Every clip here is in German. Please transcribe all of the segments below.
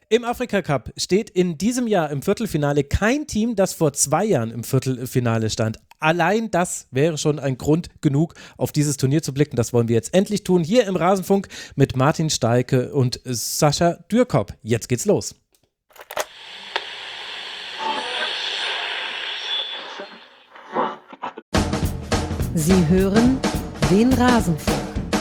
Im Afrika-Cup steht in diesem Jahr im Viertelfinale kein Team, das vor 2 Jahren im Viertelfinale stand. Allein das wäre schon ein Grund genug, auf dieses Turnier zu blicken. Das wollen wir jetzt endlich tun, hier im Rasenfunk mit Martin Steike und Sascha Dürkop. Jetzt geht's los. Sie hören den Rasenfunk.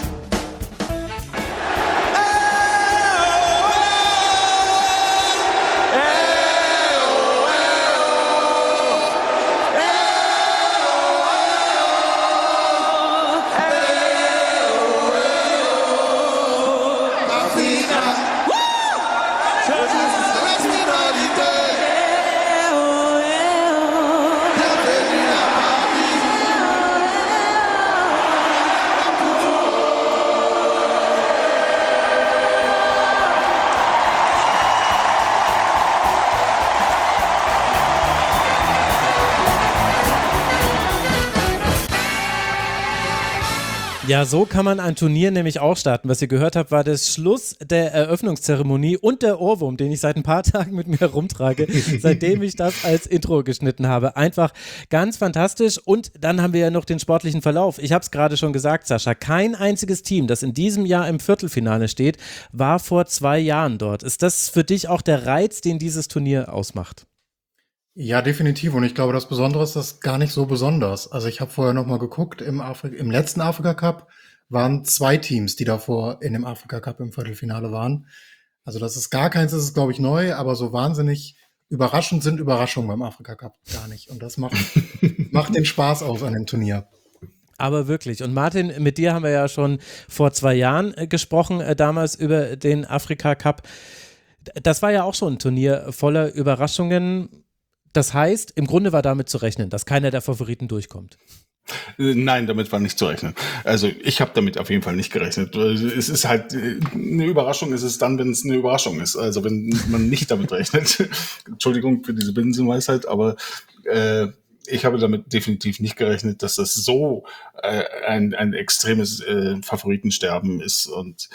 Ja, so kann man ein Turnier nämlich auch starten. Was ihr gehört habt, war der Schluss der Eröffnungszeremonie und der Ohrwurm, den ich seit ein paar Tagen mit mir herumtrage, seitdem ich das als Intro geschnitten habe. Einfach ganz fantastisch. Und dann haben wir ja noch den sportlichen Verlauf. Ich habe es gerade schon gesagt, Sascha, kein einziges Team, das in diesem Jahr im Viertelfinale steht, war vor 2 Jahren dort. Ist das für dich auch der Reiz, den dieses Turnier ausmacht? Ja, definitiv. Und ich glaube, das Besondere ist das gar nicht so besonders. Also ich habe vorher noch mal geguckt, im letzten Afrika Cup waren 2 Teams, die davor in dem Afrika Cup im Viertelfinale waren. Also das ist gar keins, das ist, glaube ich, neu, aber so wahnsinnig überraschend sind Überraschungen beim Afrika Cup gar nicht. Und das macht den Spaß aus an dem Turnier. Aber wirklich. Und Martin, mit dir haben wir ja schon vor 2 Jahren gesprochen, damals über den Afrika Cup. Das war ja auch schon ein Turnier voller Überraschungen. Das heißt, im Grunde war damit zu rechnen, dass keiner der Favoriten durchkommt. Nein, damit war nicht zu rechnen. Also ich habe damit auf jeden Fall nicht gerechnet. Es ist halt eine Überraschung, ist es dann, wenn es eine Überraschung ist. Also wenn man nicht damit rechnet. Entschuldigung für diese Binsenweisheit, aber ich habe damit definitiv nicht gerechnet, dass das so ein extremes Favoritensterben ist. Und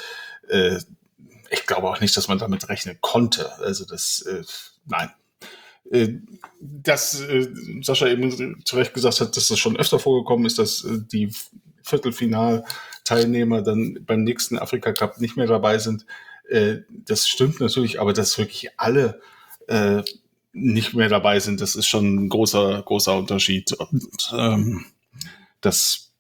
ich glaube auch nicht, dass man damit rechnen konnte. Also das, nein. Dass Sascha eben zu Recht gesagt hat, dass das schon öfter vorgekommen ist, dass die Viertelfinalteilnehmer dann beim nächsten Afrika Cup nicht mehr dabei sind. Das stimmt natürlich, aber dass wirklich alle nicht mehr dabei sind, das ist schon ein großer Unterschied. Und das,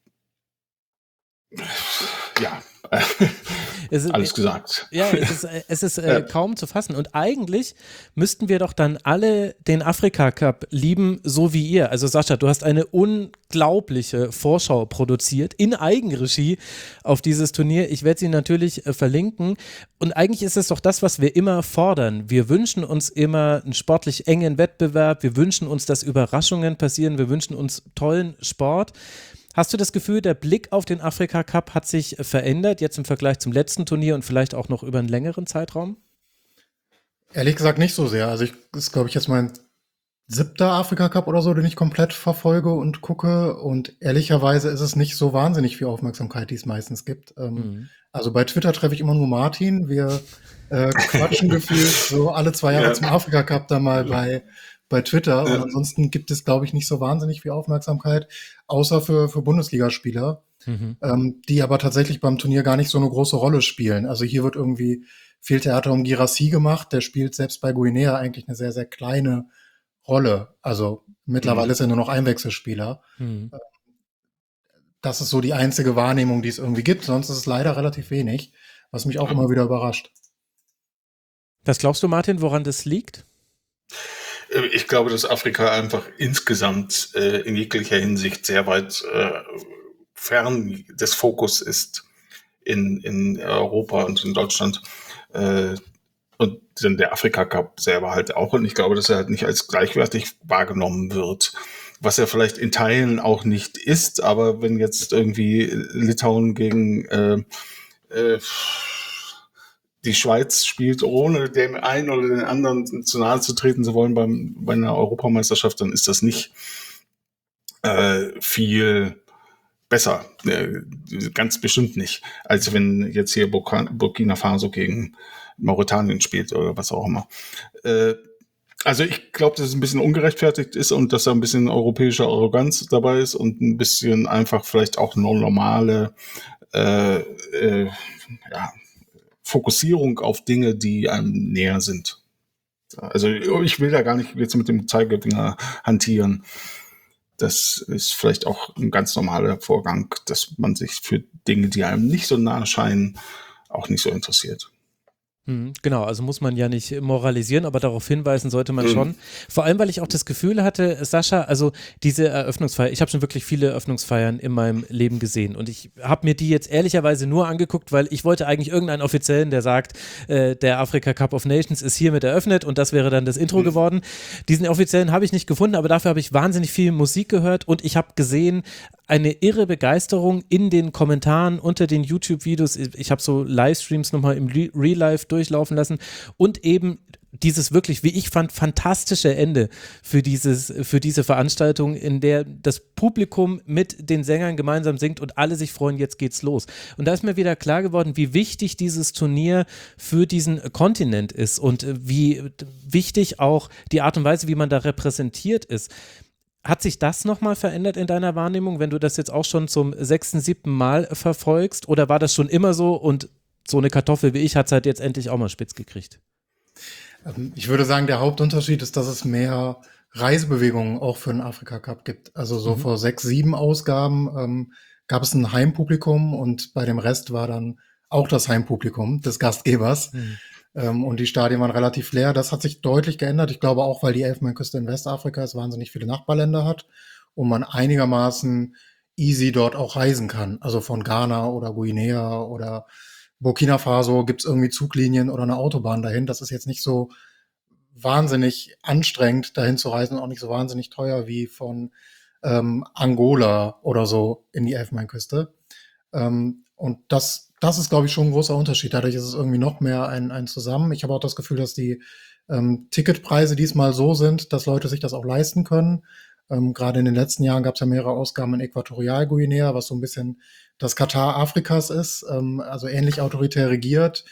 ja, alles gesagt. Ja, es ist kaum zu fassen. Und eigentlich müssten wir doch dann alle den Afrika Cup lieben, so wie ihr. Also Sascha, du hast eine unglaubliche Vorschau produziert, in Eigenregie auf dieses Turnier. Ich werde sie natürlich verlinken. Und eigentlich ist es doch das, was wir immer fordern. Wir wünschen uns immer einen sportlich engen Wettbewerb. Wir wünschen uns, dass Überraschungen passieren. Wir wünschen uns tollen Sport. Hast du das Gefühl, der Blick auf den Afrika Cup hat sich verändert, jetzt im Vergleich zum letzten Turnier und vielleicht auch noch über einen längeren Zeitraum? Ehrlich gesagt nicht so sehr. Also das ist, glaube ich, jetzt mein 7. Afrika Cup oder so, den ich komplett verfolge und gucke. Und ehrlicherweise ist es nicht so wahnsinnig viel Aufmerksamkeit, die es meistens gibt. Also bei Twitter treffe ich immer nur Martin. Wir quatschen gefühlt so alle 2 Jahre zum Afrika Cup da mal bei Twitter. Und ansonsten gibt es, glaube ich, nicht so wahnsinnig viel Aufmerksamkeit, außer für Bundesligaspieler, die aber tatsächlich beim Turnier gar nicht so eine große Rolle spielen. Also hier wird irgendwie viel Theater um Guirassy gemacht. Der spielt selbst bei Guinea eigentlich eine sehr, sehr kleine Rolle. Also mittlerweile ist er nur noch Einwechselspieler. Das ist so die einzige Wahrnehmung, die es irgendwie gibt. Sonst ist es leider relativ wenig, was mich auch immer wieder überrascht. Was glaubst du, Martin, woran das liegt? Ich glaube, dass Afrika einfach insgesamt in jeglicher Hinsicht sehr weit fern des Fokus ist in Europa und in Deutschland. Und dann der Afrika Cup selber halt auch. Und ich glaube, dass er halt nicht als gleichwertig wahrgenommen wird. Was er vielleicht in Teilen auch nicht ist, aber wenn jetzt irgendwie Litauen gegen die Schweiz spielt, ohne dem einen oder den anderen zu nahe zu treten zu wollen bei einer Europameisterschaft, dann ist das nicht viel besser. Ganz bestimmt nicht. Als wenn jetzt hier Burkina Faso gegen Mauretanien spielt oder was auch immer. Also ich glaube, dass es ein bisschen ungerechtfertigt ist und dass da ein bisschen europäische Arroganz dabei ist und ein bisschen einfach vielleicht auch eine normale Fokussierung auf Dinge, die einem näher sind. Also ich will da gar nicht jetzt mit dem Zeigefinger hantieren. Das ist vielleicht auch ein ganz normaler Vorgang, dass man sich für Dinge, die einem nicht so nahe scheinen, auch nicht so interessiert. Genau, also muss man ja nicht moralisieren, aber darauf hinweisen sollte man schon. Vor allem, weil ich auch das Gefühl hatte, Sascha, also diese Eröffnungsfeier, ich habe schon wirklich viele Eröffnungsfeiern in meinem Leben gesehen und ich habe mir die jetzt ehrlicherweise nur angeguckt, weil ich wollte eigentlich irgendeinen Offiziellen, der sagt, der Afrika Cup of Nations ist hiermit eröffnet und das wäre dann das Intro geworden. Diesen Offiziellen habe ich nicht gefunden, aber dafür habe ich wahnsinnig viel Musik gehört und ich habe gesehen, eine irre Begeisterung in den Kommentaren unter den YouTube-Videos. Ich habe so Livestreams nochmal im Real Life durchlaufen lassen und eben dieses wirklich, wie ich fand, fantastische Ende für diese Veranstaltung, in der das Publikum mit den Sängern gemeinsam singt und alle sich freuen, jetzt geht's los. Und da ist mir wieder klar geworden, wie wichtig dieses Turnier für diesen Kontinent ist und wie wichtig auch die Art und Weise, wie man da repräsentiert ist. Hat sich das nochmal verändert in deiner Wahrnehmung, wenn du das jetzt auch schon zum 6., 7. Mal verfolgst? Oder war das schon immer so und so eine Kartoffel wie ich hat es halt jetzt endlich auch mal spitz gekriegt? Ich würde sagen, der Hauptunterschied ist, dass es mehr Reisebewegungen auch für den Afrika-Cup gibt. Also so vor 6, 7 Ausgaben gab es ein Heimpublikum und bei dem Rest war dann auch das Heimpublikum des Gastgebers. Und die Stadien waren relativ leer. Das hat sich deutlich geändert. Ich glaube auch, weil die Elfenbeinküste in Westafrika es wahnsinnig viele Nachbarländer hat und man einigermaßen easy dort auch reisen kann. Also von Ghana oder Guinea oder Burkina Faso gibt's irgendwie Zuglinien oder eine Autobahn dahin. Das ist jetzt nicht so wahnsinnig anstrengend, dahin zu reisen und auch nicht so wahnsinnig teuer wie von Angola oder so in die Elfenbeinküste. Und das ist, glaube ich, schon ein großer Unterschied. Dadurch ist es irgendwie noch mehr ein Zusammen. Ich habe auch das Gefühl, dass die Ticketpreise diesmal so sind, dass Leute sich das auch leisten können. Gerade in den letzten Jahren gab es ja mehrere Ausgaben in Äquatorialguinea, was so ein bisschen das Katar Afrikas ist, also ähnlich autoritär regiert,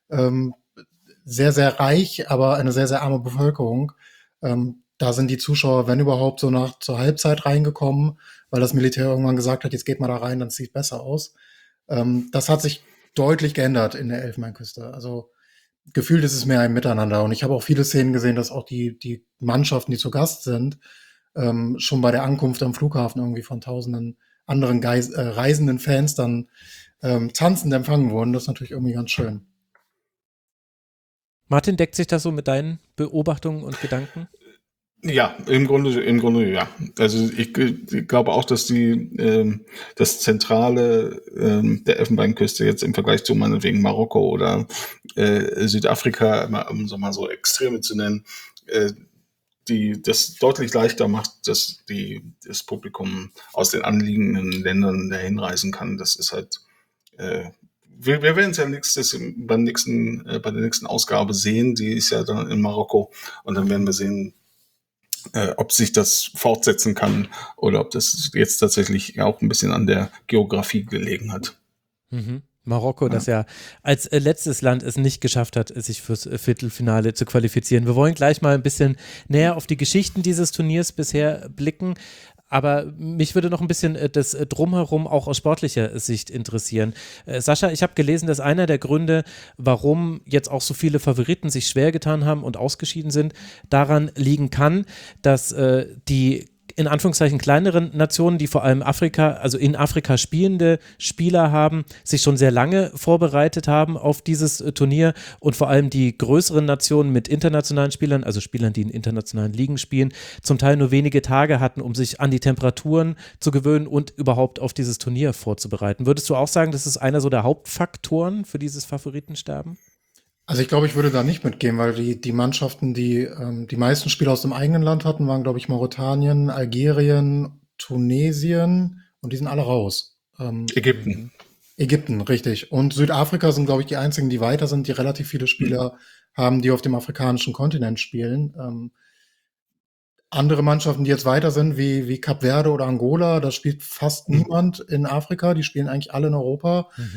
sehr, sehr reich, aber eine sehr, sehr arme Bevölkerung. Da sind die Zuschauer, wenn überhaupt, so zur Halbzeit reingekommen, weil das Militär irgendwann gesagt hat, jetzt geht mal da rein, dann sieht es besser aus. Das hat sich deutlich geändert in der Elfenbeinküste. Also gefühlt ist es mehr ein Miteinander. Und ich habe auch viele Szenen gesehen, dass auch die Mannschaften, die zu Gast sind, schon bei der Ankunft am Flughafen irgendwie von tausenden anderen reisenden Fans dann tanzend empfangen wurden. Das ist natürlich irgendwie ganz schön. Martin, deckt sich das so mit deinen Beobachtungen und Gedanken? Ja, im Grunde ja. Also ich glaube auch, dass das Zentrale der Elfenbeinküste jetzt im Vergleich zu meinetwegen Marokko oder Südafrika, um so mal so Extreme zu nennen, das deutlich leichter macht, dass das Publikum aus den anliegenden Ländern dahin reisen kann. Das ist halt wir werden es ja bei der nächsten Ausgabe sehen, die ist ja dann in Marokko und dann werden wir sehen, ob sich das fortsetzen kann oder ob das jetzt tatsächlich auch ein bisschen an der Geografie gelegen hat. Marokko, das ja als letztes Land es nicht geschafft hat, sich fürs Viertelfinale zu qualifizieren. Wir wollen gleich mal ein bisschen näher auf die Geschichten dieses Turniers bisher blicken. Aber mich würde noch ein bisschen das Drumherum auch aus sportlicher Sicht interessieren. Sascha, ich habe gelesen, dass einer der Gründe, warum jetzt auch so viele Favoriten sich schwer getan haben und ausgeschieden sind, daran liegen kann, dass die in Anführungszeichen kleineren Nationen, die vor allem in Afrika spielende Spieler haben, sich schon sehr lange vorbereitet haben auf dieses Turnier und vor allem die größeren Nationen mit internationalen Spielern, also Spielern, die in internationalen Ligen spielen, zum Teil nur wenige Tage hatten, um sich an die Temperaturen zu gewöhnen und überhaupt auf dieses Turnier vorzubereiten. Würdest du auch sagen, das ist einer so der Hauptfaktoren für dieses Favoritensterben? Also ich glaube, ich würde da nicht mitgehen, weil die Mannschaften, die die meisten Spieler aus dem eigenen Land hatten, waren, glaube ich, Mauretanien, Algerien, Tunesien und die sind alle raus. Ägypten, richtig. Und Südafrika sind, glaube ich, die einzigen, die weiter sind, die relativ viele Spieler haben, die auf dem afrikanischen Kontinent spielen. Andere Mannschaften, die jetzt weiter sind, wie Kap Verde oder Angola, da spielt fast niemand in Afrika, die spielen eigentlich alle in Europa.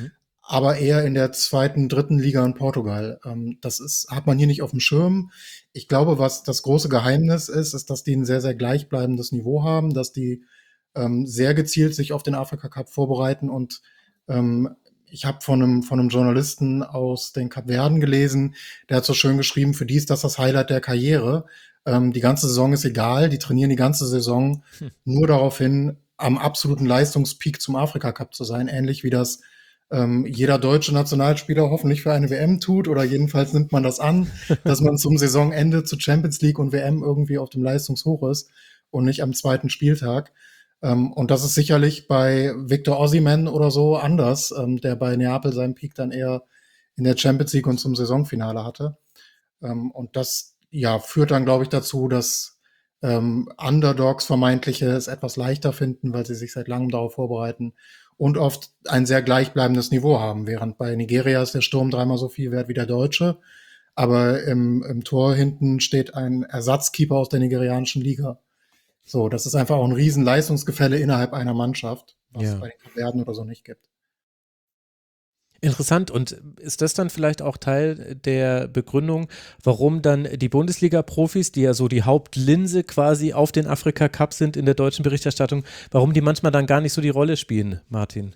aber eher in der zweiten, dritten Liga in Portugal. Hat man hier nicht auf dem Schirm. Ich glaube, was das große Geheimnis ist, dass die ein sehr, sehr gleichbleibendes Niveau haben, dass die sehr gezielt sich auf den Afrika Cup vorbereiten und ich habe von einem Journalisten aus den Kapverden gelesen, der hat so schön geschrieben, für die ist das Highlight der Karriere. Die ganze Saison ist egal, die trainieren die ganze Saison nur darauf hin, am absoluten Leistungspeak zum Afrika Cup zu sein, ähnlich wie das jeder deutsche Nationalspieler hoffentlich für eine WM tut, oder jedenfalls nimmt man das an, dass man zum Saisonende zu Champions League und WM irgendwie auf dem Leistungshoch ist und nicht am zweiten Spieltag. Und das ist sicherlich bei Victor Osimhen oder so anders, der bei Neapel seinen Peak dann eher in der Champions League und zum Saisonfinale hatte. Und das führt dann, glaube ich, dazu, dass Underdogs vermeintliche es etwas leichter finden, weil sie sich seit langem darauf vorbereiten und oft ein sehr gleichbleibendes Niveau haben, während bei Nigeria ist der Sturm dreimal so viel wert wie der Deutsche, aber im Tor hinten steht ein Ersatzkeeper aus der nigerianischen Liga. So, das ist einfach auch ein riesen Leistungsgefälle innerhalb einer Mannschaft, was es bei den Kapverden oder so nicht gibt. Interessant. Und ist das dann vielleicht auch Teil der Begründung, warum dann die Bundesliga-Profis, die ja so die Hauptlinse quasi auf den Afrika-Cup sind in der deutschen Berichterstattung, warum die manchmal dann gar nicht so die Rolle spielen, Martin?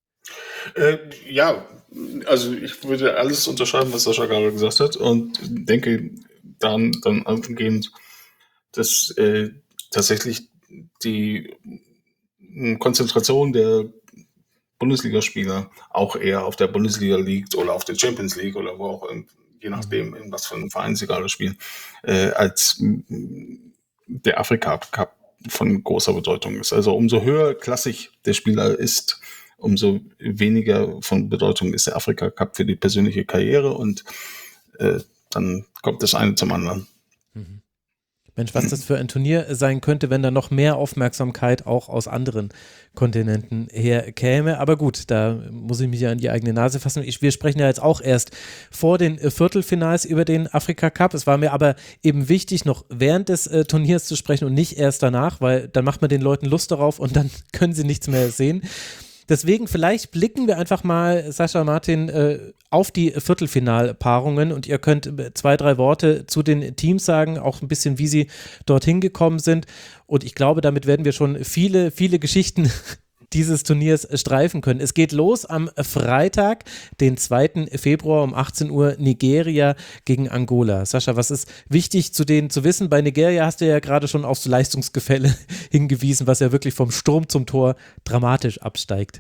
Also ich würde alles unterschreiben, was Sascha gerade gesagt hat, und denke dann angehend, dass tatsächlich die Konzentration der Bundesligaspieler auch eher auf der Bundesliga liegt oder auf der Champions League oder wo auch, je nachdem, in was für einem Verein sie gerade spielen, als der Afrika Cup von großer Bedeutung ist. Also umso höher klassisch der Spieler ist, umso weniger von Bedeutung ist der Afrika Cup für die persönliche Karriere, und dann kommt das eine zum anderen. Mensch, was das für ein Turnier sein könnte, wenn da noch mehr Aufmerksamkeit auch aus anderen Kontinenten her käme. Aber gut, da muss ich mich ja an die eigene Nase fassen. Wir sprechen ja jetzt auch erst vor den Viertelfinals über den Afrika Cup. Es war mir aber eben wichtig, noch während des Turniers zu sprechen und nicht erst danach, weil dann macht man den Leuten Lust darauf und dann können sie nichts mehr sehen. Deswegen vielleicht blicken wir einfach mal, Sascha, Martin, auf die Viertelfinalpaarungen, und ihr könnt 2, 3 Worte zu den Teams sagen, auch ein bisschen, wie sie dorthin gekommen sind. Und ich glaube, damit werden wir schon viele, viele Geschichten dieses Turniers streifen können. Es geht los am Freitag, den 2. Februar um 18 Uhr, Nigeria gegen Angola. Sascha, was ist wichtig zu denen zu wissen? Bei Nigeria hast du ja gerade schon aufs Leistungsgefälle hingewiesen, was ja wirklich vom Sturm zum Tor dramatisch absteigt.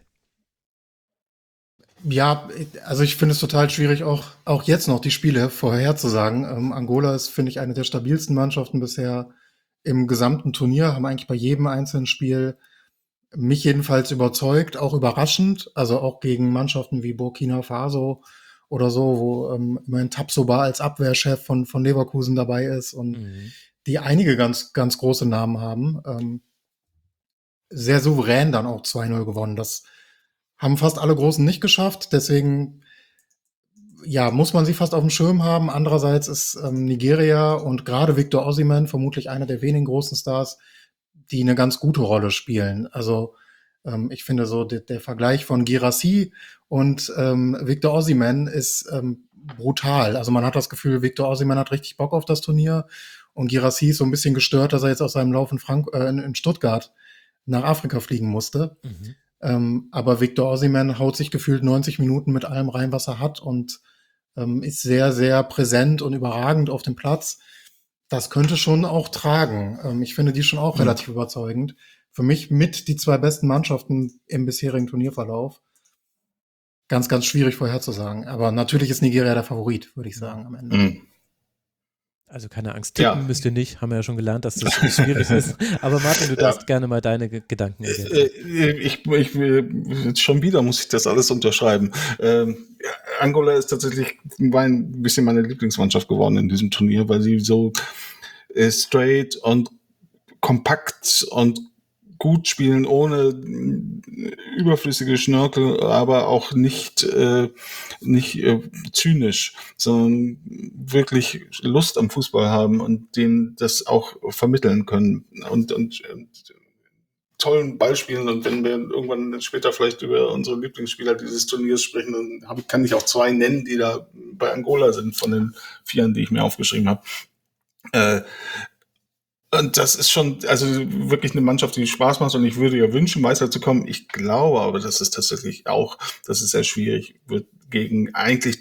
Ja, also ich finde es total schwierig, auch jetzt noch die Spiele vorherzusagen. Angola ist, finde ich, eine der stabilsten Mannschaften bisher im gesamten Turnier, haben eigentlich bei jedem einzelnen Spiel mich jedenfalls überzeugt, auch überraschend, also auch gegen Mannschaften wie Burkina Faso oder so, wo immerhin Tapsoba als Abwehrchef von Leverkusen dabei ist und die einige ganz, ganz große Namen haben. Sehr souverän dann auch 2-0 gewonnen. Das haben fast alle Großen nicht geschafft, deswegen muss man sie fast auf dem Schirm haben. Andererseits ist Nigeria und gerade Victor Osimhen vermutlich einer der wenigen großen Stars, die eine ganz gute Rolle spielen. Also ich finde so der Vergleich von Guirassy und Victor Osimhen ist brutal. Also man hat das Gefühl, Victor Osimhen hat richtig Bock auf das Turnier und Guirassy ist so ein bisschen gestört, dass er jetzt aus seinem Lauf in Stuttgart nach Afrika fliegen musste. Aber Victor Osimhen haut sich gefühlt 90 Minuten mit allem rein, was er hat, und ist sehr, sehr präsent und überragend auf dem Platz. Das könnte schon auch tragen. Ich finde die schon auch relativ überzeugend. Für mich mit die 2 besten Mannschaften im bisherigen Turnierverlauf. Ganz, ganz schwierig vorherzusagen. Aber natürlich ist Nigeria der Favorit, würde ich sagen, am Ende. Also keine Angst, tippen müsst ihr nicht, haben wir ja schon gelernt, dass das schwierig ist. Aber Martin, du darfst gerne mal deine Gedanken ergänzen. Schon wieder muss ich das alles unterschreiben. Angola ist tatsächlich ein bisschen meine Lieblingsmannschaft geworden in diesem Turnier, weil sie so straight und kompakt und gut spielen, ohne überflüssige Schnörkel, aber auch nicht zynisch, sondern wirklich Lust am Fußball haben und denen das auch vermitteln können. Und tollen Ball spielen, und wenn wir irgendwann später vielleicht über unsere Lieblingsspieler dieses Turniers sprechen, dann kann ich auch 2 nennen, die da bei Angola sind, von den 4, die ich mir aufgeschrieben habe. Und das ist schon, also wirklich eine Mannschaft, die Spaß macht, und ich würde ja wünschen, Meister zu kommen. Ich glaube aber, dass es tatsächlich auch, dass es sehr schwierig wird gegen eigentlich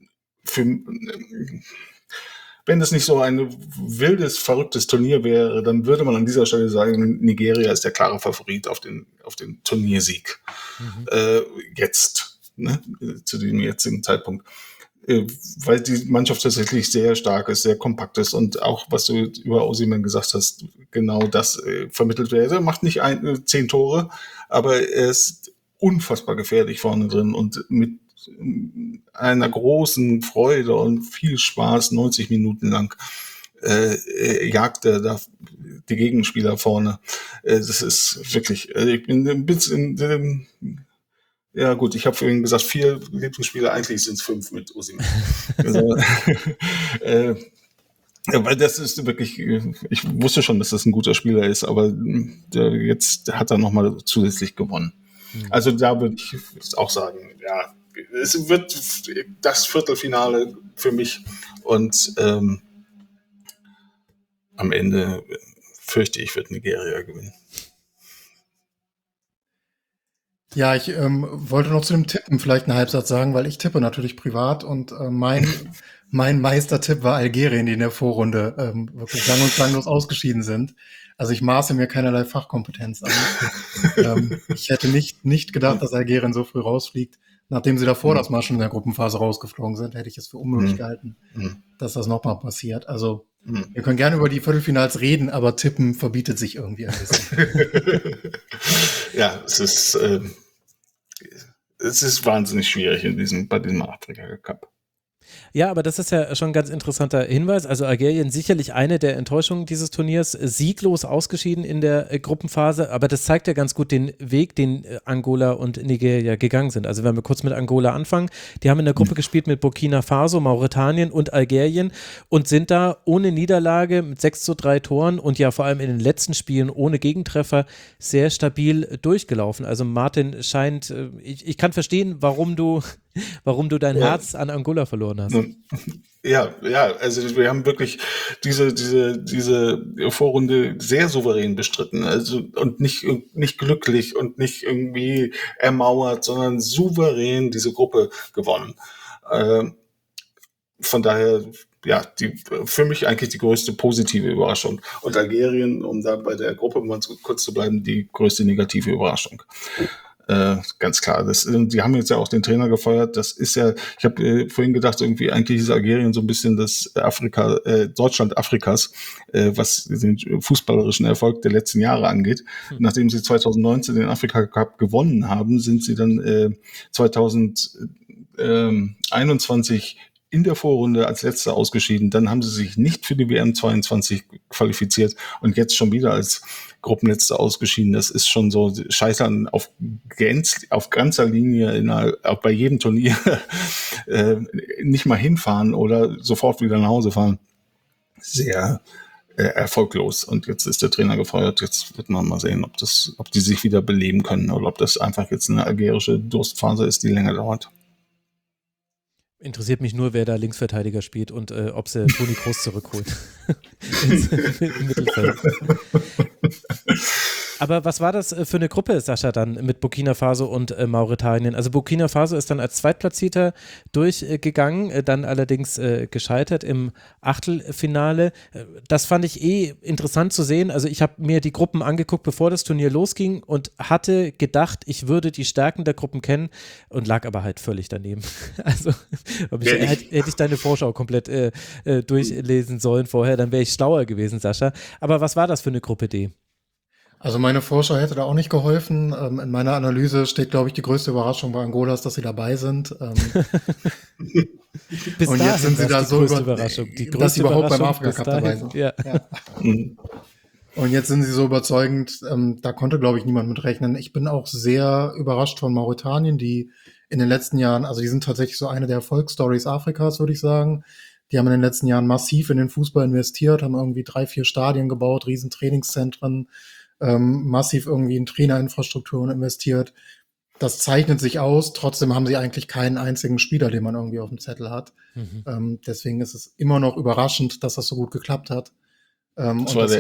wenn das nicht so ein wildes, verrücktes Turnier wäre, dann würde man an dieser Stelle sagen, Nigeria ist der klare Favorit auf den Turniersieg. Jetzt, ne, zu dem jetzigen Zeitpunkt. Weil die Mannschaft tatsächlich sehr stark ist, sehr kompakt ist, und auch, was du über Osimhen gesagt hast, genau das vermittelt wird. Er macht nicht 10 Tore, aber er ist unfassbar gefährlich vorne drin, und mit einer großen Freude und viel Spaß 90 Minuten lang jagt er da die Gegenspieler vorne. Das ist wirklich, ich bin ein bisschen, ja gut, ich habe vorhin gesagt, 4 Lieblingsspieler, eigentlich sind es 5 mit Osimhen. Also, weil das ist wirklich, ich wusste schon, dass das ein guter Spieler ist, aber jetzt hat er nochmal zusätzlich gewonnen. Also da würde ich auch sagen, ja, es wird das Viertelfinale für mich, und am Ende fürchte ich, wird Nigeria gewinnen. Ja, ich wollte noch zu dem Tippen vielleicht einen Halbsatz sagen, weil ich tippe natürlich privat, und mein Meistertipp war Algerien, die in der Vorrunde wirklich sang- und klanglos ausgeschieden sind. Also ich maße mir keinerlei Fachkompetenz an. Ich hätte nicht gedacht, dass Algerien so früh rausfliegt. Nachdem sie davor das Mal schon in der Gruppenphase rausgeflogen sind, hätte ich es für unmöglich gehalten, dass das nochmal passiert. Also wir können gerne über die Viertelfinals reden, aber tippen verbietet sich irgendwie ein bisschen. Ja, es ist wahnsinnig schwierig bei diesem Afrika-Cup. Ja, aber das ist ja schon ein ganz interessanter Hinweis. Also Algerien sicherlich eine der Enttäuschungen dieses Turniers, sieglos ausgeschieden in der Gruppenphase, aber das zeigt ja ganz gut den Weg, den Angola und Nigeria gegangen sind. Also wenn wir kurz mit Angola anfangen, die haben in der Gruppe gespielt mit Burkina Faso, Mauretanien und Algerien und sind da ohne Niederlage mit 6:3 Toren und ja vor allem in den letzten Spielen ohne Gegentreffer sehr stabil durchgelaufen. Also Martin scheint, ich kann verstehen, warum du dein Herz an Angola verloren hast. Ja, also wir haben wirklich diese Vorrunde sehr souverän bestritten, also und nicht glücklich und nicht irgendwie ermauert, sondern souverän diese Gruppe gewonnen. Von daher, ja, für mich eigentlich die größte positive Überraschung. Und Algerien, um da bei der Gruppe mal kurz zu bleiben, die größte negative Überraschung. Ganz klar. Die haben jetzt ja auch den Trainer gefeuert. Das ist ja, ich habe vorhin gedacht, irgendwie eigentlich ist Algerien so ein bisschen das Deutschland Afrikas, was den fußballerischen Erfolg der letzten Jahre angeht. Nachdem sie 2019 den Afrika Cup gewonnen haben, sind sie dann 2021 in der Vorrunde als Letzter ausgeschieden. Dann haben sie sich nicht für die WM 22 qualifiziert und jetzt schon wieder als Gruppenletzter ausgeschieden. Das ist schon so Scheitern auf ganzer Linie, auch bei jedem Turnier nicht mal hinfahren oder sofort wieder nach Hause fahren. Sehr erfolglos. Und jetzt ist der Trainer gefeuert. Jetzt wird man mal sehen, ob die sich wieder beleben können oder ob das einfach jetzt eine algerische Durstphase ist, die länger dauert. Interessiert mich nur, wer da Linksverteidiger spielt und ob sie Toni Kroos zurückholt. Im Mittelfeld. Aber was war das für eine Gruppe, Sascha, dann mit Burkina Faso und Mauretanien? Also Burkina Faso ist dann als Zweitplatzierter durchgegangen, dann allerdings gescheitert im Achtelfinale. Das fand ich interessant zu sehen. Also ich habe mir die Gruppen angeguckt, bevor das Turnier losging und hatte gedacht, ich würde die Stärken der Gruppen kennen und lag aber halt völlig daneben. Also hätte ich deine Vorschau komplett durchlesen sollen vorher, dann wäre ich schlauer gewesen, Sascha. Aber was war das für eine Gruppe D? Also meine Vorschau hätte da auch nicht geholfen. In meiner Analyse steht, glaube ich, die größte Überraschung bei Angola ist, dass sie dabei sind. Und jetzt sind sie da so dass sie überhaupt beim Afrika Cup dabei sind. Ja. Und jetzt sind sie so überzeugend, da konnte, glaube ich, niemand mit rechnen. Ich bin auch sehr überrascht von Mauretanien, die in den letzten Jahren, also die sind tatsächlich so eine der Erfolgsstories Afrikas, würde ich sagen. Die haben in den letzten Jahren massiv in den Fußball investiert, haben irgendwie 3-4 Stadien gebaut, riesen Trainingszentren, massiv irgendwie in Trainerinfrastrukturen investiert. Das zeichnet sich aus. Trotzdem haben sie eigentlich keinen einzigen Spieler, den man irgendwie auf dem Zettel hat. Deswegen ist es immer noch überraschend, dass das so gut geklappt hat. Das war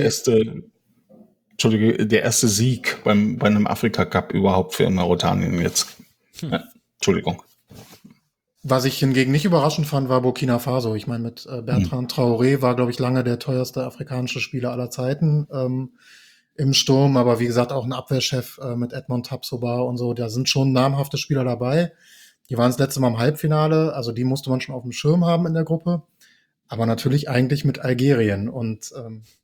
der erste Sieg bei einem Afrika-Cup überhaupt für Mauretanien jetzt. Ja, Entschuldigung. Was ich hingegen nicht überraschend fand, war Burkina Faso. Ich meine, mit Bertrand Traoré war, glaube ich, lange der teuerste afrikanische Spieler aller Zeiten im Sturm. Aber wie gesagt, auch ein Abwehrchef mit Edmond Tapsoba und so. Da sind schon namhafte Spieler dabei. Die waren das letzte Mal im Halbfinale. Also die musste man schon auf dem Schirm haben in der Gruppe. Aber natürlich eigentlich mit Algerien. Und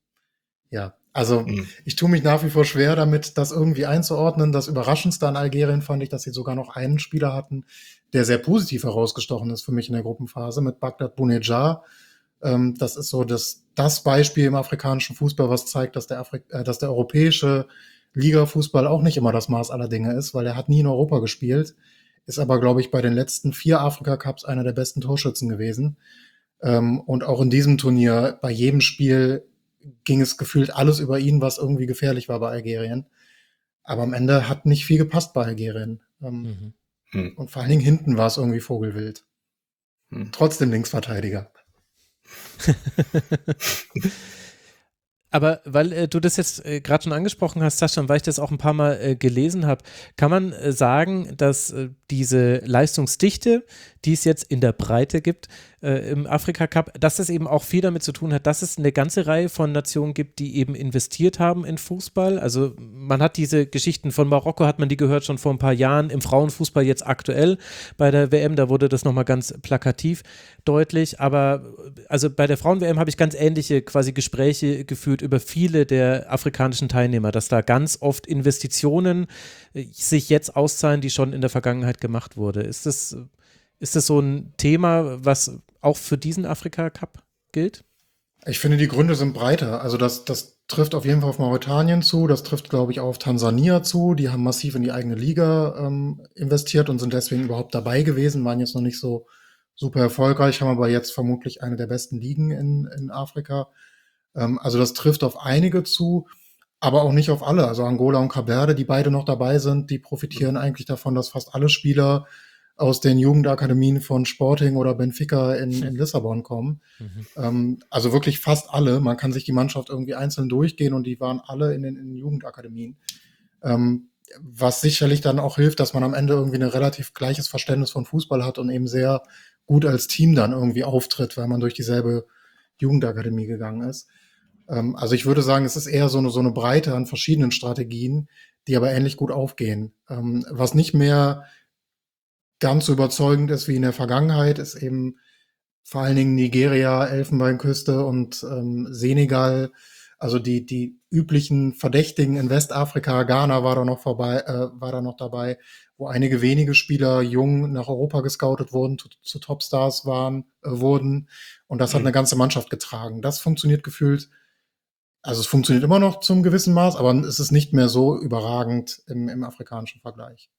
ich tue mich nach wie vor schwer damit, das irgendwie einzuordnen. Das Überraschendste an Algerien fand ich, dass sie sogar noch einen Spieler hatten, der sehr positiv herausgestochen ist für mich in der Gruppenphase mit Bagdad Bounedjah. Das ist so das Beispiel im afrikanischen Fußball, was zeigt, dass der europäische Liga-Fußball auch nicht immer das Maß aller Dinge ist, weil er hat nie in Europa gespielt, ist aber, glaube ich, bei den letzten 4 Afrika-Cups einer der besten Torschützen gewesen. Und auch in diesem Turnier, bei jedem Spiel ging es gefühlt alles über ihn, was irgendwie gefährlich war bei Algerien. Aber am Ende hat nicht viel gepasst bei Algerien. Und vor allen Dingen hinten war es irgendwie vogelwild. Trotzdem Linksverteidiger. Aber weil du das jetzt gerade schon angesprochen hast, Sascha, und weil ich das auch ein paar Mal gelesen habe, kann man sagen, dass diese Leistungsdichte, die es jetzt in der Breite gibt im Afrika-Cup, dass das eben auch viel damit zu tun hat, dass es eine ganze Reihe von Nationen gibt, die eben investiert haben in Fußball. Also man hat diese Geschichten von Marokko, hat man die gehört schon vor ein paar Jahren, im Frauenfußball jetzt aktuell bei der WM, da wurde das nochmal ganz plakativ deutlich. Aber also bei der Frauen-WM habe ich ganz ähnliche quasi Gespräche geführt über viele der afrikanischen Teilnehmer, dass da ganz oft Investitionen sich jetzt auszahlen, die schon in der Vergangenheit gemacht wurde. Ist das so ein Thema, was auch für diesen Afrika-Cup gilt? Ich finde, die Gründe sind breiter. Also das trifft auf jeden Fall auf Mauretanien zu. Das trifft, glaube ich, auch auf Tansania zu. Die haben massiv in die eigene Liga investiert und sind deswegen überhaupt dabei gewesen, waren jetzt noch nicht so super erfolgreich, haben aber jetzt vermutlich eine der besten Ligen in Afrika. Also das trifft auf einige zu, aber auch nicht auf alle. Also Angola und Kap Verde, die beide noch dabei sind, die profitieren eigentlich davon, dass fast alle Spieler aus den Jugendakademien von Sporting oder Benfica in Lissabon kommen. Also wirklich fast alle. Man kann sich die Mannschaft irgendwie einzeln durchgehen und die waren alle in den Jugendakademien. Was sicherlich dann auch hilft, dass man am Ende irgendwie ein relativ gleiches Verständnis von Fußball hat und eben sehr gut als Team dann irgendwie auftritt, weil man durch dieselbe Jugendakademie gegangen ist. Also ich würde sagen, es ist eher so eine Breite an verschiedenen Strategien, die aber ähnlich gut aufgehen. Was nicht mehr ganz so überzeugend ist wie in der Vergangenheit, ist eben vor allen Dingen Nigeria, Elfenbeinküste und Senegal, also die üblichen Verdächtigen in Westafrika. Ghana war da noch dabei, wo einige wenige Spieler jung nach Europa gescoutet wurden, zu Topstars wurden, und das hat eine ganze Mannschaft getragen. Das funktioniert gefühlt, also es funktioniert immer noch zum gewissen Maß, aber es ist nicht mehr so überragend im afrikanischen Vergleich.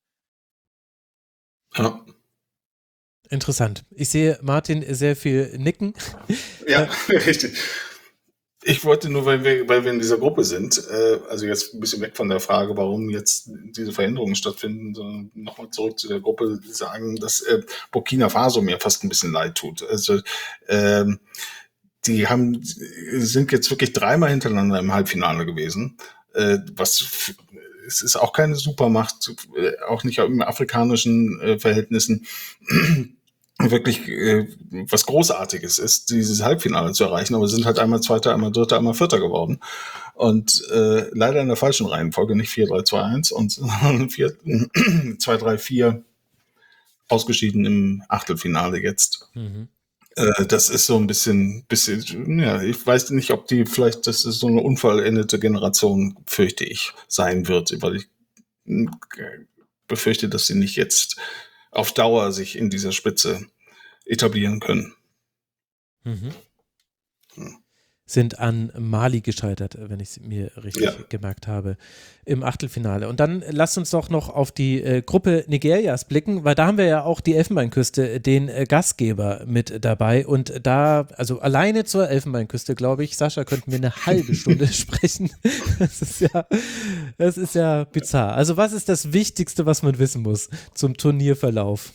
Ja. Interessant. Ich sehe Martin sehr viel nicken. Ja, richtig. Ich wollte nur, weil wir in dieser Gruppe sind, also jetzt ein bisschen weg von der Frage, warum jetzt diese Veränderungen stattfinden, sondern nochmal zurück zu der Gruppe sagen, dass Burkina Faso mir fast ein bisschen leid tut. Also die sind jetzt wirklich 3-mal hintereinander im Halbfinale gewesen, es ist auch keine Supermacht, auch nicht in afrikanischen Verhältnissen, wirklich was Großartiges ist, dieses Halbfinale zu erreichen, aber sind halt einmal Zweiter, einmal Dritter, einmal Vierter geworden. Und leider in der falschen Reihenfolge, nicht 4-3-2-1 und 2-3-4 ausgeschieden im Achtelfinale jetzt. Das ist so ein bisschen, ja, ich weiß nicht, ob das ist so eine unvollendete Generation, fürchte ich, sein wird, weil ich befürchte, dass sie nicht jetzt auf Dauer sich in dieser Spitze etablieren können. sind an Mali gescheitert, wenn ich es mir richtig gemerkt habe, im Achtelfinale. Und dann lasst uns doch noch auf die Gruppe Nigerias blicken, weil da haben wir ja auch die Elfenbeinküste, den Gastgeber mit dabei. Und da, also alleine zur Elfenbeinküste, glaube ich, Sascha, könnten wir eine halbe Stunde sprechen. Das ist ja bizarr. Also was ist das Wichtigste, was man wissen muss zum Turnierverlauf?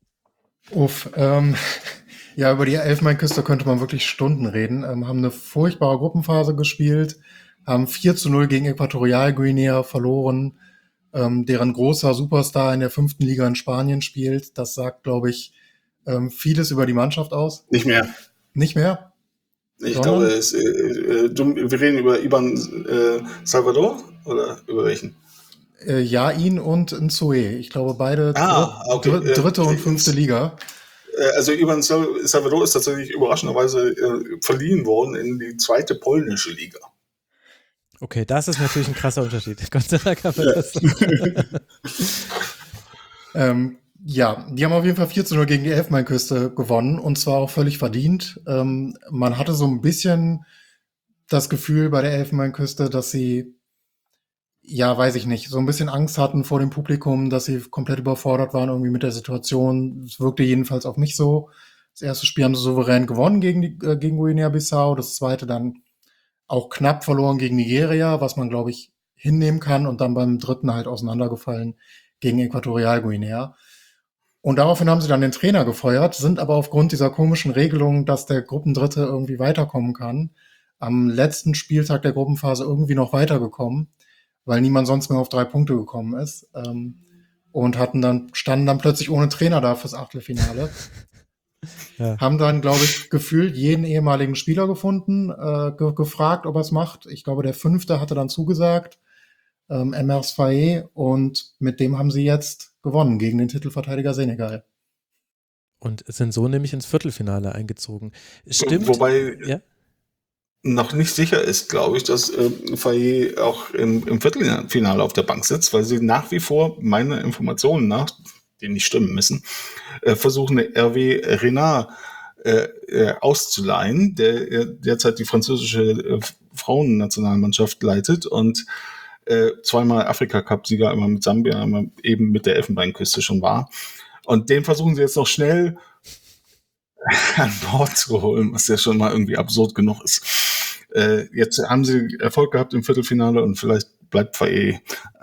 Ja, über die Elfenbeinküste könnte man wirklich Stunden reden. Haben eine furchtbare Gruppenphase gespielt, haben 4-0 gegen Äquatorialguinea verloren, deren großer Superstar in der 5. Liga in Spanien spielt. Das sagt, glaube ich, vieles über die Mannschaft aus. Nicht mehr. Nicht mehr? Ich glaube, wir reden über Iban Salvador oder über welchen? Ja, ihn und Nzoe. Ich glaube, beide dritte und 5. Liga. Also Iban Salvador ist tatsächlich überraschenderweise verliehen worden in die 2. polnische Liga. Okay, das ist natürlich ein krasser Unterschied. Gott sei Dank haben wir das. Ja, die haben auf jeden Fall 4-0 gegen die Elfenbeinküste gewonnen und zwar auch völlig verdient. Man hatte so ein bisschen das Gefühl bei der Elfenbeinküste, dass sie, ja, weiß ich nicht, so ein bisschen Angst hatten vor dem Publikum, dass sie komplett überfordert waren irgendwie mit der Situation. Es wirkte jedenfalls auf mich so. Das erste Spiel haben sie souverän gewonnen gegen Guinea-Bissau, das zweite dann auch knapp verloren gegen Nigeria, was man, glaube ich, hinnehmen kann und dann beim dritten halt auseinandergefallen gegen Äquatorialguinea. Und daraufhin haben sie dann den Trainer gefeuert, sind aber aufgrund dieser komischen Regelung, dass der Gruppendritte irgendwie weiterkommen kann, am letzten Spieltag der Gruppenphase irgendwie noch weitergekommen, weil niemand sonst mehr auf 3 Punkte gekommen ist, und standen dann plötzlich ohne Trainer da fürs Achtelfinale. Ja. Haben dann, glaube ich, gefühlt jeden ehemaligen Spieler gefunden, gefragt, ob er es macht. Ich glaube, der 5. hatte dann zugesagt, Emers Faye, und mit dem haben sie jetzt gewonnen gegen den Titelverteidiger Senegal. Und sind so nämlich ins Viertelfinale eingezogen. Stimmt. Wobei noch nicht sicher ist, glaube ich, dass Faye auch im Viertelfinale auf der Bank sitzt, weil sie nach wie vor, meiner Informationen nach, die nicht stimmen müssen, versuchen, Hervé Renard auszuleihen, der derzeit die französische Frauennationalmannschaft leitet und 2-mal Afrika-Cup-Sieger, einmal mit Sambia, einmal eben mit der Elfenbeinküste schon war. Und den versuchen sie jetzt noch schnell an Bord zu holen, was ja schon mal irgendwie absurd genug ist. Jetzt haben sie Erfolg gehabt im Viertelfinale und vielleicht bleibt Faye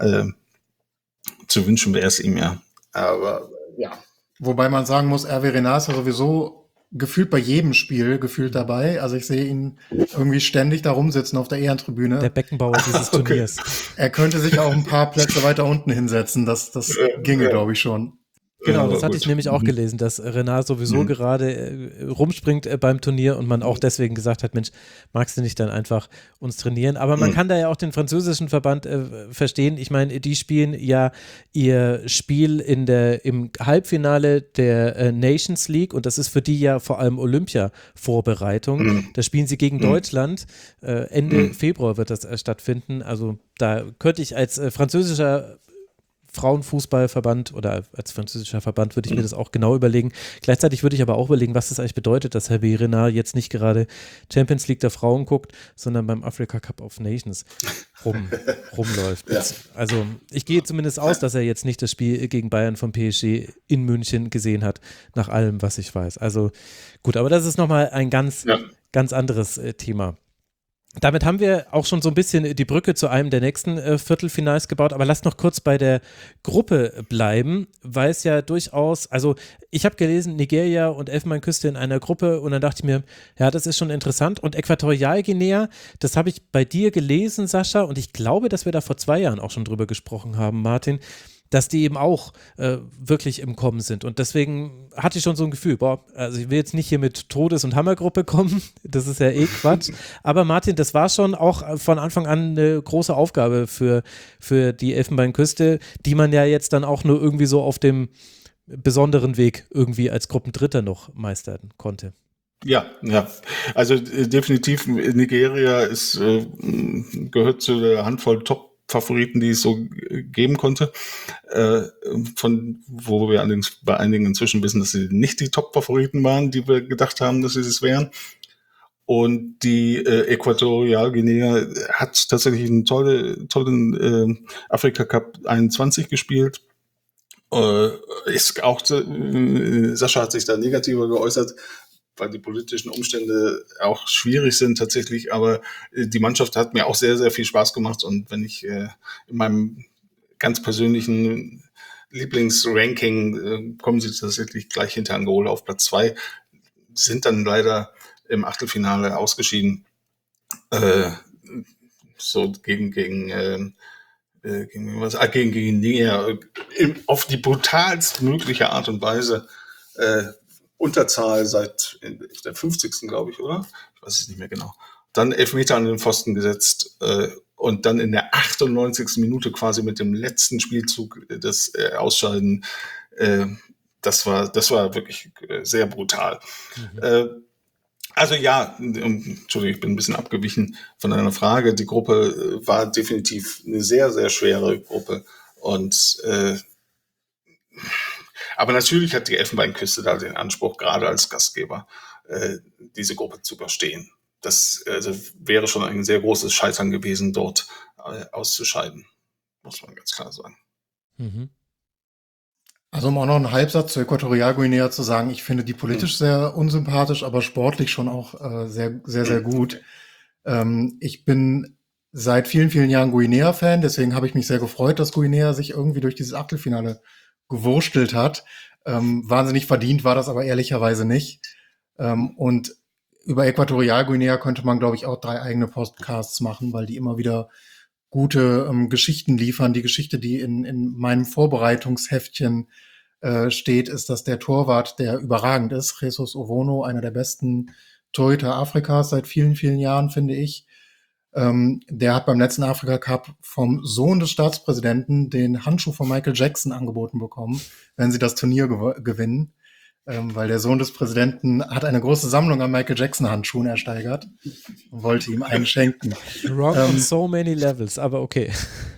zu wünschen, wäre es ihm ja. Aber ja. Wobei man sagen muss, Hervé Renard ist ja sowieso gefühlt bei jedem Spiel dabei. Also ich sehe ihn irgendwie ständig da rumsitzen auf der Ehrentribüne. Der Beckenbauer dieses Turniers. Er könnte sich auch ein paar Plätze weiter unten hinsetzen. Das ginge, glaube ich, schon. Genau, das hatte ich nämlich auch gelesen, dass Renard sowieso gerade rumspringt beim Turnier und man auch deswegen gesagt hat, Mensch, magst du nicht dann einfach uns trainieren? Aber man kann da ja auch den französischen Verband verstehen. Ich meine, die spielen ja ihr Spiel im Halbfinale der Nations League und das ist für die ja vor allem Olympia-Vorbereitung. Da spielen sie gegen Deutschland. Ende Februar wird das stattfinden. Also da könnte ich als französischer Frauenfußballverband oder als französischer Verband würde ich mir das auch genau überlegen. Gleichzeitig würde ich aber auch überlegen, was das eigentlich bedeutet, dass Hervé Renard jetzt nicht gerade Champions League der Frauen guckt, sondern beim Africa Cup of Nations rumläuft. Ja. Also ich gehe zumindest aus, dass er jetzt nicht das Spiel gegen Bayern vom PSG in München gesehen hat, nach allem, was ich weiß. Also gut, aber das ist nochmal ein ganz anderes Thema. Damit haben wir auch schon so ein bisschen die Brücke zu einem der nächsten Viertelfinals gebaut, aber lasst noch kurz bei der Gruppe bleiben, weil es ja durchaus, also ich habe gelesen, Nigeria und Elfenbeinküste in einer Gruppe und dann dachte ich mir, ja, das ist schon interessant und Äquatorialguinea, das habe ich bei dir gelesen, Sascha, und ich glaube, dass wir da vor 2 Jahren auch schon drüber gesprochen haben, Martin, dass die eben auch wirklich im Kommen sind. Und deswegen hatte ich schon so ein Gefühl, also ich will jetzt nicht hier mit Todes- und Hammergruppe kommen, das ist ja Quatsch. Aber Martin, das war schon auch von Anfang an eine große Aufgabe für die Elfenbeinküste, die man ja jetzt dann auch nur irgendwie so auf dem besonderen Weg irgendwie als Gruppendritter noch meistern konnte. Ja. Also definitiv Nigeria gehört zu der Handvoll Top-Favoriten, die es so geben konnte, wo wir allerdings bei einigen inzwischen wissen, dass sie nicht die Top-Favoriten waren, die wir gedacht haben, dass sie es wären. Und die Äquatorialguinea hat tatsächlich einen tollen Afrika Cup 21 gespielt. Ist auch, Sascha hat sich da negativer geäußert, weil die politischen Umstände auch schwierig sind tatsächlich, aber die Mannschaft hat mir auch sehr, sehr viel Spaß gemacht und wenn ich in meinem ganz persönlichen Lieblingsranking kommen sie tatsächlich gleich hinter Angola auf Platz 2, sind dann leider im Achtelfinale ausgeschieden, so gegen Guinea auf die brutalst mögliche Art und Weise, Unterzahl seit der 50. glaube ich, oder? Ich weiß es nicht mehr genau. Dann Elfmeter an den Pfosten gesetzt und dann in der 98. Minute quasi mit dem letzten Spielzug das Ausscheiden. Das war wirklich sehr brutal. Also ja, Entschuldigung, ich bin ein bisschen abgewichen von deiner Frage. Die Gruppe war definitiv eine sehr, sehr schwere Gruppe. Und aber natürlich hat die Elfenbeinküste da den Anspruch, gerade als Gastgeber, diese Gruppe zu überstehen. Das wäre schon ein sehr großes Scheitern gewesen, dort auszuscheiden, muss man ganz klar sagen. Mhm. Also um auch noch einen Halbsatz zur Äquatorialguinea zu sagen, ich finde die politisch sehr unsympathisch, aber sportlich schon auch sehr, sehr, sehr gut. Ich bin seit vielen, vielen Jahren Guinea-Fan, deswegen habe ich mich sehr gefreut, dass Guinea sich irgendwie durch dieses Achtelfinale gewurstelt hat. Wahnsinnig verdient war das aber ehrlicherweise nicht. Und über Äquatorialguinea könnte man, glaube ich, auch 3 eigene Podcasts machen, weil die immer wieder gute Geschichten liefern. Die Geschichte, die in meinem Vorbereitungsheftchen steht, ist, dass der Torwart, der überragend ist, Jesus Owono, einer der besten Torhüter Afrikas seit vielen, vielen Jahren, finde ich. Der hat beim letzten Afrika Cup vom Sohn des Staatspräsidenten den Handschuh von Michael Jackson angeboten bekommen, wenn sie das Turnier gewinnen. Weil der Sohn des Präsidenten hat eine große Sammlung an Michael Jackson Handschuhen ersteigert und wollte ihm einen schenken. Wrong on so many levels, aber okay.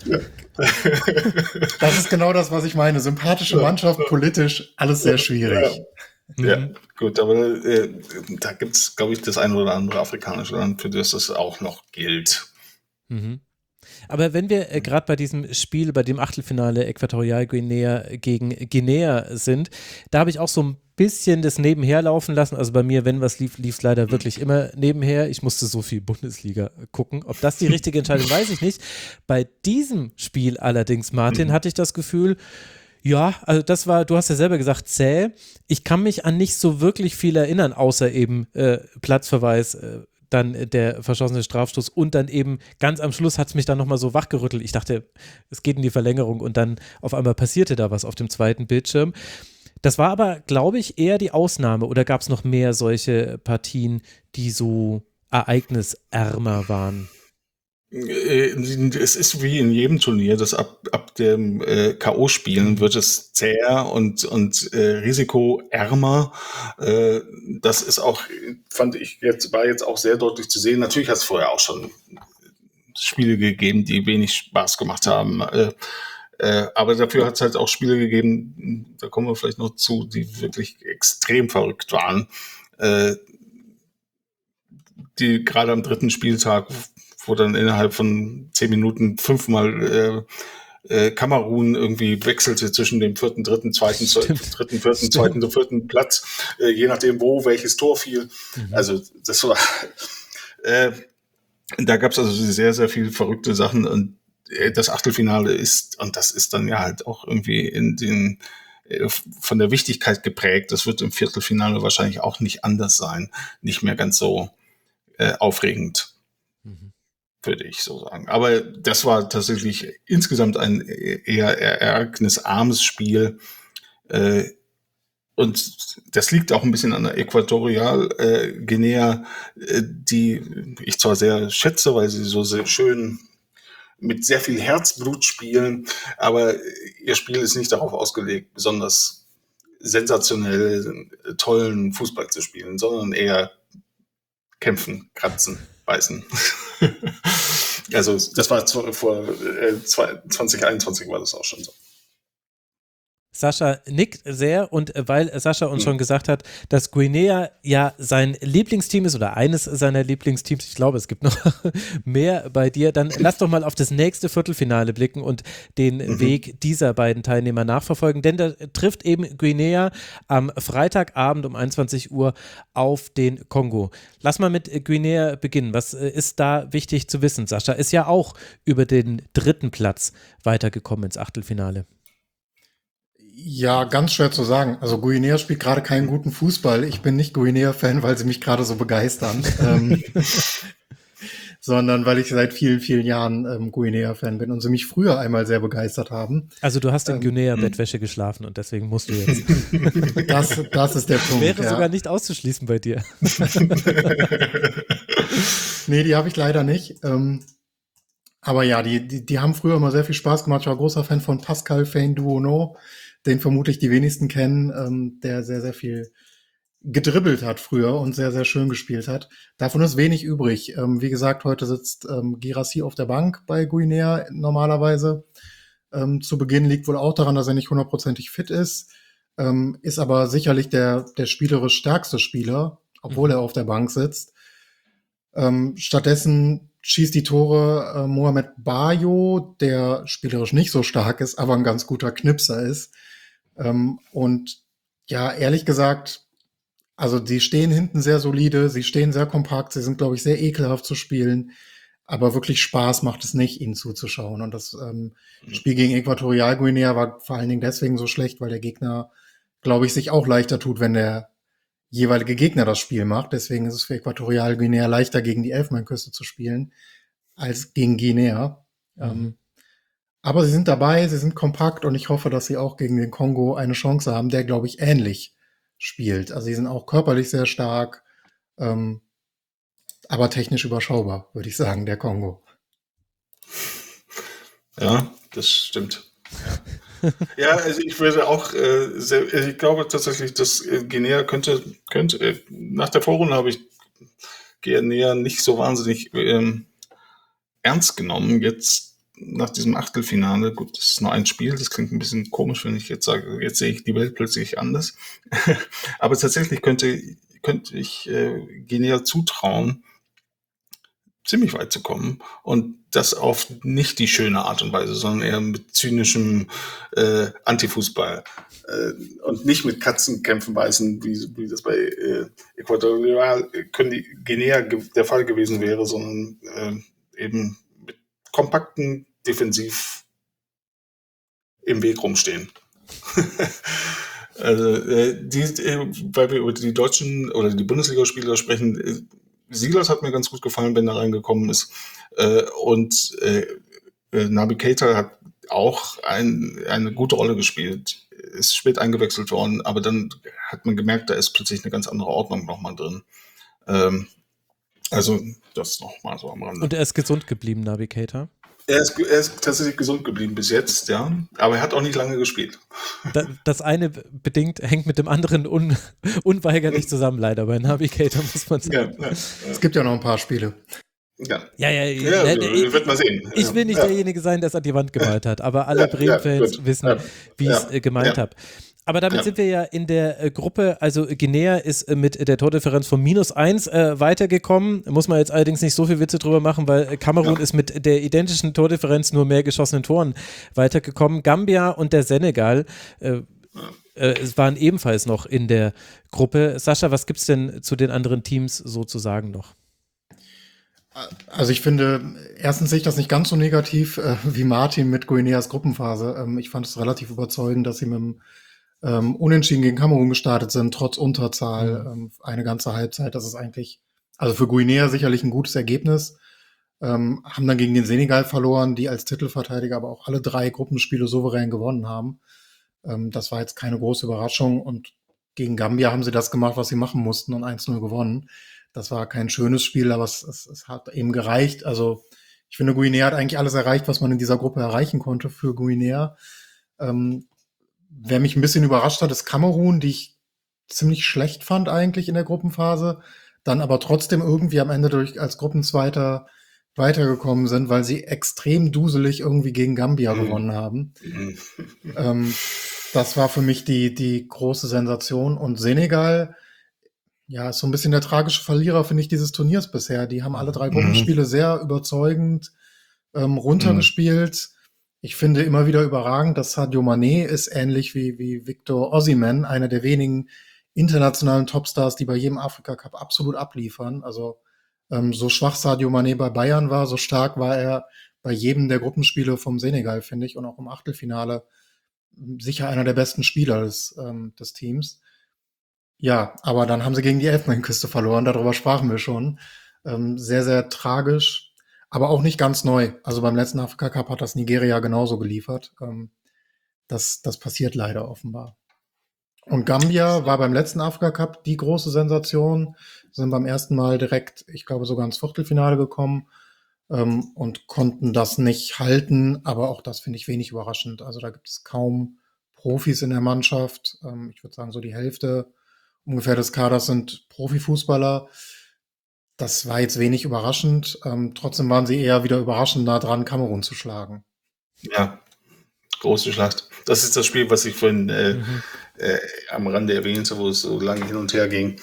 Das ist genau das, was ich meine. Sympathische Mannschaft, politisch, alles sehr schwierig. Ja, gut, aber da gibt es, glaube ich, das ein oder andere afrikanische Land, für das das auch noch gilt. Mhm. Aber wenn wir gerade bei diesem Spiel, bei dem Achtelfinale Äquatorialguinea gegen Guinea sind, da habe ich auch so ein bisschen das nebenher laufen lassen. Also bei mir, wenn was lief es leider wirklich immer nebenher. Ich musste so viel Bundesliga gucken. Ob das die richtige Entscheidung, weiß ich nicht. Bei diesem Spiel allerdings, Martin, hatte ich das Gefühl, ja, also das war, du hast ja selber gesagt, zäh. Ich kann mich an nicht so wirklich viel erinnern, außer eben Platzverweis, dann der verschossene Strafstoß und dann eben ganz am Schluss hat es mich dann nochmal so wachgerüttelt. Ich dachte, es geht in die Verlängerung und dann auf einmal passierte da was auf dem zweiten Bildschirm. Das war aber, glaube ich, eher die Ausnahme oder gab es noch mehr solche Partien, die so ereignisärmer waren? Es ist wie in jedem Turnier, dass ab dem K.O.-Spielen wird es zäher und risikoärmer. Das ist auch, fand ich war jetzt auch sehr deutlich zu sehen. Natürlich hat es vorher auch schon Spiele gegeben, die wenig Spaß gemacht haben. Aber dafür hat es halt auch Spiele gegeben, da kommen wir vielleicht noch zu, die wirklich extrem verrückt waren. Die gerade am 3. Spieltag, wo dann innerhalb von 10 Minuten 5-mal Kamerun irgendwie wechselte zwischen dem 4., 3., 2., 3., 4., 2., 4. Platz, je nachdem wo welches Tor fiel. Also das war, da gab es also sehr, sehr viele verrückte Sachen und das Achtelfinale ist, und das ist dann ja halt auch irgendwie von der Wichtigkeit geprägt. Das wird im Viertelfinale wahrscheinlich auch nicht anders sein, nicht mehr ganz so aufregend, würde ich so sagen. Aber das war tatsächlich insgesamt ein eher ereignisarmes Spiel. Und das liegt auch ein bisschen an der Äquatorialguinea, die ich zwar sehr schätze, weil sie so sehr schön mit sehr viel Herzblut spielen, aber ihr Spiel ist nicht darauf ausgelegt, besonders sensationell tollen Fußball zu spielen, sondern eher kämpfen, kratzen, beißen. Also das war vor 2021 war das auch schon so. Sascha nickt sehr und weil Sascha uns schon gesagt hat, dass Guinea ja sein Lieblingsteam ist oder eines seiner Lieblingsteams, ich glaube, es gibt noch mehr bei dir, dann lass doch mal auf das nächste Viertelfinale blicken und den Weg dieser beiden Teilnehmer nachverfolgen, denn da trifft eben Guinea am Freitagabend um 21 Uhr auf den Kongo. Lass mal mit Guinea beginnen. Was ist da wichtig zu wissen? Sascha ist ja auch über den 3. Platz weitergekommen ins Achtelfinale. Ja, ganz schwer zu sagen. Also Guinea spielt gerade keinen guten Fußball. Ich bin nicht Guinea-Fan, weil sie mich gerade so begeistern, sondern weil ich seit vielen, vielen Jahren Guinea-Fan bin und sie mich früher einmal sehr begeistert haben. Also du hast in Guinea-Bettwäsche geschlafen und deswegen musst du jetzt. Das ist der Punkt. Wäre sogar nicht auszuschließen bei dir. Nee, die habe ich leider nicht. Aber ja, die haben früher immer sehr viel Spaß gemacht. Ich war großer Fan von Pascal Fein-Duono, den vermutlich die wenigsten kennen, der sehr, sehr viel gedribbelt hat früher und sehr, sehr schön gespielt hat. Davon ist wenig übrig. Wie gesagt, heute sitzt Guirassy auf der Bank bei Guinea normalerweise. Zu Beginn liegt wohl auch daran, dass er nicht hundertprozentig fit ist, ist aber sicherlich der spielerisch stärkste Spieler, obwohl er auf der Bank sitzt. Stattdessen schießt die Tore Mohamed Bayo, der spielerisch nicht so stark ist, aber ein ganz guter Knipser ist. Und ja, ehrlich gesagt, also sie stehen hinten sehr solide, sie stehen sehr kompakt, sie sind, glaube ich, sehr ekelhaft zu spielen, aber wirklich Spaß macht es nicht, ihnen zuzuschauen. Und das Spiel gegen Äquatorialguinea war vor allen Dingen deswegen so schlecht, weil der Gegner, glaube ich, sich auch leichter tut, wenn der jeweilige Gegner das Spiel macht. Deswegen ist es für Äquatorialguinea leichter, gegen die Elfenbeinküste zu spielen, als gegen Guinea. Aber sie sind dabei, sie sind kompakt und ich hoffe, dass sie auch gegen den Kongo eine Chance haben, der, glaube ich, ähnlich spielt. Also sie sind auch körperlich sehr stark, aber technisch überschaubar, würde ich sagen, der Kongo. Ja, das stimmt. Ja, also ich würde auch ich glaube tatsächlich, dass Guinea könnte nach der Vorrunde habe ich Guinea nicht so wahnsinnig ernst genommen. Jetzt nach diesem Achtelfinale, gut, das ist nur ein Spiel, das klingt ein bisschen komisch, wenn ich jetzt sage, jetzt sehe ich die Welt plötzlich anders. Aber tatsächlich könnte ich Guinea zutrauen, ziemlich weit zu kommen und das auf nicht die schöne Art und Weise, sondern eher mit zynischem Antifußball und nicht mit Katzenkämpfen beißen, wie das bei Äquatorial Guinea der Fall gewesen wäre, sondern eben mit kompakten Defensiv im Weg rumstehen. Also weil wir über die deutschen oder die Bundesligaspieler sprechen, Silas hat mir ganz gut gefallen, wenn er reingekommen ist. Und Naby Keita hat auch eine gute Rolle gespielt. Ist spät eingewechselt worden, aber dann hat man gemerkt, da ist plötzlich eine ganz andere Ordnung nochmal drin. Also das nochmal so am Rande. Und er ist gesund geblieben, Naby Keita? Er ist tatsächlich gesund geblieben bis jetzt, ja. Aber er hat auch nicht lange gespielt. Das eine hängt mit dem anderen unweigerlich zusammen, leider. Bei Naby Keita muss man sagen. Ja. Es gibt ja noch ein paar Spiele. Ja, wird man sehen. Ich will nicht derjenige sein, der es an die Wand gemalt hat, aber alle Bremen-Fans wissen, wie ich es gemeint habe. Aber damit sind wir ja in der Gruppe, also Guinea ist mit der Tordifferenz von -1 weitergekommen. Muss man jetzt allerdings nicht so viel Witze drüber machen, weil Kamerun ist mit der identischen Tordifferenz nur mehr geschossenen Toren weitergekommen. Gambia und der Senegal waren ebenfalls noch in der Gruppe. Sascha, was gibt es denn zu den anderen Teams sozusagen noch? Also ich finde, erstens sehe ich das nicht ganz so negativ wie Martin mit Guineas Gruppenphase. Ich fand es relativ überzeugend, dass sie mit dem Unentschieden gegen Kamerun gestartet sind, trotz Unterzahl, eine ganze Halbzeit. Das ist eigentlich, also für Guinea sicherlich ein gutes Ergebnis. Haben dann gegen den Senegal verloren, die als Titelverteidiger aber auch alle 3 Gruppenspiele souverän gewonnen haben. Das war jetzt keine große Überraschung und gegen Gambia haben sie das gemacht, was sie machen mussten und 1-0 gewonnen. Das war kein schönes Spiel, aber es hat eben gereicht. Also ich finde, Guinea hat eigentlich alles erreicht, was man in dieser Gruppe erreichen konnte für Guinea. Wer mich ein bisschen überrascht hat, ist Kamerun, die ich ziemlich schlecht fand eigentlich in der Gruppenphase, dann aber trotzdem irgendwie am Ende als Gruppenzweiter weitergekommen sind, weil sie extrem duselig irgendwie gegen Gambia gewonnen haben. Das war für mich die große Sensation. Und Senegal, ja, ist so ein bisschen der tragische Verlierer, finde ich, dieses Turniers bisher. Die haben alle 3 Gruppenspiele sehr überzeugend runtergespielt. Ich finde immer wieder überragend, dass Sadio Mané ist ähnlich wie Victor Osimhen, einer der wenigen internationalen Topstars, die bei jedem Afrika Cup absolut abliefern. Also so schwach Sadio Mané bei Bayern war, so stark war er bei jedem der Gruppenspiele vom Senegal, finde ich, und auch im Achtelfinale sicher einer der besten Spieler des Teams. Ja, aber dann haben sie gegen die Elfenbeinküste verloren, darüber sprachen wir schon. Sehr, sehr tragisch, aber auch nicht ganz neu. Also beim letzten Afrika Cup hat das Nigeria genauso geliefert. Das passiert leider offenbar. Und Gambia war beim letzten Afrika Cup die große Sensation, sind beim ersten Mal direkt, ich glaube, sogar ins Viertelfinale gekommen und konnten das nicht halten, aber auch das finde ich wenig überraschend. Also da gibt es kaum Profis in der Mannschaft. Ich würde sagen, so die Hälfte ungefähr des Kaders sind Profifußballer. Das war jetzt wenig überraschend. Trotzdem waren sie eher wieder überraschend nah dran, Kamerun zu schlagen. Ja, große Schlacht. Das ist das Spiel, was ich vorhin am Rande erwähnte, wo es so lange hin und her ging.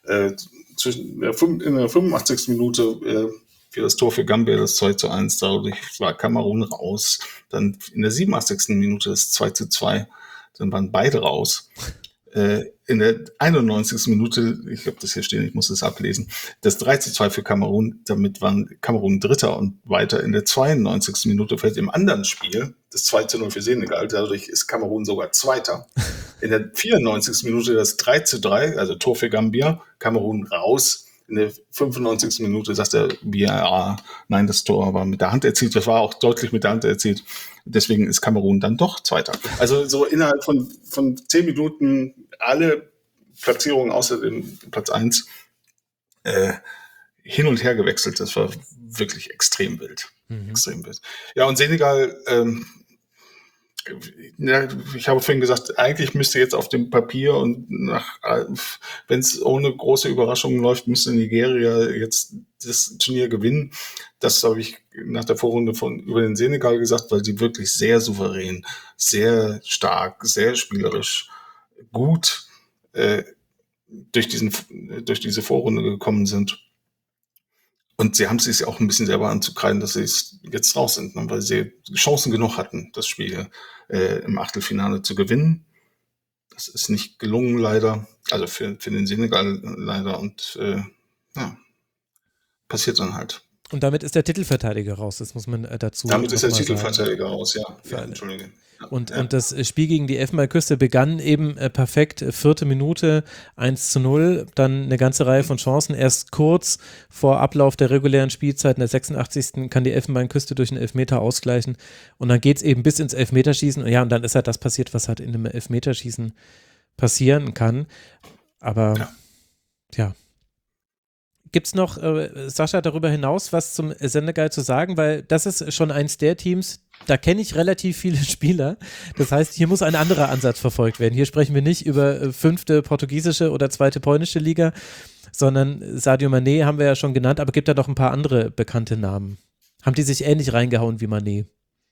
In der 85. Minute für das Tor für Gambia, das 2:1, dadurch war Kamerun raus. Dann in der 87. Minute das 2:2, dann waren beide raus. In der 91. Minute, ich habe das hier stehen, ich muss es ablesen, das 3:2 für Kamerun, damit waren Kamerun Dritter und weiter. In der 92. Minute fällt im anderen Spiel das 2:0 für Senegal, dadurch ist Kamerun sogar Zweiter. In der 94. Minute das 3:3, also Tor für Gambia, Kamerun raus. In der 95. Minute sagt der VAR, nein, das Tor war mit der Hand erzielt, das war auch deutlich mit der Hand erzielt. Deswegen ist Kamerun dann doch Zweiter. Also so innerhalb von 10 Minuten alle Platzierungen außer dem Platz 1 hin und her gewechselt. Das war wirklich extrem wild. Extrem wild. Ja, und Senegal, ich habe vorhin gesagt, eigentlich müsste jetzt auf dem Papier und wenn es ohne große Überraschungen läuft, müsste Nigeria jetzt das Turnier gewinnen. Das habe ich nach der Vorrunde über den Senegal gesagt, weil sie wirklich sehr souverän, sehr stark, sehr spielerisch, gut durch diese Vorrunde gekommen sind. Und sie haben es sich auch ein bisschen selber anzukreiden, dass sie jetzt raus sind, ne, weil sie Chancen genug hatten, das Spiel im Achtelfinale zu gewinnen. Das ist nicht gelungen, leider. Also für den Senegal leider. Und passiert dann halt. Und damit ist der Titelverteidiger raus, das muss man dazu sagen. Damit ist der Titelverteidiger raus, ja. Entschuldige. Und das Spiel gegen die Elfenbeinküste begann eben perfekt, 4. Minute, 1:0, dann eine ganze Reihe von Chancen. Erst kurz vor Ablauf der regulären Spielzeit, in der 86. kann die Elfenbeinküste durch einen Elfmeter ausgleichen und dann geht es eben bis ins Elfmeterschießen. Ja, und dann ist halt das passiert, was halt in einem Elfmeterschießen passieren kann. Aber ja. Gibt es noch, Sascha, darüber hinaus was zum Senegal zu sagen? Weil das ist schon eins der Teams, da kenne ich relativ viele Spieler. Das heißt, hier muss ein anderer Ansatz verfolgt werden. Hier sprechen wir nicht über 5. portugiesische oder 2. polnische Liga, sondern Sadio Mané haben wir ja schon genannt, aber gibt da doch ein paar andere bekannte Namen. Haben die sich ähnlich reingehauen wie Mané?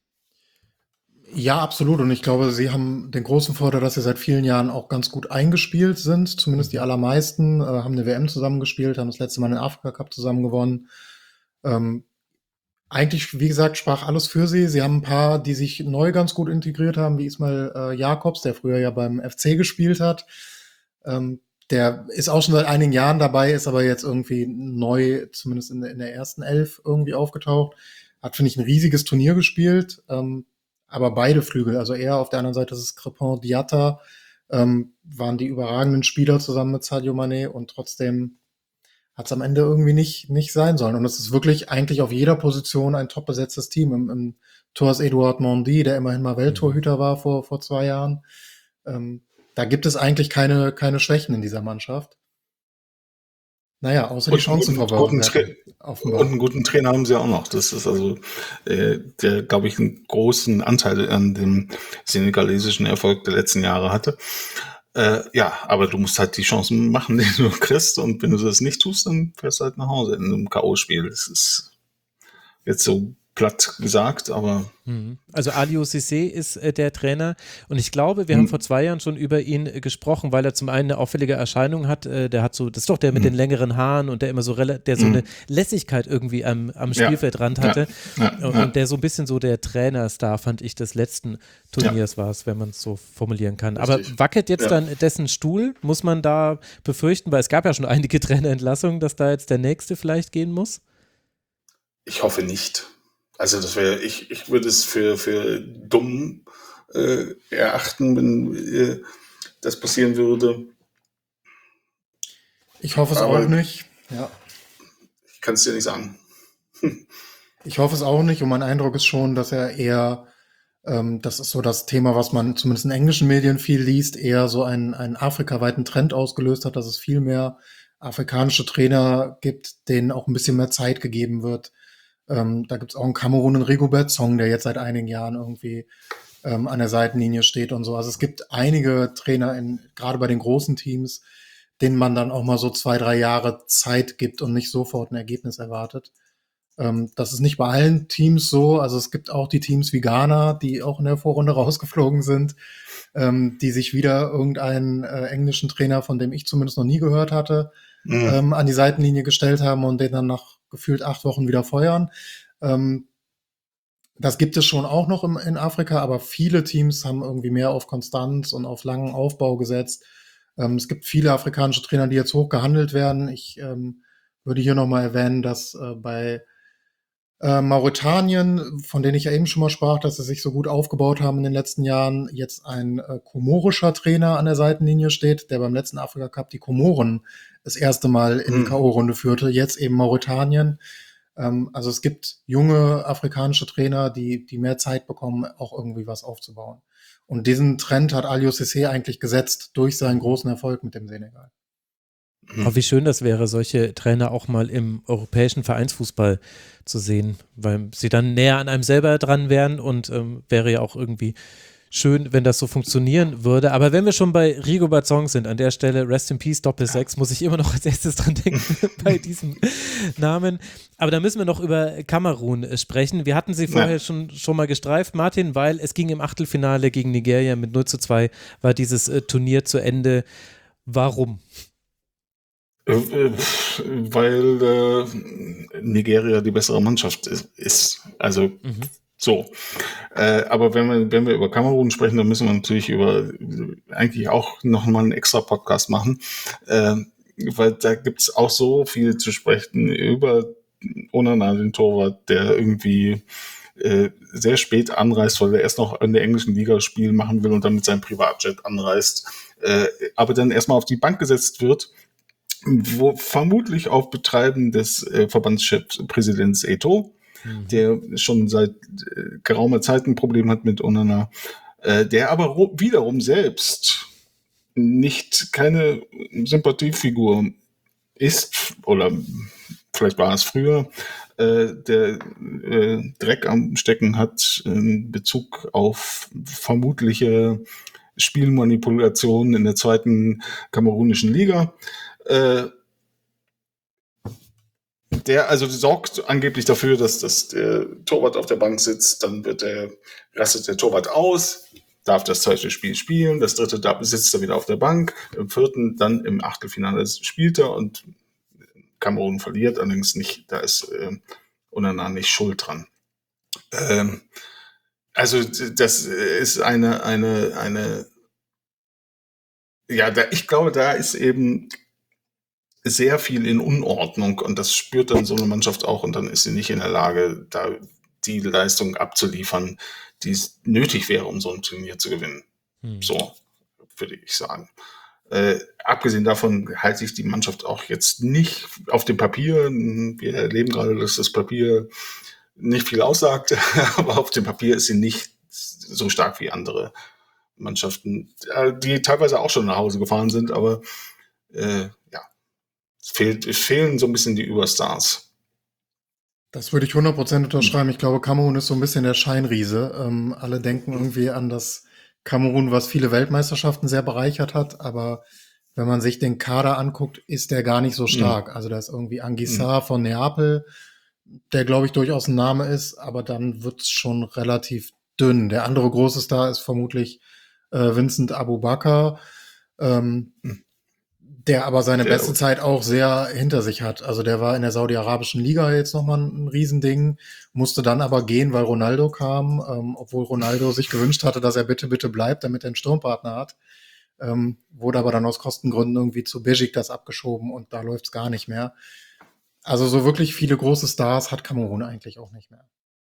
Ja, absolut. Und ich glaube, sie haben den großen Vorteil, dass sie seit vielen Jahren auch ganz gut eingespielt sind. Zumindest die allermeisten haben eine WM zusammengespielt, haben das letzte Mal den Afrika Cup zusammen gewonnen. Eigentlich, wie gesagt, sprach alles für sie. Sie haben ein paar, die sich neu ganz gut integriert haben, wie Ismail Jakobs, der früher ja beim FC gespielt hat. Der ist auch schon seit einigen Jahren dabei, ist aber jetzt irgendwie neu, zumindest in der ersten 11 irgendwie aufgetaucht. Hat, finde ich, ein riesiges Turnier gespielt. Aber beide Flügel, also er auf der anderen Seite, das ist Crépin Diatta, waren die überragenden Spieler zusammen mit Sadio Mané und trotzdem hat es am Ende irgendwie nicht sein sollen. Und es ist wirklich eigentlich auf jeder Position ein top besetztes Team. Im Tor ist Edouard Mendy, der immerhin mal Welttorhüter war vor 2 Jahren. Da gibt es eigentlich keine Schwächen in dieser Mannschaft. Naja, außer die Chancenverwertung. Und einen guten Trainer haben sie auch noch. Das ist also, der, glaube ich, einen großen Anteil an dem senegalesischen Erfolg der letzten Jahre hatte. Aber du musst halt die Chancen machen, die du kriegst. Und wenn du das nicht tust, dann fährst du halt nach Hause in einem K.O.-Spiel. Das ist jetzt so platt gesagt, aber Also Aliou Cissé ist der Trainer und ich glaube, wir haben vor 2 Jahren schon über ihn gesprochen, weil er zum einen eine auffällige Erscheinung hat, der hat so, das ist doch der mit den längeren Haaren und der immer so, der so eine Lässigkeit irgendwie am Spielfeldrand hatte und der so ein bisschen so der Trainerstar, fand ich, des letzten Turniers war es, wenn man es so formulieren kann. Richtig. Aber wackelt jetzt dann dessen Stuhl, muss man da befürchten, weil es gab ja schon einige Trainerentlassungen, dass da jetzt der nächste vielleicht gehen muss? ich hoffe nicht. Also ich würde es für dumm erachten, wenn das passieren würde. Ich hoffe es Aber- auch nicht. Ja. Ich kann es dir nicht sagen. Ich hoffe es auch nicht und mein Eindruck ist schon, dass er eher, das ist so das Thema, was man zumindest in englischen Medien viel liest, eher so einen afrikaweiten Trend ausgelöst hat, dass es viel mehr afrikanische Trainer gibt, denen auch ein bisschen mehr Zeit gegeben wird. Da gibt es auch einen Kamerun, einen Rigobert Song, der jetzt seit einigen Jahren irgendwie an der Seitenlinie steht und so. Also es gibt einige Trainer, gerade bei den großen Teams, denen man dann auch mal so 2, 3 Jahre Zeit gibt und nicht sofort ein Ergebnis erwartet. Das ist nicht bei allen Teams so. Also es gibt auch die Teams wie Ghana, die auch in der Vorrunde rausgeflogen sind, die sich wieder irgendeinen englischen Trainer, von dem ich zumindest noch nie gehört hatte, an die Seitenlinie gestellt haben und den dann nach gefühlt 8 Wochen wieder feuern. Das gibt es schon auch noch in Afrika, aber viele Teams haben irgendwie mehr auf Konstanz und auf langen Aufbau gesetzt. Es gibt viele afrikanische Trainer, die jetzt hoch gehandelt werden. Ich würde hier nochmal erwähnen, dass bei Mauretanien, von denen ich ja eben schon mal sprach, dass sie sich so gut aufgebaut haben in den letzten Jahren, jetzt ein komorischer Trainer an der Seitenlinie steht, der beim letzten Afrika Cup die Komoren das erste Mal in die K.O.-Runde führte, jetzt eben Mauretanien. Also es gibt junge afrikanische Trainer, die mehr Zeit bekommen, auch irgendwie was aufzubauen. Und diesen Trend hat Aliou Cissé eigentlich gesetzt durch seinen großen Erfolg mit dem Senegal. Aber wie schön das wäre, solche Trainer auch mal im europäischen Vereinsfußball zu sehen, weil sie dann näher an einem selber dran wären und wäre ja auch irgendwie schön, wenn das so funktionieren würde. Aber wenn wir schon bei Rigobert Song sind, an der Stelle Rest in Peace Doppel-6, muss ich immer noch als erstes dran denken bei diesem Namen. Aber da müssen wir noch über Kamerun sprechen. Wir hatten sie vorher schon mal gestreift, Martin, weil es ging im Achtelfinale gegen Nigeria mit 0:2, war dieses Turnier zu Ende. Warum? Weil Nigeria die bessere Mannschaft ist. Also so. Aber wenn wir über Kamerun sprechen, dann müssen wir natürlich eigentlich auch nochmal einen extra Podcast machen. Weil da gibt es auch so viel zu sprechen über Onana, den Torwart, der irgendwie sehr spät anreist, weil er erst noch in der englischen Liga Spiel machen will und dann mit seinem Privatjet anreist. Aber dann erstmal auf die Bank gesetzt wird, wo vermutlich auf Betreiben des Verbandschefpräsidents Eto'o, der schon seit geraumer Zeit ein Problem hat mit Onana, der aber wiederum selbst keine Sympathiefigur ist, oder vielleicht war es früher, der Dreck am Stecken hat in Bezug auf vermutliche Spielmanipulationen in der zweiten kamerunischen Liga. Der also sorgt angeblich dafür, dass der Torwart auf der Bank sitzt, dann rastet der Torwart aus, darf das zweite Spiel spielen, das dritte sitzt er wieder auf der Bank, im vierten, dann im Achtelfinale spielt er und Kamerun verliert, allerdings nicht, da ist Onana nicht schuld dran. Also das ist ich glaube, da ist eben sehr viel in Unordnung und das spürt dann so eine Mannschaft auch und dann ist sie nicht in der Lage, da die Leistung abzuliefern, die es nötig wäre, um so ein Turnier zu gewinnen. So, würde ich sagen. Abgesehen davon halte ich die Mannschaft auch jetzt nicht auf dem Papier. Wir erleben gerade, dass das Papier nicht viel aussagt, aber auf dem Papier ist sie nicht so stark wie andere Mannschaften, die teilweise auch schon nach Hause gefahren sind, aber es fehlen so ein bisschen die Überstars. Das würde ich 100% unterschreiben. Ich glaube, Kamerun ist so ein bisschen der Scheinriese. Alle denken irgendwie an das Kamerun, was viele Weltmeisterschaften sehr bereichert hat, aber wenn man sich den Kader anguckt, ist der gar nicht so stark. Also da ist irgendwie Anguissa von Neapel, der, glaube ich, durchaus ein Name ist, aber dann wird's schon relativ dünn. Der andere große Star ist vermutlich Vincent Aboubakar, der aber seine beste Zeit auch sehr hinter sich hat. Also der war in der Saudi-Arabischen Liga jetzt nochmal ein Riesending, musste dann aber gehen, weil Ronaldo kam, obwohl Ronaldo sich gewünscht hatte, dass er bitte bleibt, damit er einen Sturmpartner hat. Wurde aber dann aus Kostengründen irgendwie zu Besiktas abgeschoben und da läuft's gar nicht mehr. Also so wirklich viele große Stars hat Kamerun eigentlich auch nicht mehr.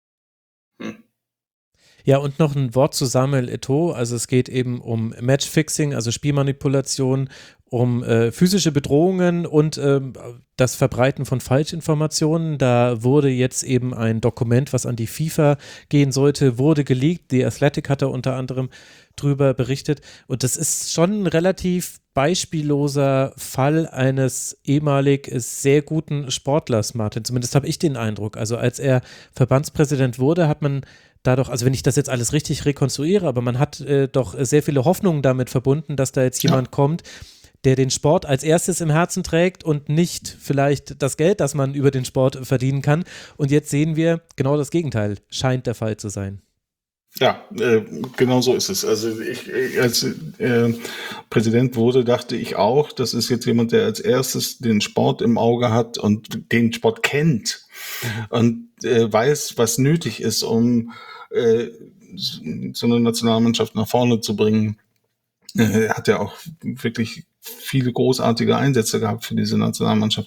Ja, und noch ein Wort zu Samuel Eto'o. Also es geht eben um Matchfixing, also Spielmanipulation, um physische Bedrohungen und das Verbreiten von Falschinformationen. Da wurde jetzt eben ein Dokument, was an die FIFA gehen sollte, wurde geleakt. The Athletic hat da unter anderem drüber berichtet. Und das ist schon ein relativ beispielloser Fall eines ehemalig sehr guten Sportlers, Martin. Zumindest habe ich den Eindruck. Also als er Verbandspräsident wurde, hat man dadurch, also wenn ich das jetzt alles richtig rekonstruiere, aber man hat doch sehr viele Hoffnungen damit verbunden, dass da jetzt jemand kommt, der den Sport als erstes im Herzen trägt und nicht vielleicht das Geld, das man über den Sport verdienen kann. Und jetzt sehen wir, genau das Gegenteil scheint der Fall zu sein. Ja, genau so ist es. Also ich als Präsident wurde, dachte ich auch, das ist jetzt jemand, der als erstes den Sport im Auge hat und den Sport kennt und weiß, was nötig ist, um so eine Nationalmannschaft nach vorne zu bringen. Er hat ja auch wirklich viele großartige Einsätze gehabt für diese Nationalmannschaft.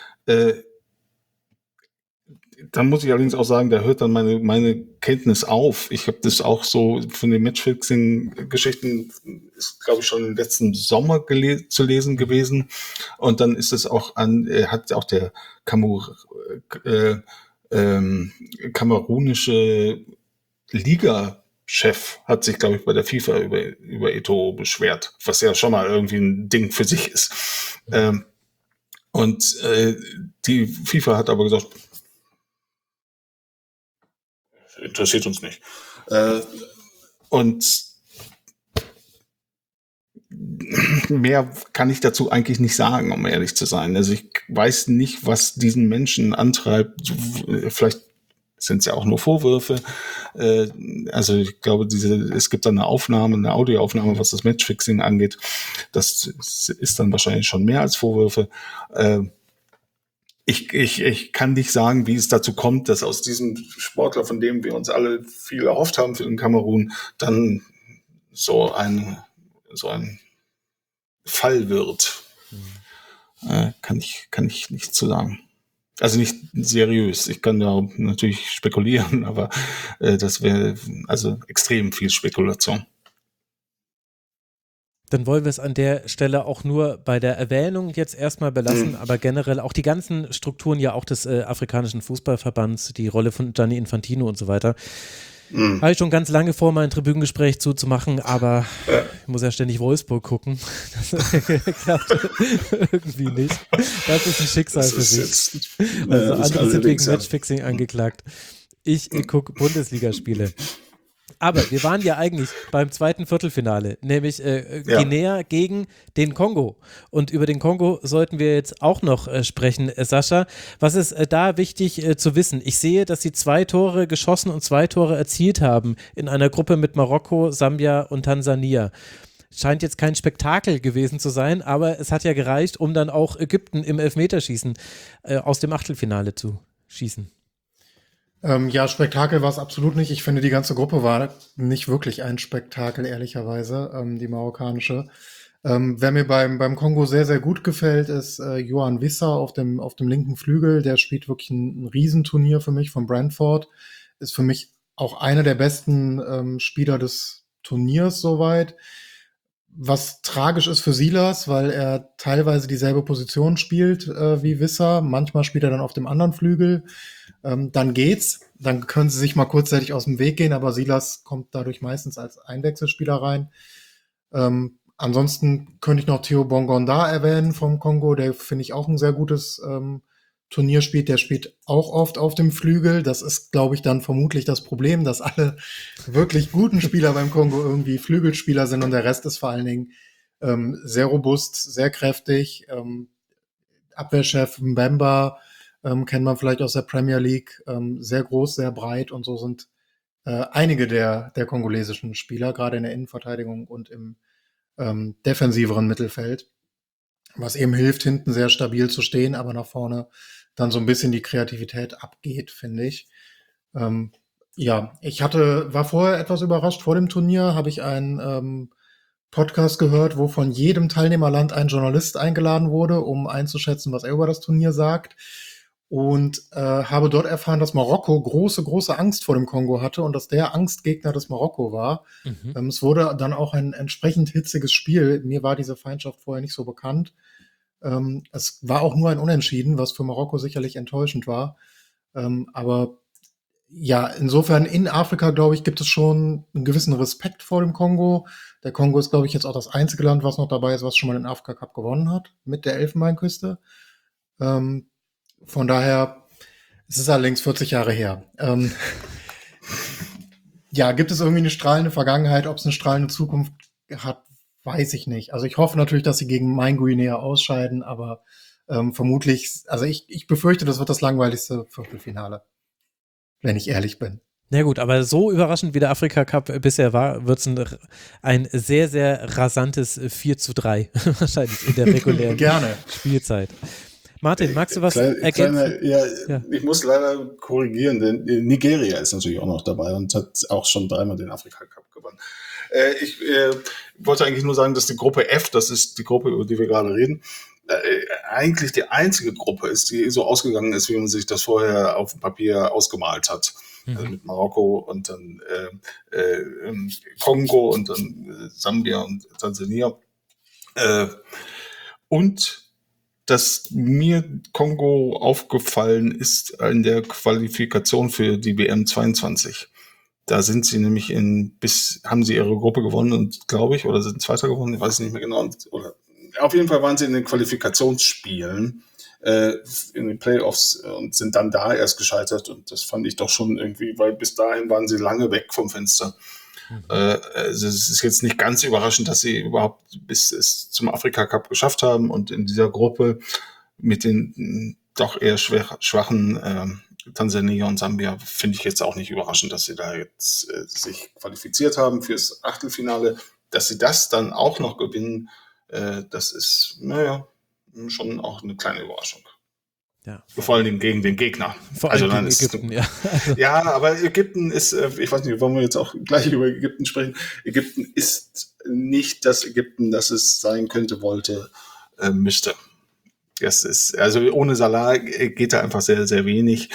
Dann muss ich allerdings auch sagen, da hört dann meine Kenntnis auf. Ich habe das auch so von den Matchfixing-Geschichten, ist glaube ich schon im letzten Sommer zu lesen gewesen. Und dann ist es auch hat auch der kamerunische Liga-Chef hat sich, glaube ich, bei der FIFA über Eto'o beschwert, was ja schon mal irgendwie ein Ding für sich ist. Und die FIFA hat aber gesagt, interessiert uns nicht. Und mehr kann ich dazu eigentlich nicht sagen, um ehrlich zu sein. Also ich weiß nicht, was diesen Menschen antreibt. Vielleicht sind es ja auch nur Vorwürfe. Also ich glaube, es gibt dann eine Audioaufnahme, was das Matchfixing angeht. Das ist dann wahrscheinlich schon mehr als Vorwürfe. Ich kann nicht sagen, wie es dazu kommt, dass aus diesem Sportler, von dem wir uns alle viel erhofft haben für den Kamerun, dann so ein Fall wird. Kann ich nicht zu sagen. Also nicht seriös. Ich kann da natürlich spekulieren, aber das wäre also extrem viel Spekulation. Dann wollen wir es an der Stelle auch nur bei der Erwähnung jetzt erstmal belassen, aber generell auch die ganzen Strukturen ja auch des afrikanischen Fußballverbands, die Rolle von Gianni Infantino und so weiter. Habe ich schon ganz lange vor, mal ein Tribünengespräch zuzumachen, aber ich muss ja ständig Wolfsburg gucken. Das klappt irgendwie nicht. Das ist ein Schicksal für sich. Also andere sind wegen Matchfixing angeklagt. Ich gucke Bundesligaspiele. Aber wir waren ja eigentlich beim zweiten Viertelfinale, nämlich Guinea gegen den Kongo. Und über den Kongo sollten wir jetzt auch noch sprechen, Sascha. Was ist da wichtig zu wissen? Ich sehe, dass sie 2 Tore geschossen und 2 Tore erzielt haben in einer Gruppe mit Marokko, Sambia und Tansania. Scheint jetzt kein Spektakel gewesen zu sein, aber es hat ja gereicht, um dann auch Ägypten im Elfmeterschießen aus dem Achtelfinale zu schießen. Ja, Spektakel war es absolut nicht. Ich finde, die ganze Gruppe war nicht wirklich ein Spektakel, ehrlicherweise, die marokkanische. Wer mir beim Kongo sehr, sehr gut gefällt, ist Yohan Wissa auf dem linken Flügel. Der spielt wirklich ein Riesenturnier für mich von Brentford. Ist für mich auch einer der besten Spieler des Turniers soweit. Was tragisch ist für Silas, weil er teilweise dieselbe Position spielt wie Wissa. Manchmal spielt er dann auf dem anderen Flügel. Dann geht's. Dann können sie sich mal kurzzeitig aus dem Weg gehen, aber Silas kommt dadurch meistens als Einwechselspieler rein. Ansonsten könnte ich noch Theo Bongonda erwähnen vom Kongo, der finde ich auch ein sehr gutes Turnier spielt. Der spielt auch oft auf dem Flügel. Das ist, glaube ich, dann vermutlich das Problem, dass alle wirklich guten Spieler beim Kongo irgendwie Flügelspieler sind und der Rest ist vor allen Dingen sehr robust, sehr kräftig. Abwehrchef Mbemba kennt man vielleicht aus der Premier League, sehr groß, sehr breit und so sind einige der kongolesischen Spieler, gerade in der Innenverteidigung und im defensiveren Mittelfeld, was eben hilft, hinten sehr stabil zu stehen, aber nach vorne dann so ein bisschen die Kreativität abgeht, finde ich. Ja, war vorher etwas überrascht. Vor dem Turnier habe ich einen Podcast gehört, wo von jedem Teilnehmerland ein Journalist eingeladen wurde, um einzuschätzen, was er über das Turnier sagt. Und habe dort erfahren, dass Marokko große Angst vor dem Kongo hatte und dass der Angstgegner des Marokko war. Es wurde dann auch ein entsprechend hitziges Spiel. Mir war diese Feindschaft vorher nicht so bekannt. Es war auch nur ein Unentschieden, was für Marokko sicherlich enttäuschend war. Aber ja, insofern in Afrika, glaube ich, gibt es schon einen gewissen Respekt vor dem Kongo. Der Kongo ist, glaube ich, jetzt auch das einzige Land, was noch dabei ist, was schon mal den Afrika Cup gewonnen hat, mit der Elfenbeinküste. Von daher, es ist allerdings 40 Jahre her. Ja, gibt es irgendwie eine strahlende Vergangenheit? Ob es eine strahlende Zukunft hat, weiß ich nicht. Also ich hoffe natürlich, dass sie gegen Main-Guinea ausscheiden, aber vermutlich, also ich befürchte, das wird das langweiligste Viertelfinale, wenn ich ehrlich bin. Na gut, aber so überraschend wie der Afrika Cup bisher war, wird es ein sehr, sehr rasantes 4:3 wahrscheinlich in der regulären Spielzeit. Martin, magst du was ergänzen? Ja. Ich muss leider korrigieren, denn Nigeria ist natürlich auch noch dabei und hat auch schon 3-mal den Afrika Cup gewonnen. Ich wollte eigentlich nur sagen, dass die Gruppe F, das ist die Gruppe, über die wir gerade reden, eigentlich die einzige Gruppe ist, die so ausgegangen ist, wie man sich das vorher auf dem Papier ausgemalt hat. Also mit Marokko und dann Kongo und dann Sambia und Tansania. Und dass mir Kongo aufgefallen ist in der Qualifikation für die WM 22. Da sind sie nämlich haben sie ihre Gruppe gewonnen und glaube ich, oder sind Zweiter gewonnen, ich weiß nicht mehr genau. Oder auf jeden Fall waren sie in den Qualifikationsspielen in den Playoffs und sind dann da erst gescheitert und das fand ich doch schon irgendwie, weil bis dahin waren sie lange weg vom Fenster. Also es ist jetzt nicht ganz überraschend, dass sie überhaupt bis es zum Afrika Cup geschafft haben und in dieser Gruppe mit den doch eher schwachen Tansania und Sambia finde ich jetzt auch nicht überraschend, dass sie da jetzt sich qualifiziert haben fürs Achtelfinale. Dass sie das dann auch noch gewinnen, das ist, schon auch eine kleine Überraschung. Ja. Vor allen Dingen gegen den Gegner. Vor allem gegen Ägypten, ja. Ja, aber Ägypten ist, ich weiß nicht, wollen wir jetzt auch gleich über Ägypten sprechen? Ägypten ist nicht das Ägypten, das es sein könnte, müsste. Das ist, also ohne Salah geht da einfach sehr, sehr wenig.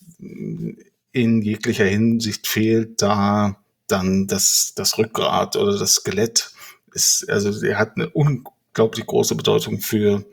In jeglicher Hinsicht fehlt da dann das Rückgrat oder das Skelett. Also er hat eine unglaublich große Bedeutung für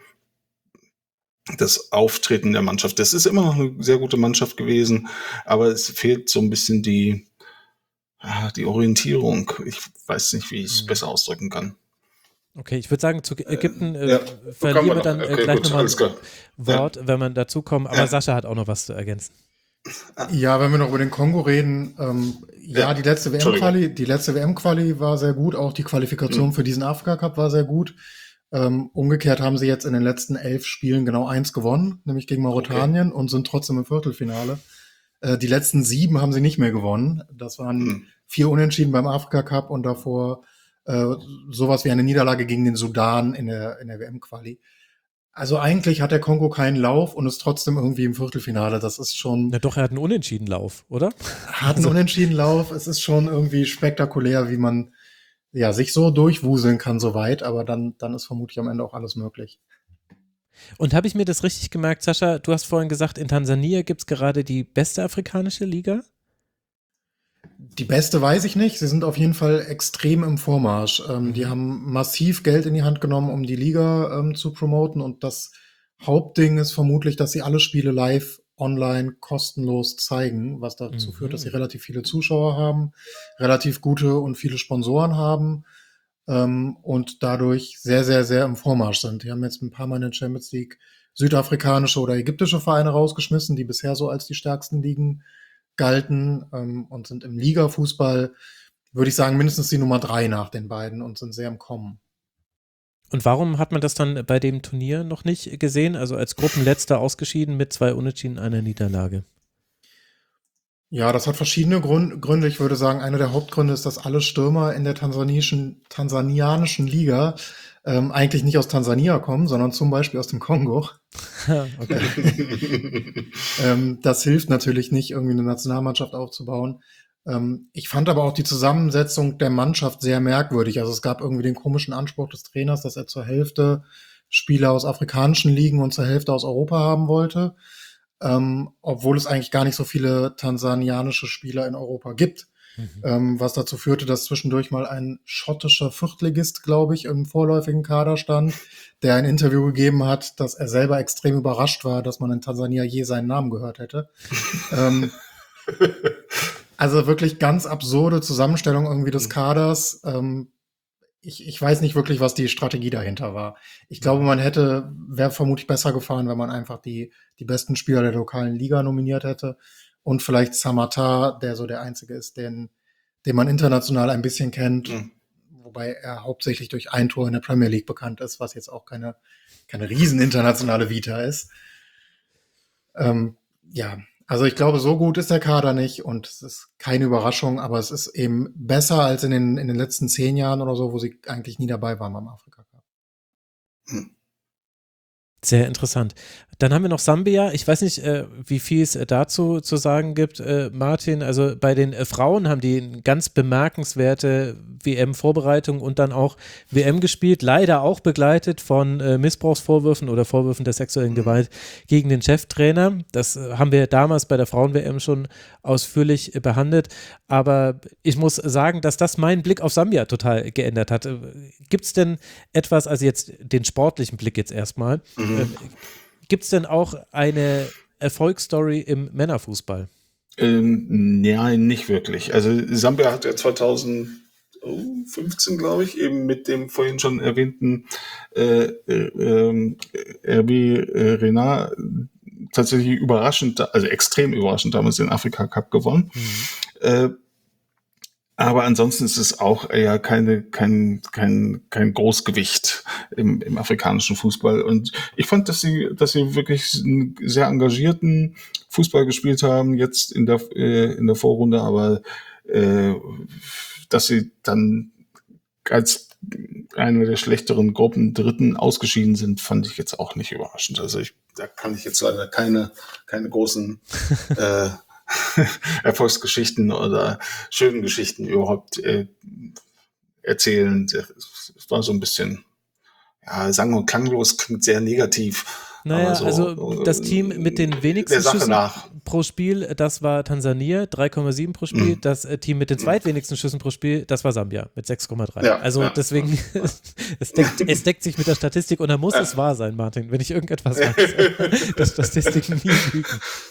das Auftreten der Mannschaft. Das ist immer noch eine sehr gute Mannschaft gewesen, aber es fehlt so ein bisschen die Orientierung. Ich weiß nicht, wie ich es besser ausdrücken kann. Okay, ich würde sagen, zu Ägypten verlieren wir dann gleich nochmal ein Wort, wenn wir dazu kommen. Aber Sascha hat auch noch was zu ergänzen. Ja, wenn wir noch über den Kongo reden, die letzte WM-Quali war sehr gut, auch die Qualifikation für diesen Afrika Cup war sehr gut. Umgekehrt haben sie jetzt in den letzten 11 Spielen genau 1 gewonnen, nämlich gegen Mauretanien und sind trotzdem im Viertelfinale. Die letzten 7 haben sie nicht mehr gewonnen. Das waren 4 Unentschieden beim Afrika Cup und davor sowas wie eine Niederlage gegen den Sudan in der WM-Quali. Also eigentlich hat der Kongo keinen Lauf und ist trotzdem irgendwie im Viertelfinale. Das ist schon... Ja doch, er hat einen Unentschieden-Lauf, oder? Hat einen Unentschieden-Lauf. Es ist schon irgendwie spektakulär, wie man sich so durchwuseln kann so weit, aber dann ist vermutlich am Ende auch alles möglich. Und habe ich mir das richtig gemerkt, Sascha? Du hast vorhin gesagt, in Tansania gibt es gerade die beste afrikanische Liga? Die beste weiß ich nicht. Sie sind auf jeden Fall extrem im Vormarsch. Die haben massiv Geld in die Hand genommen, um die Liga zu promoten. Und das Hauptding ist vermutlich, dass sie alle Spiele live online kostenlos zeigen, was dazu führt, dass sie relativ viele Zuschauer haben, relativ gute und viele Sponsoren haben und dadurch sehr, sehr, sehr im Vormarsch sind. Die haben jetzt ein paar Mal in der Champions League südafrikanische oder ägyptische Vereine rausgeschmissen, die bisher so als die stärksten Ligen galten und sind im Liga-Fußball, würde ich sagen, mindestens die Nummer 3 nach den beiden und sind sehr im Kommen. Und warum hat man das dann bei dem Turnier noch nicht gesehen? Also als Gruppenletzter ausgeschieden mit 2 Unentschieden, einer Niederlage. Ja, das hat verschiedene Gründe. Ich würde sagen, einer der Hauptgründe ist, dass alle Stürmer in der tansanianischen Liga eigentlich nicht aus Tansania kommen, sondern zum Beispiel aus dem Kongo. Okay. Das hilft natürlich nicht, irgendwie eine Nationalmannschaft aufzubauen. Ich fand aber auch die Zusammensetzung der Mannschaft sehr merkwürdig. Also es gab irgendwie den komischen Anspruch des Trainers, dass er zur Hälfte Spieler aus afrikanischen Ligen und zur Hälfte aus Europa haben wollte, obwohl es eigentlich gar nicht so viele tansanianische Spieler in Europa gibt. Was dazu führte, dass zwischendurch mal ein schottischer Viertligist, glaube ich, im vorläufigen Kader stand, der ein Interview gegeben hat, dass er selber extrem überrascht war, dass man in Tansania je seinen Namen gehört hätte. Also wirklich ganz absurde Zusammenstellung irgendwie des Kaders. Ich weiß nicht wirklich, was die Strategie dahinter war. Ich glaube, wäre vermutlich besser gefahren, wenn man einfach die besten Spieler der lokalen Liga nominiert hätte und vielleicht Samatta, der so der Einzige ist, den man international ein bisschen kennt, wobei er hauptsächlich durch ein Tor in der Premier League bekannt ist, was jetzt auch keine riesen internationale Vita ist. Ja, also ich glaube, so gut ist der Kader nicht und es ist keine Überraschung, aber es ist eben besser als in den letzten 10 Jahren oder so, wo sie eigentlich nie dabei waren beim Afrika Cup. Sehr interessant. Dann haben wir noch Sambia. Ich weiß nicht, wie viel es dazu zu sagen gibt, Martin. Also bei den Frauen haben die eine ganz bemerkenswerte WM-Vorbereitung und dann auch WM gespielt. Leider auch begleitet von Missbrauchsvorwürfen oder Vorwürfen der sexuellen Gewalt gegen den Cheftrainer. Das haben wir damals bei der Frauen-WM schon ausführlich behandelt. Aber ich muss sagen, dass das meinen Blick auf Sambia total geändert hat. Gibt es denn etwas, also jetzt den sportlichen Blick jetzt erstmal, gibt es denn auch eine Erfolgsstory im Männerfußball? Nein, nicht wirklich. Also Sambia hat ja 2015, glaube ich, eben mit dem vorhin schon erwähnten RB Renat tatsächlich überraschend, also extrem überraschend damals den Afrika Cup gewonnen. Aber ansonsten ist es auch eher kein Großgewicht im afrikanischen Fußball. Und ich fand, dass sie wirklich einen sehr engagierten Fußball gespielt haben, jetzt in der Vorrunde, aber dass sie dann als eine der schlechteren Gruppen Dritten ausgeschieden sind, fand ich jetzt auch nicht überraschend. Also da kann ich jetzt leider keine großen Erfolgsgeschichten oder schönen Geschichten überhaupt erzählen. Es war so ein bisschen, ja, sang- und klanglos, klingt sehr negativ. Naja, so, also das Team mit den wenigsten Schüssen pro Spiel, das war Tansania, 3,7 pro Spiel. Das Team mit den zweitwenigsten Schüssen pro Spiel, das war Sambia mit 6,3. Ja, also deswegen, es deckt sich mit der Statistik und da muss es wahr sein, Martin, wenn ich irgendetwas weiß, dass Statistiken nie lügen.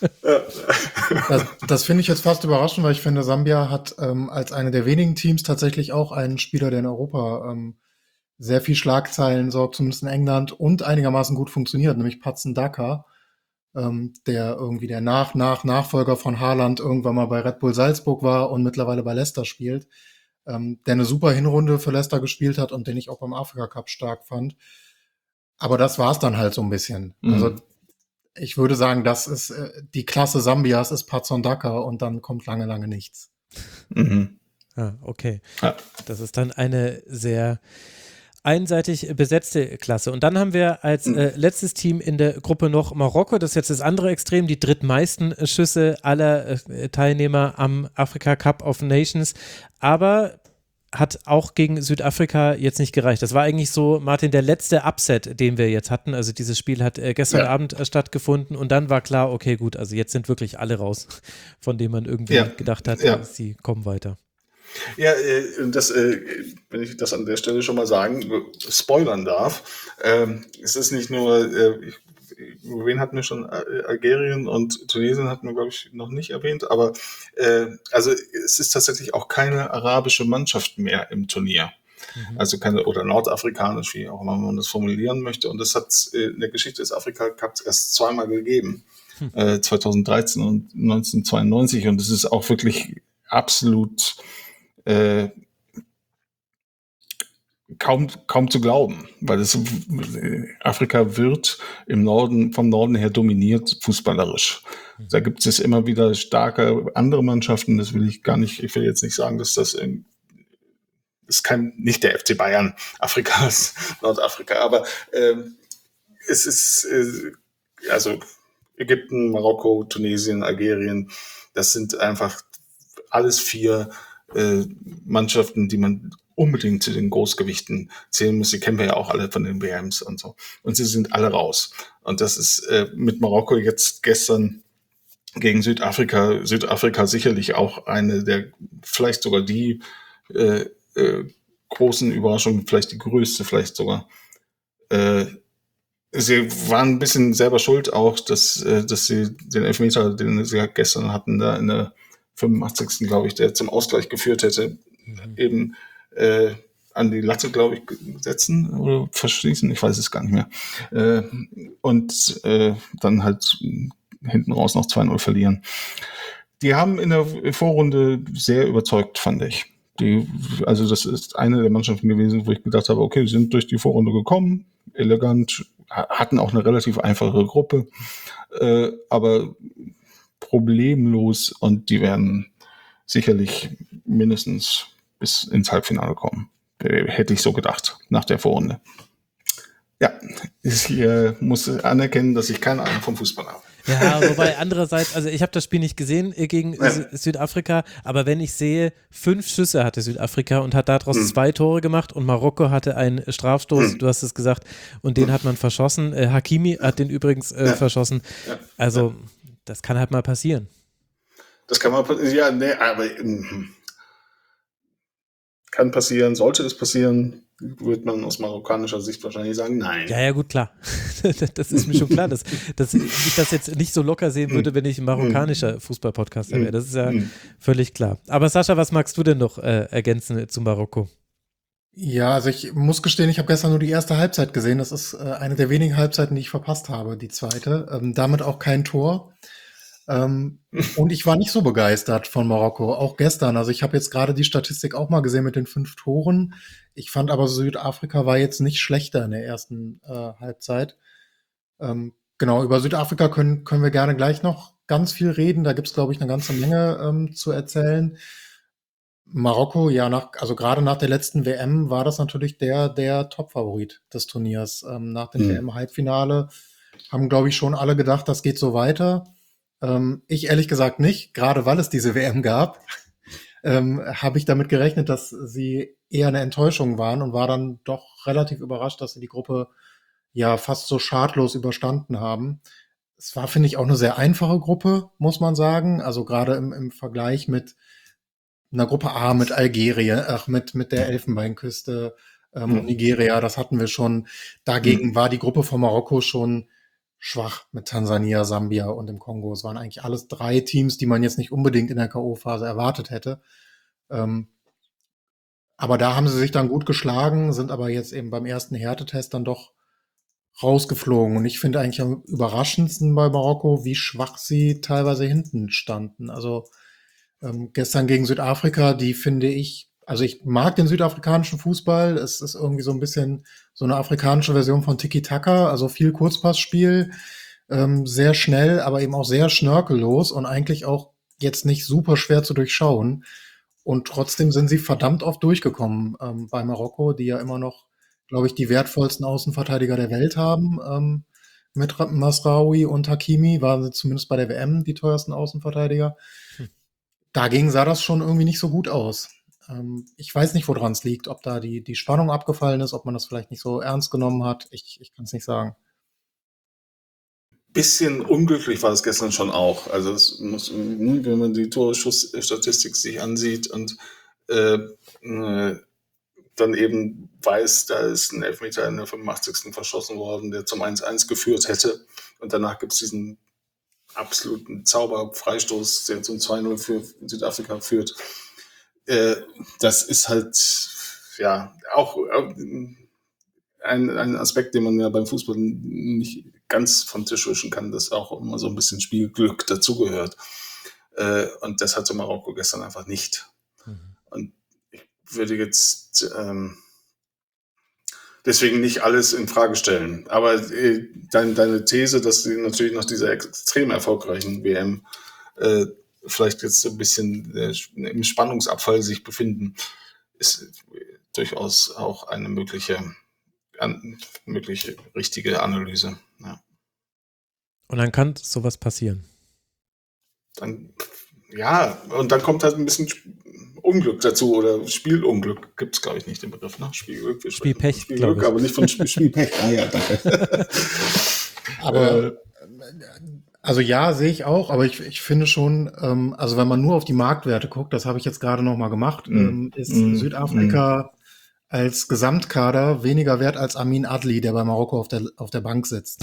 Das finde ich jetzt fast überraschend, weil ich finde, Sambia hat als eine der wenigen Teams tatsächlich auch einen Spieler, der in Europa sehr viel Schlagzeilen sorgt, zumindest in England, und einigermaßen gut funktioniert, nämlich Patson Daka, der irgendwie der Nachfolger von Haaland irgendwann mal bei Red Bull Salzburg war und mittlerweile bei Leicester spielt, der eine super Hinrunde für Leicester gespielt hat und den ich auch beim Afrika Cup stark fand. Aber das war's dann halt so ein bisschen. Also ich würde sagen, das ist die Klasse Sambias ist Patson Daka und dann kommt lange, lange nichts. Ah, okay. Das ist dann eine sehr einseitig besetzte Klasse. Und dann haben wir als letztes Team in der Gruppe noch Marokko. Das ist jetzt das andere Extrem, die drittmeisten Schüsse aller Teilnehmer am Afrika Cup of Nations. Aber hat auch gegen Südafrika jetzt nicht gereicht. Das war eigentlich so, Martin, der letzte Upset, den wir jetzt hatten. Also dieses Spiel hat gestern Abend stattgefunden und dann war klar, okay, gut, also jetzt sind wirklich alle raus, von denen man irgendwie gedacht hat, sie kommen weiter. Ja, wenn ich das an der Stelle schon mal spoilern darf, es ist nicht nur, wen hatten wir schon? Algerien und Tunesien hatten wir, glaube ich, noch nicht erwähnt, aber also es ist tatsächlich auch keine arabische Mannschaft mehr im Turnier. Also keine, oder nordafrikanisch, wie auch immer man das formulieren möchte. Und das hat es in der Geschichte des Afrika Cups erst zweimal gegeben, 2013 und 1992. Und es ist auch wirklich absolut kaum zu glauben, weil Afrika wird vom Norden her dominiert fußballerisch. Da gibt es immer wieder starke andere Mannschaften, ich will jetzt nicht sagen, dass das nicht der FC Bayern Afrikas, Nordafrika, aber es ist also Ägypten, Marokko, Tunesien, Algerien, das sind einfach alles 4 Mannschaften, die man unbedingt zu den Großgewichten zählen muss. Die kennen wir ja auch alle von den WMs und so. Und sie sind alle raus. Und das ist mit Marokko jetzt gestern gegen Südafrika sicherlich auch eine der, vielleicht sogar die großen Überraschungen, vielleicht die größte, vielleicht sogar. Sie waren ein bisschen selber schuld auch, dass sie den Elfmeter, den sie gestern hatten, da in der 85. glaube ich, der zum Ausgleich geführt hätte, eben an die Latte, glaube ich, setzen oder verschließen, ich weiß es gar nicht mehr. Und dann halt hinten raus noch 2-0 verlieren. Die haben in der Vorrunde sehr überzeugt, fand ich. Also das ist eine der Mannschaften gewesen, wo ich gedacht habe, okay, sie sind durch die Vorrunde gekommen, elegant, hatten auch eine relativ einfache Gruppe, aber problemlos, und die werden sicherlich mindestens bis ins Halbfinale kommen. Hätte ich so gedacht, nach der Vorrunde. Ja, ich muss anerkennen, dass ich keine Ahnung vom Fußball habe. Ja, wobei andererseits, also ich habe das Spiel nicht gesehen gegen Südafrika, aber wenn ich sehe, 5 Schüsse hatte Südafrika und hat daraus 2 Tore gemacht und Marokko hatte einen Strafstoß, du hast es gesagt, und den hat man verschossen. Hakimi hat den übrigens verschossen. Also das kann halt mal passieren. Das kann mal passieren, ja, nee, aber kann passieren, sollte es passieren, würde man aus marokkanischer Sicht wahrscheinlich sagen, nein. Ja, gut, klar. Das ist mir schon klar, dass ich das jetzt nicht so locker sehen würde, wenn ich ein marokkanischer Fußball-Podcaster wäre. Das ist ja völlig klar. Aber Sascha, was magst du denn noch ergänzen zu Marokko? Ja, also ich muss gestehen, ich habe gestern nur die erste Halbzeit gesehen. Das ist eine der wenigen Halbzeiten, die ich verpasst habe, die zweite. Damit auch kein Tor. Und ich war nicht so begeistert von Marokko, auch gestern. Also ich habe jetzt gerade die Statistik auch mal gesehen mit den 5 Toren. Ich fand aber, Südafrika war jetzt nicht schlechter in der ersten Halbzeit. Genau, über Südafrika können wir gerne gleich noch ganz viel reden. Da gibt's, glaube ich, eine ganze Menge zu erzählen. Marokko, ja, also gerade nach der letzten WM war das natürlich der Top-Favorit des Turniers. Nach dem WM-Halbfinale haben, glaube ich, schon alle gedacht, das geht so weiter. Ich ehrlich gesagt nicht, gerade weil es diese WM gab, habe ich damit gerechnet, dass sie eher eine Enttäuschung waren und war dann doch relativ überrascht, dass sie die Gruppe ja fast so schadlos überstanden haben. Es war, finde ich, auch eine sehr einfache Gruppe, muss man sagen. Also gerade im Vergleich mit einer Gruppe A, mit Algerien, mit der Elfenbeinküste und Nigeria, das hatten wir schon. Dagegen war die Gruppe von Marokko schon schwach mit Tansania, Sambia und dem Kongo. Es waren eigentlich alles 3 Teams, die man jetzt nicht unbedingt in der K.O.-Phase erwartet hätte. Aber da haben sie sich dann gut geschlagen, sind aber jetzt eben beim ersten Härtetest dann doch rausgeflogen. Und ich finde eigentlich am überraschendsten bei Marokko, wie schwach sie teilweise hinten standen. Also gestern gegen Südafrika, die finde ich, also ich mag den südafrikanischen Fußball. Es ist irgendwie so ein bisschen so eine afrikanische Version von Tiki-Taka, also viel Kurzpassspiel, sehr schnell, aber eben auch sehr schnörkellos und eigentlich auch jetzt nicht super schwer zu durchschauen. Und trotzdem sind sie verdammt oft durchgekommen bei Marokko, die ja immer noch, glaube ich, die wertvollsten Außenverteidiger der Welt haben. Mit Masraoui und Hakimi waren sie zumindest bei der WM die teuersten Außenverteidiger. Dagegen sah das schon irgendwie nicht so gut aus. Ich weiß nicht, woran es liegt, ob da die Spannung abgefallen ist, ob man das vielleicht nicht so ernst genommen hat. Ich kann es nicht sagen. Bisschen unglücklich war es gestern schon auch. Also es muss, wenn man die Torschussstatistik sich ansieht und dann eben weiß, da ist ein Elfmeter in der 85. verschossen worden, der zum 1-1 geführt hätte. Und danach gibt es diesen absoluten Zauberfreistoß, der zum 2-0 für Südafrika führt. Das ist halt ja auch ein Aspekt, den man ja beim Fußball nicht ganz vom Tisch wischen kann, dass auch immer so ein bisschen Spielglück dazugehört. Und das hatte Marokko gestern einfach nicht. Und ich würde jetzt deswegen nicht alles in Frage stellen. Aber deine These, dass sie natürlich nach dieser extrem erfolgreichen WM vielleicht jetzt ein bisschen im Spannungsabfall sich befinden, ist durchaus auch eine mögliche richtige Analyse. Ja. Und dann kann sowas passieren. Dann, und dann kommt halt ein bisschen Unglück dazu oder Spielunglück. Gibt es, glaube ich, nicht den Begriff. Ne? Spielglück. Spielpech, Spielglück, aber nicht von Spielpech. Ja, danke. Aber also ja, sehe ich auch, aber ich finde schon, also wenn man nur auf die Marktwerte guckt, das habe ich jetzt gerade noch mal gemacht, ist Südafrika als Gesamtkader weniger wert als Amin Adli, der bei Marokko auf der Bank sitzt.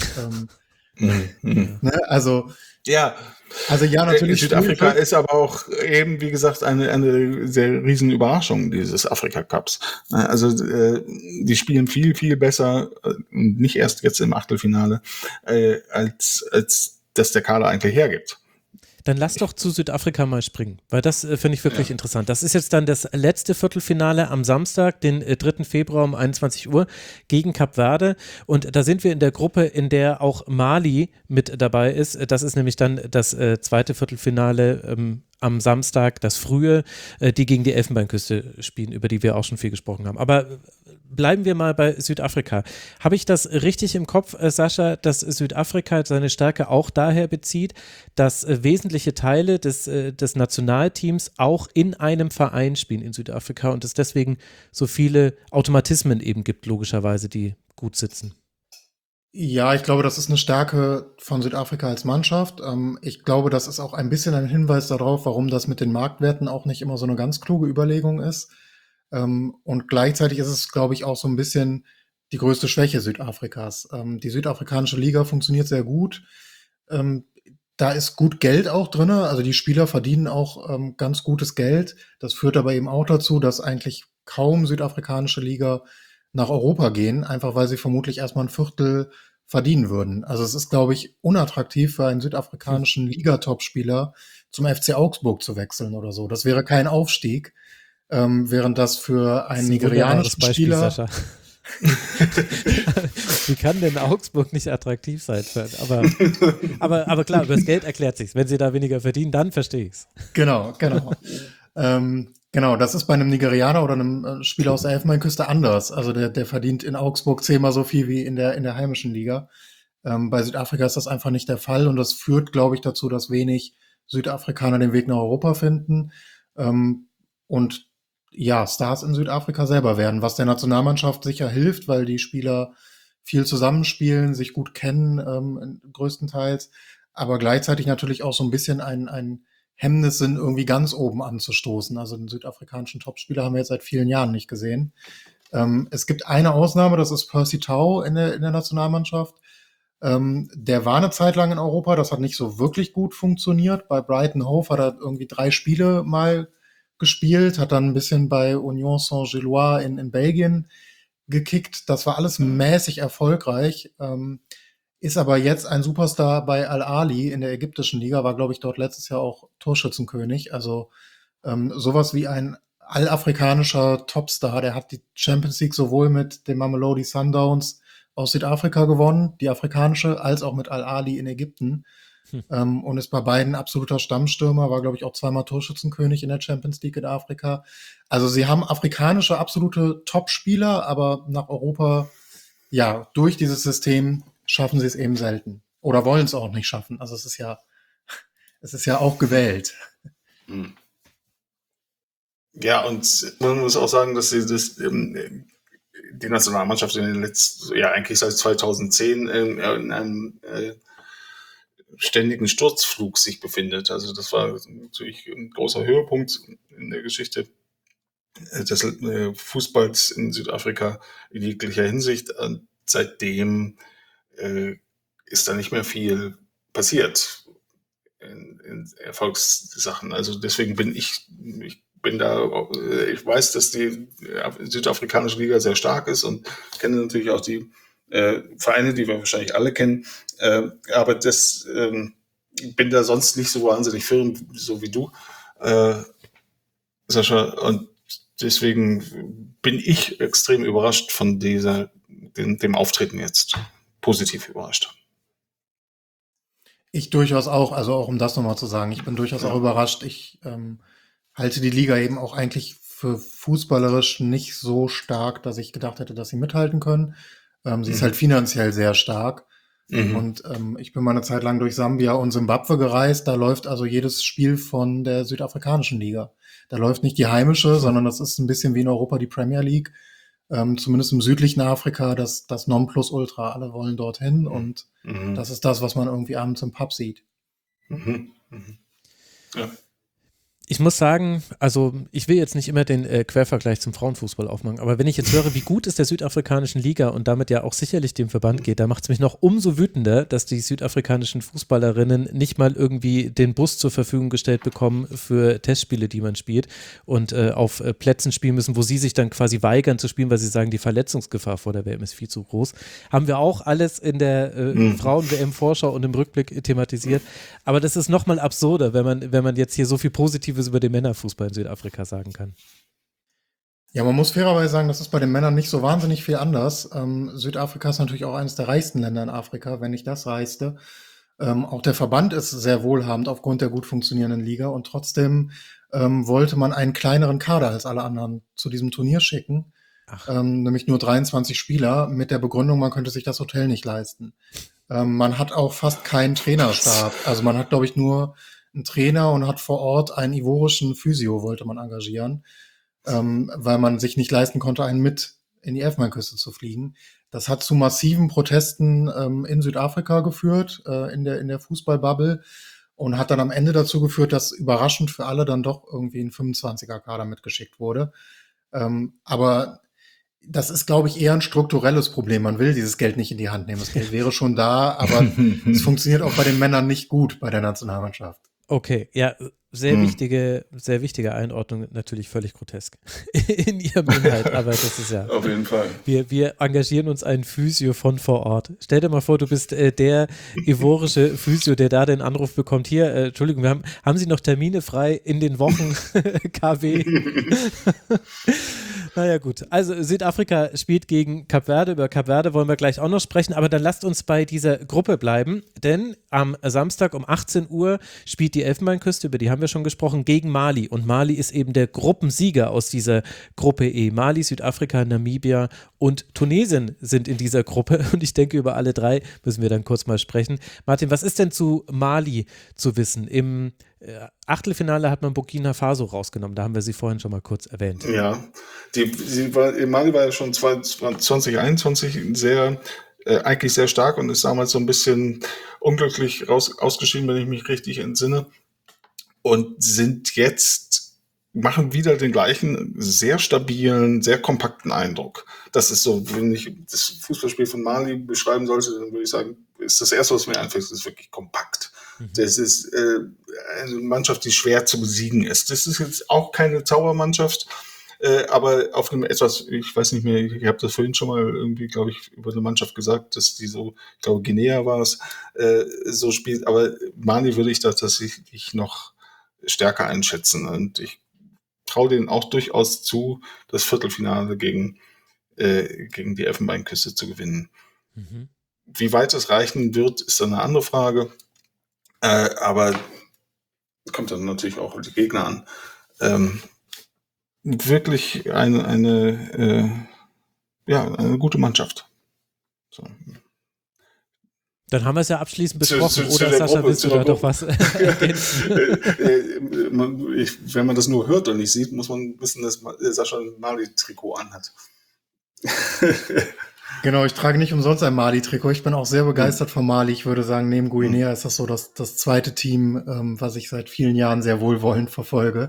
Ne? Also ja, natürlich. Südafrika ist aber auch eben, wie gesagt, eine sehr riesen Überraschung dieses Afrika-Cups. Also die spielen viel, viel besser, nicht erst jetzt im Achtelfinale, als das der Kader eigentlich hergibt. Dann lass doch zu Südafrika mal springen, weil das finde ich wirklich interessant. Das ist jetzt dann das letzte Viertelfinale am Samstag, den 3. Februar um 21 Uhr gegen Kap Verde, und da sind wir in der Gruppe, in der auch Mali mit dabei ist. Das ist nämlich dann das zweite Viertelfinale am Samstag, das frühe, die gegen die Elfenbeinküste spielen, über die wir auch schon viel gesprochen haben. Aber bleiben wir mal bei Südafrika. Habe ich das richtig im Kopf, Sascha, dass Südafrika seine Stärke auch daher bezieht, dass wesentliche Teile des Nationalteams auch in einem Verein spielen in Südafrika und es deswegen so viele Automatismen eben gibt, logischerweise, die gut sitzen? Ja, ich glaube, das ist eine Stärke von Südafrika als Mannschaft. Ich glaube, das ist auch ein bisschen ein Hinweis darauf, warum das mit den Marktwerten auch nicht immer so eine ganz kluge Überlegung ist. Und gleichzeitig ist es, glaube ich, auch so ein bisschen die größte Schwäche Südafrikas. Die südafrikanische Liga funktioniert sehr gut. Da ist gut Geld auch drin. Also die Spieler verdienen auch ganz gutes Geld. Das führt aber eben auch dazu, dass eigentlich kaum südafrikanische Liga nach Europa gehen, einfach weil sie vermutlich erstmal ein Viertel verdienen würden. Also es ist, glaube ich, unattraktiv für einen südafrikanischen Liga-Top-Spieler zum FC Augsburg zu wechseln oder so. Das wäre kein Aufstieg, während das für einen nigerianischen Spieler... Sascha. Wie kann denn Augsburg nicht attraktiv sein? Aber klar, über das Geld erklärt sich's. Wenn sie da weniger verdienen, dann verstehe ich's. Genau. Genau, das ist bei einem Nigerianer oder einem Spieler aus der Elfenbeinküste anders. Also der verdient in Augsburg 10-mal so viel wie in der heimischen Liga. Bei Südafrika ist das einfach nicht der Fall und das führt, glaube ich, dazu, dass wenig Südafrikaner den Weg nach Europa finden und ja, Stars in Südafrika selber werden, was der Nationalmannschaft sicher hilft, weil die Spieler viel zusammenspielen, sich gut kennen, größtenteils, aber gleichzeitig natürlich auch so ein bisschen ein Hemmnis sind, irgendwie ganz oben anzustoßen. Also den südafrikanischen Topspieler haben wir jetzt seit vielen Jahren nicht gesehen. Es gibt eine Ausnahme, das ist Percy Tau in der Nationalmannschaft. Der war eine Zeit lang in Europa, das hat nicht so wirklich gut funktioniert. Bei Brighton Hove hat er irgendwie 3 Spiele mal gespielt, hat dann ein bisschen bei Union Saint-Gilloise in Belgien gekickt. Das war alles mäßig erfolgreich. Ist aber jetzt ein Superstar bei Al-Ahly in der ägyptischen Liga, war, glaube ich, dort letztes Jahr auch Torschützenkönig. Also sowas wie ein allafrikanischer Topstar. Der hat die Champions League sowohl mit den Mamelodi Sundowns aus Südafrika gewonnen, die afrikanische, als auch mit Al-Ahly in Ägypten. Und ist bei beiden absoluter Stammstürmer, war, glaube ich, auch 2-mal Torschützenkönig in der Champions League in Afrika. Also sie haben afrikanische absolute Topspieler, aber nach Europa, ja, durch dieses System schaffen sie es eben selten. Oder wollen es auch nicht schaffen. Also es ist ja auch gewählt. Ja, und man muss auch sagen, dass die Nationalmannschaft in den letzten, ja eigentlich seit 2010 in einem ständigen Sturzflug sich befindet. Also das war natürlich ein großer Höhepunkt in der Geschichte des Fußballs in Südafrika in jeglicher Hinsicht. Und seitdem ist da nicht mehr viel passiert in Erfolgssachen. Also deswegen ich weiß, dass die südafrikanische Liga sehr stark ist und kenne natürlich auch die Vereine, die wir wahrscheinlich alle kennen, aber bin da sonst nicht so wahnsinnig firm, so wie du, Sascha, und deswegen bin ich extrem überrascht von dieser dem Auftreten jetzt positiv überrascht. Ich durchaus auch, also auch um das nochmal zu sagen, ich bin durchaus auch überrascht. Ich halte die Liga eben auch eigentlich für fußballerisch nicht so stark, dass ich gedacht hätte, dass sie mithalten können. Sie ist halt finanziell sehr stark. Und ich bin mal eine Zeit lang durch Sambia und Simbabwe gereist. Da läuft also jedes Spiel von der südafrikanischen Liga. Da läuft nicht die heimische, sondern das ist ein bisschen wie in Europa die Premier League. Zumindest im südlichen Afrika, das Nonplusultra. Alle wollen dorthin und das ist das, was man irgendwie abends im Pub sieht. Ja. Ich muss sagen, also ich will jetzt nicht immer den Quervergleich zum Frauenfußball aufmachen, aber wenn ich jetzt höre, wie gut es der südafrikanischen Liga und damit ja auch sicherlich dem Verband geht, da macht es mich noch umso wütender, dass die südafrikanischen Fußballerinnen nicht mal irgendwie den Bus zur Verfügung gestellt bekommen für Testspiele, die man spielt und auf Plätzen spielen müssen, wo sie sich dann quasi weigern zu spielen, weil sie sagen, die Verletzungsgefahr vor der WM ist viel zu groß. Haben wir auch alles in der Frauen-WM-Vorschau und im Rückblick thematisiert, aber das ist nochmal absurder, wenn man jetzt hier so viel Positives über den Männerfußball in Südafrika sagen kann. Ja, man muss fairerweise sagen, das ist bei den Männern nicht so wahnsinnig viel anders. Südafrika ist natürlich auch eines der reichsten Länder in Afrika, wenn nicht das reichste. Auch der Verband ist sehr wohlhabend aufgrund der gut funktionierenden Liga und trotzdem wollte man einen kleineren Kader als alle anderen zu diesem Turnier schicken, nämlich nur 23 Spieler mit der Begründung, man könnte sich das Hotel nicht leisten. Man hat auch fast keinen Trainerstab. Also man hat, glaube ich, nur einen Trainer und hat vor Ort einen ivorischen Physio, wollte man engagieren, weil man sich nicht leisten konnte, einen mit in die Elfenbeinküste zu fliegen. Das hat zu massiven Protesten in Südafrika geführt, in der Fußballbubble und hat dann am Ende dazu geführt, dass überraschend für alle dann doch irgendwie ein 25er-Kader mitgeschickt wurde. Aber das ist, glaube ich, eher ein strukturelles Problem. Man will dieses Geld nicht in die Hand nehmen. Das Geld wäre schon da, aber es funktioniert auch bei den Männern nicht gut bei der Nationalmannschaft. Okay, ja, sehr wichtige Einordnung, natürlich völlig grotesk in ihrem Inhalt, aber das ist ja. Auf jeden Fall. Wir engagieren uns einen Physio von vor Ort. Stell dir mal vor, du bist der ivorische Physio, der da den Anruf bekommt. Hier, Entschuldigung, haben Sie noch Termine frei in den Wochen KW? Naja, gut. Also Südafrika spielt gegen Kap Verde. Über Kap Verde wollen wir gleich auch noch sprechen, aber dann lasst uns bei dieser Gruppe bleiben, denn am Samstag um 18 Uhr spielt die Elfenbeinküste, über die haben wir schon gesprochen, gegen Mali. Und Mali ist eben der Gruppensieger aus dieser Gruppe E. Mali, Südafrika, Namibia und Tunesien sind in dieser Gruppe. Und ich denke, über alle drei müssen wir dann kurz mal sprechen. Martin, was ist denn zu Mali zu wissen? Im Achtelfinale hat man Burkina Faso rausgenommen. Da haben wir sie vorhin schon mal kurz erwähnt. Ja, Mali war ja schon 2021 eigentlich sehr stark und ist damals so ein bisschen unglücklich ausgeschieden, wenn ich mich richtig entsinne. Und machen wieder den gleichen sehr stabilen, sehr kompakten Eindruck. Das ist so, wenn ich das Fußballspiel von Mali beschreiben sollte, dann würde ich sagen, ist das Erste, was mir einfällt, das ist wirklich kompakt. Das ist eine Mannschaft, die schwer zu besiegen ist. Das ist jetzt auch keine Zaubermannschaft, aber auf einem etwas, ich weiß nicht mehr, ich habe das vorhin schon mal irgendwie, glaube ich, über eine Mannschaft gesagt, dass die so, ich glaube Guinea war es, so spielt, aber Mali würde ich da tatsächlich noch stärker einschätzen und ich traue denen auch durchaus zu, das Viertelfinale gegen die Elfenbeinküste zu gewinnen. Wie weit es reichen wird, ist dann eine andere Frage. Aber kommt dann natürlich auch die Gegner an. Wirklich eine gute Mannschaft. So. Dann haben wir es ja abschließend besprochen. Oder Sascha, willst du da doch was ergänzen? Wenn man das nur hört und nicht sieht, muss man wissen, dass Sascha ein Mali-Trikot anhat. Genau, ich trage nicht umsonst ein Mali-Trikot. Ich bin auch sehr begeistert von Mali. Ich würde sagen, neben Guinea ist das so das zweite Team, was ich seit vielen Jahren sehr wohlwollend verfolge.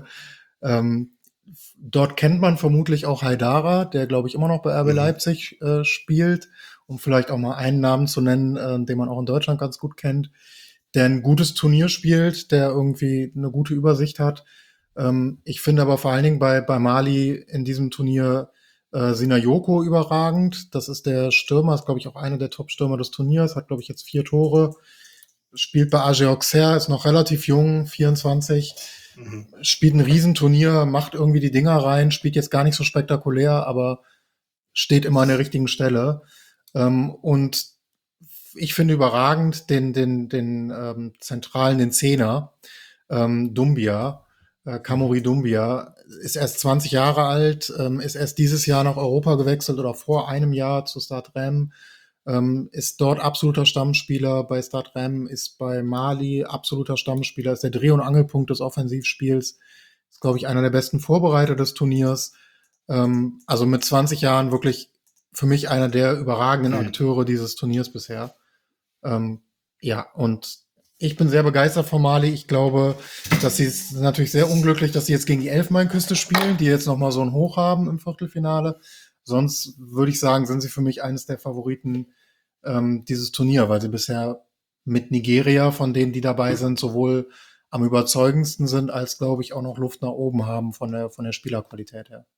Dort kennt man vermutlich auch Haidara, der, glaube ich, immer noch bei RB Leipzig spielt, um vielleicht auch mal einen Namen zu nennen, den man auch in Deutschland ganz gut kennt, der ein gutes Turnier spielt, der irgendwie eine gute Übersicht hat. Ich finde aber vor allen Dingen bei Mali in diesem Turnier Sinayoko überragend. Das ist der Stürmer, ist, glaube ich, auch einer der Top-Stürmer des Turniers, hat, glaube ich, jetzt 4 Tore, spielt bei AG Auxerre, ist noch relativ jung, 24, spielt ein Riesenturnier, macht irgendwie die Dinger rein, spielt jetzt gar nicht so spektakulär, aber steht immer an der richtigen Stelle. Und ich finde überragend den zentralen, den Zehner, Doumbia, Kamori Doumbia, ist erst 20 Jahre alt, ist erst dieses Jahr nach Europa gewechselt oder vor einem Jahr zu Stade Reims, ist dort absoluter Stammspieler bei Stade Reims, ist bei Mali absoluter Stammspieler, ist der Dreh- und Angelpunkt des Offensivspiels, ist, glaube ich, einer der besten Vorbereiter des Turniers. Also mit 20 Jahren wirklich für mich einer der überragenden Akteure dieses Turniers bisher. Ja, und ich bin sehr begeistert von Mali. Ich glaube, dass sie es natürlich sehr unglücklich, dass sie jetzt gegen die Elfenbeinküste spielen, die jetzt nochmal so ein Hoch haben im Viertelfinale. Sonst würde ich sagen, sind sie für mich eines der Favoriten dieses Turnier, weil sie bisher mit Nigeria, von denen, die dabei sind, sowohl am überzeugendsten sind, als, glaube ich, auch noch Luft nach oben haben von der Spielerqualität her.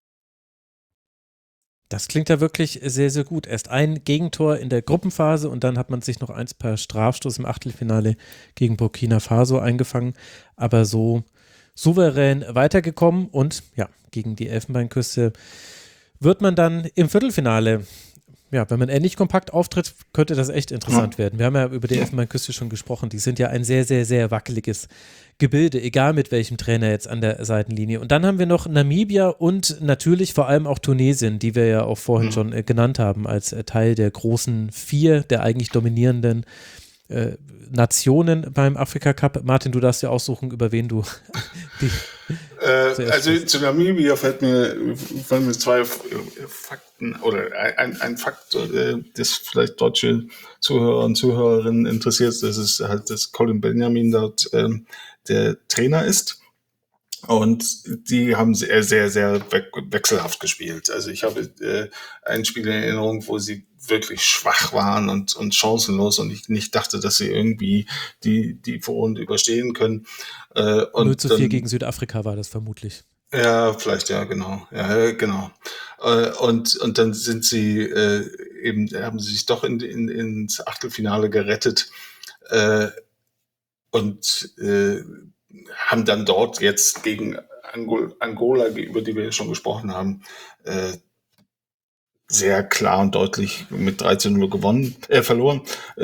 Das klingt ja wirklich sehr, sehr gut. Erst ein Gegentor in der Gruppenphase und dann hat man sich noch eins per Strafstoß im Achtelfinale gegen Burkina Faso eingefangen, aber so souverän weitergekommen und ja, gegen die Elfenbeinküste wird man dann im Viertelfinale, ja, wenn man ähnlich kompakt auftritt, könnte das echt interessant werden. Wir haben ja über die Elfenbeinküste schon gesprochen. Die sind ja ein sehr, sehr, sehr wackeliges Gebilde, egal mit welchem Trainer jetzt an der Seitenlinie. Und dann haben wir noch Namibia und natürlich vor allem auch Tunesien, die wir ja auch vorhin schon genannt haben, als Teil der großen 4, der eigentlich dominierenden Nationen beim Afrika Cup. Martin, du darfst ja aussuchen, über wen du also zu Namibia fallen mir zwei Fakten oder ein Fakt, das vielleicht deutsche Zuhörer und Zuhörerinnen interessiert, das ist halt, dass Colin Benjamin dort der Trainer ist. Und die haben sehr, sehr, sehr wechselhaft gespielt. Also ich habe ein Spiel in Erinnerung, wo sie wirklich schwach waren und chancenlos und ich nicht dachte, dass sie irgendwie die Vorrunde überstehen können. 0:4 gegen Südafrika war das vermutlich. Ja, vielleicht, ja, genau. Ja, genau. Und dann sind sie haben sie sich doch ins Achtelfinale gerettet und haben dann dort jetzt gegen Angola, über die wir ja schon gesprochen haben, sehr klar und deutlich mit 13-0 verloren.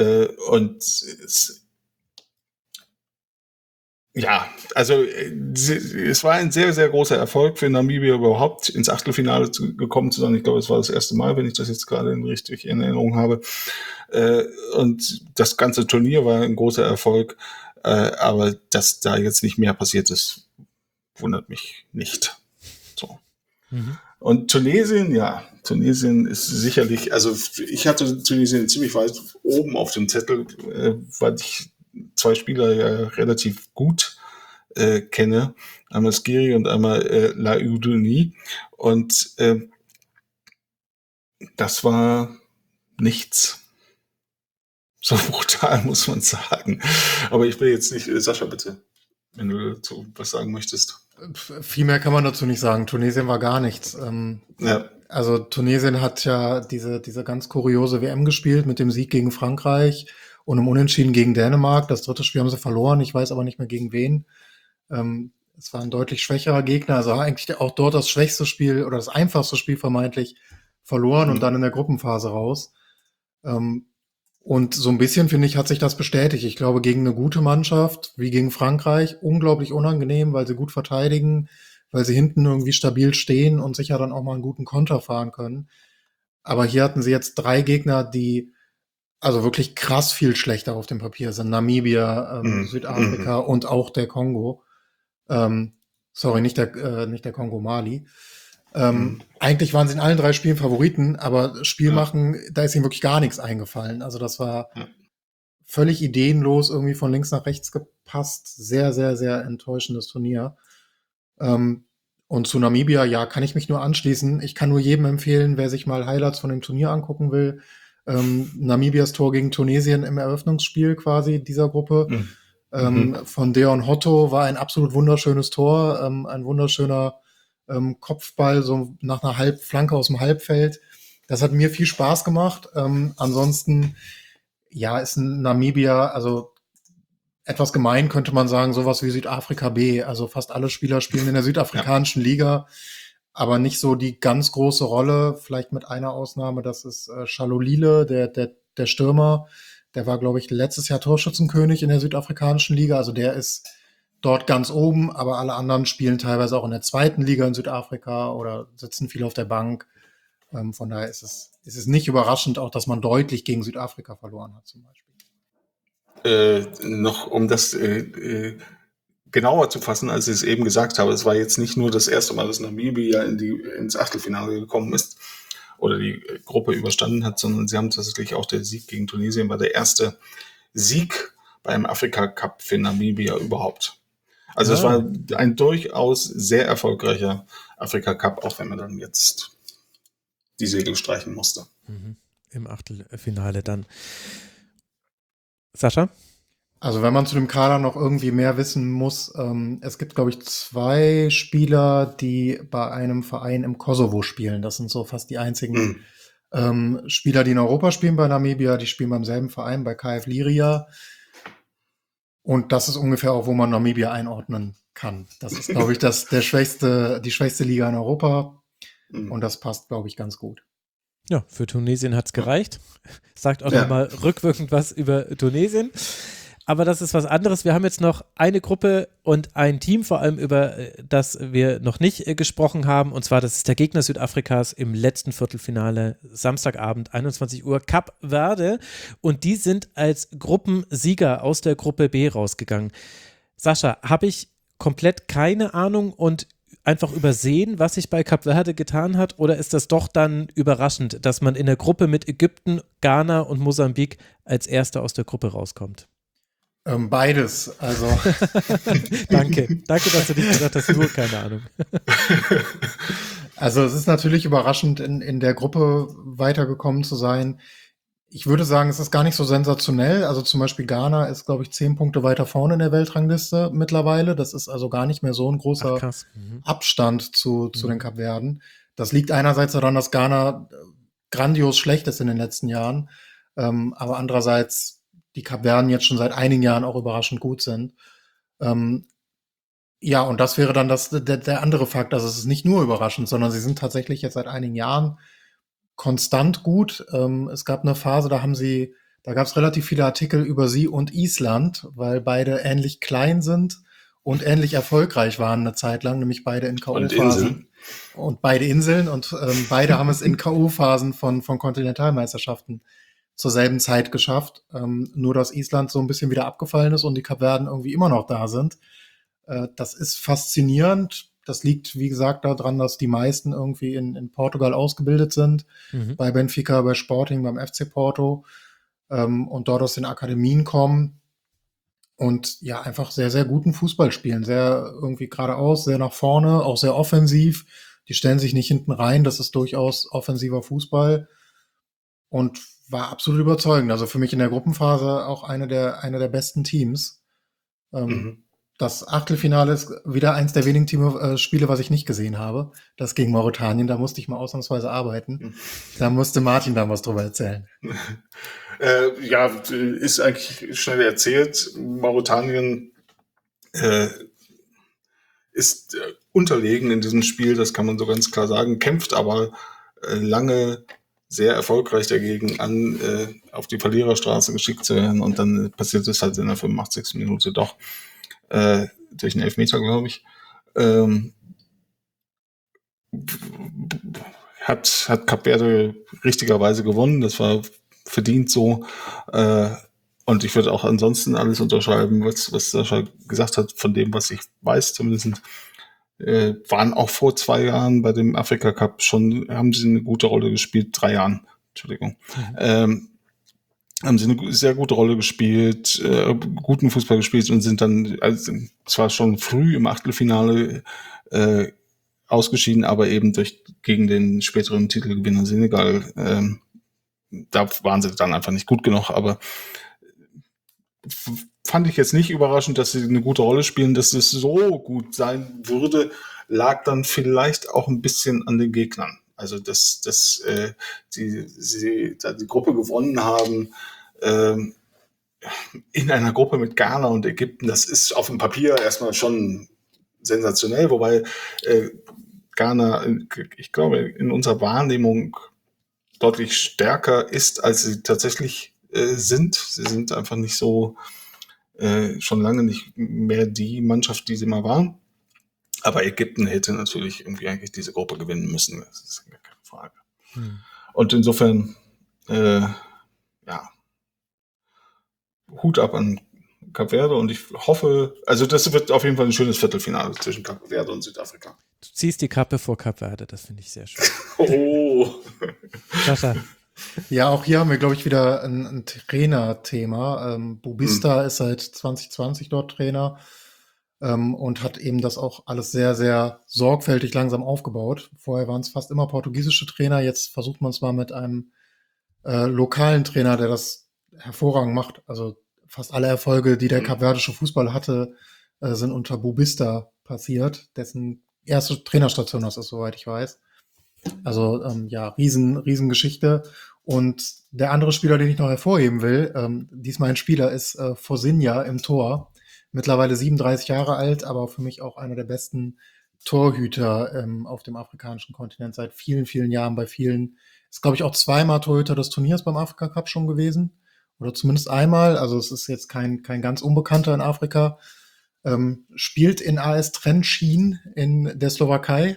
Ja, also es war ein sehr, sehr großer Erfolg für Namibia überhaupt ins Achtelfinale gekommen zu sein. Ich glaube, es war das erste Mal, wenn ich das jetzt gerade richtig in Erinnerung habe. Und das ganze Turnier war ein großer Erfolg. Aber dass da jetzt nicht mehr passiert ist, wundert mich nicht. So. Und Tunesien ist sicherlich, also ich hatte Tunesien ziemlich weit oben auf dem Zettel, weil ich zwei Spieler ja relativ gut kenne, einmal Skiri und einmal La Uduni. Und das war nichts. So brutal, muss man sagen. Aber ich will jetzt nicht, Sascha, bitte, wenn du dazu was sagen möchtest. Viel mehr kann man dazu nicht sagen. Tunesien war gar nichts. Ja. Also Tunesien hat ja diese ganz kuriose WM gespielt mit dem Sieg gegen Frankreich und im Unentschieden gegen Dänemark. Das dritte Spiel haben sie verloren. Ich weiß aber nicht mehr gegen wen. Es war ein deutlich schwächerer Gegner. Also eigentlich auch dort das schwächste Spiel oder das einfachste Spiel vermeintlich verloren und dann in der Gruppenphase raus. Und so ein bisschen, finde ich, hat sich das bestätigt. Ich glaube, gegen eine gute Mannschaft, wie gegen Frankreich, unglaublich unangenehm, weil sie gut verteidigen, weil sie hinten irgendwie stabil stehen und sicher dann auch mal einen guten Konter fahren können. Aber hier hatten sie jetzt 3 Gegner, die also wirklich krass viel schlechter auf dem Papier sind. Namibia, Südafrika und auch der Kongo. Nicht der Kongo, Mali. Eigentlich waren sie in allen 3 Spielen Favoriten, aber Spiel machen, da ist ihnen wirklich gar nichts eingefallen. Also das war völlig ideenlos, irgendwie von links nach rechts gepasst. Sehr, sehr, sehr enttäuschendes Turnier. Und zu Namibia, ja, kann ich mich nur anschließen. Ich kann nur jedem empfehlen, wer sich mal Highlights von dem Turnier angucken will. Namibias Tor gegen Tunesien im Eröffnungsspiel quasi dieser Gruppe. Von Deon Hotto war ein absolut wunderschönes Tor, ein wunderschöner Kopfball, so nach einer Flanke aus dem Halbfeld. Das hat mir viel Spaß gemacht. Ansonsten, ja, ist Namibia, also etwas gemein könnte man sagen, sowas wie Südafrika B. Also fast alle Spieler spielen in der südafrikanischen Liga. aber nicht so die ganz große Rolle, vielleicht mit einer Ausnahme, das ist Schalolile, der Stürmer, der war, glaube ich, letztes Jahr Torschützenkönig in der südafrikanischen Liga, also der ist dort ganz oben, aber alle anderen spielen teilweise auch in der zweiten Liga in Südafrika oder sitzen viel auf der Bank. Von daher ist es nicht überraschend auch, dass man deutlich gegen Südafrika verloren hat zum Beispiel. Noch um das genauer zu fassen, als ich es eben gesagt habe, es war jetzt nicht nur das erste Mal, dass Namibia ins Achtelfinale gekommen ist oder die Gruppe überstanden hat, sondern sie haben tatsächlich auch der Sieg gegen Tunesien war der erste Sieg beim Afrika-Cup für Namibia überhaupt. Also es war ein durchaus sehr erfolgreicher Afrika-Cup, auch wenn man dann jetzt die Segel streichen musste. Im Achtelfinale dann. Sascha? Also wenn man zu dem Kader noch irgendwie mehr wissen muss, es gibt, glaube ich, 2 Spieler, die bei einem Verein im Kosovo spielen. Das sind so fast die einzigen Spieler, die in Europa spielen bei Namibia. Die spielen beim selben Verein, bei KF Liria. Und das ist ungefähr auch, wo man Namibia einordnen kann. Das ist, glaube ich, die schwächste Liga in Europa. Und das passt, glaube ich, ganz gut. Ja, für Tunesien hat es gereicht. Sagt auch nochmal rückwirkend was über Tunesien. Aber das ist was anderes. Wir haben jetzt noch eine Gruppe und ein Team, vor allem über das wir noch nicht gesprochen haben. Und zwar, das ist der Gegner Südafrikas im letzten Viertelfinale, Samstagabend, 21 Uhr, Kap Verde. Und die sind als Gruppensieger aus der Gruppe B rausgegangen. Sascha, habe ich komplett keine Ahnung und einfach übersehen, was sich bei Kap Verde getan hat? Oder ist das doch dann überraschend, dass man in der Gruppe mit Ägypten, Ghana und Mosambik als Erster aus der Gruppe rauskommt? Beides, also. Danke, dass du nicht gesagt hast, nur keine Ahnung. Also es ist natürlich überraschend, in der Gruppe weitergekommen zu sein. Ich würde sagen, es ist gar nicht so sensationell. Also zum Beispiel Ghana ist, glaube ich, 10 Punkte weiter vorne in der Weltrangliste mittlerweile. Das ist also gar nicht mehr so ein großer Abstand zu den Kapverden. Das liegt einerseits daran, dass Ghana grandios schlecht ist in den letzten Jahren, aber andererseits die Kapverden jetzt schon seit einigen Jahren auch überraschend gut sind. Ja, und das wäre dann der andere Fakt. Also es ist nicht nur überraschend, sondern sie sind tatsächlich jetzt seit einigen Jahren konstant gut. Es gab eine Phase, da gab es relativ viele Artikel über sie und Island, weil beide ähnlich klein sind und ähnlich erfolgreich waren eine Zeit lang, nämlich beide in K.O.-Phasen. Und beide Inseln und beide haben es in K.O.-Phasen von Kontinentalmeisterschaften zur selben Zeit geschafft. Nur, dass Island so ein bisschen wieder abgefallen ist und die Kapverden irgendwie immer noch da sind. Das ist faszinierend. Das liegt, wie gesagt, daran, dass die meisten irgendwie in Portugal ausgebildet sind. Bei Benfica, bei Sporting, beim FC Porto. Und dort aus den Akademien kommen. Und ja, einfach sehr, sehr guten Fußball spielen. Sehr irgendwie geradeaus, sehr nach vorne, auch sehr offensiv. Die stellen sich nicht hinten rein. Das ist durchaus offensiver Fußball. Und war absolut überzeugend. Also für mich in der Gruppenphase auch eine der besten Teams. Das Achtelfinale ist wieder eins der wenigen Spiele, was ich nicht gesehen habe. Das gegen Mauretanien, da musste ich mal ausnahmsweise arbeiten. Da musste Martin dann was drüber erzählen. Ja, ist eigentlich schnell erzählt. Mauretanien ist unterlegen in diesem Spiel, das kann man so ganz klar sagen, kämpft aber lange sehr erfolgreich dagegen an, auf die Verliererstraße geschickt zu werden. Und dann passiert es halt in der 85. Minute doch durch einen Elfmeter, glaube ich. Hat Kap Verde richtigerweise gewonnen. Das war verdient so. Und ich würde auch ansonsten alles unterschreiben, was Sascha gesagt hat, von dem, was ich weiß zumindest. Waren auch vor 2 Jahren bei dem Afrika Cup schon, haben sie eine gute Rolle gespielt, 3 Jahren, Entschuldigung. Haben sie eine sehr gute Rolle gespielt, guten Fußball gespielt und sind dann, also zwar schon früh im Achtelfinale ausgeschieden, aber eben gegen den späteren Titelgewinner Senegal, da waren sie dann einfach nicht gut genug, aber fand ich jetzt nicht überraschend, dass sie eine gute Rolle spielen. Dass es so gut sein würde, lag dann vielleicht auch ein bisschen an den Gegnern. Also, dass sie da die Gruppe gewonnen haben, in einer Gruppe mit Ghana und Ägypten, das ist auf dem Papier erstmal schon sensationell, wobei Ghana, ich glaube, in unserer Wahrnehmung deutlich stärker ist, als sie tatsächlich sind. Sie sind einfach nicht so, schon lange nicht mehr die Mannschaft, die sie mal waren. Aber Ägypten hätte natürlich irgendwie eigentlich diese Gruppe gewinnen müssen. Das ist gar keine Frage. Und insofern, ja, Hut ab an Kap Verde und ich hoffe, also das wird auf jeden Fall ein schönes Viertelfinale zwischen Kap Verde und Südafrika. Du ziehst die Kappe vor Kap Verde, das finde ich sehr schön. Oh. Sascha. Ja, auch hier haben wir, glaube ich, wieder ein Trainerthema. Bubista ist seit 2020 dort Trainer und hat eben das auch alles sehr, sehr sorgfältig langsam aufgebaut. Vorher waren es fast immer portugiesische Trainer, jetzt versucht man es mal mit einem lokalen Trainer, der das hervorragend macht. Also fast alle Erfolge, die der kapverdische Fußball hatte, sind unter Bubista passiert, dessen erste Trainerstation das ist, soweit ich weiß. Also ja, riesen Geschichte. Und der andere Spieler, den ich noch hervorheben will, diesmal ein Spieler, ist Fosinha im Tor. Mittlerweile 37 Jahre alt, aber für mich auch einer der besten Torhüter auf dem afrikanischen Kontinent seit vielen, vielen Jahren. Bei vielen ist, glaube ich, auch zweimal Torhüter des Turniers beim Afrika Cup schon gewesen. Oder zumindest einmal. Also es ist jetzt kein ganz Unbekannter in Afrika. Spielt in AS Trenčín in der Slowakei.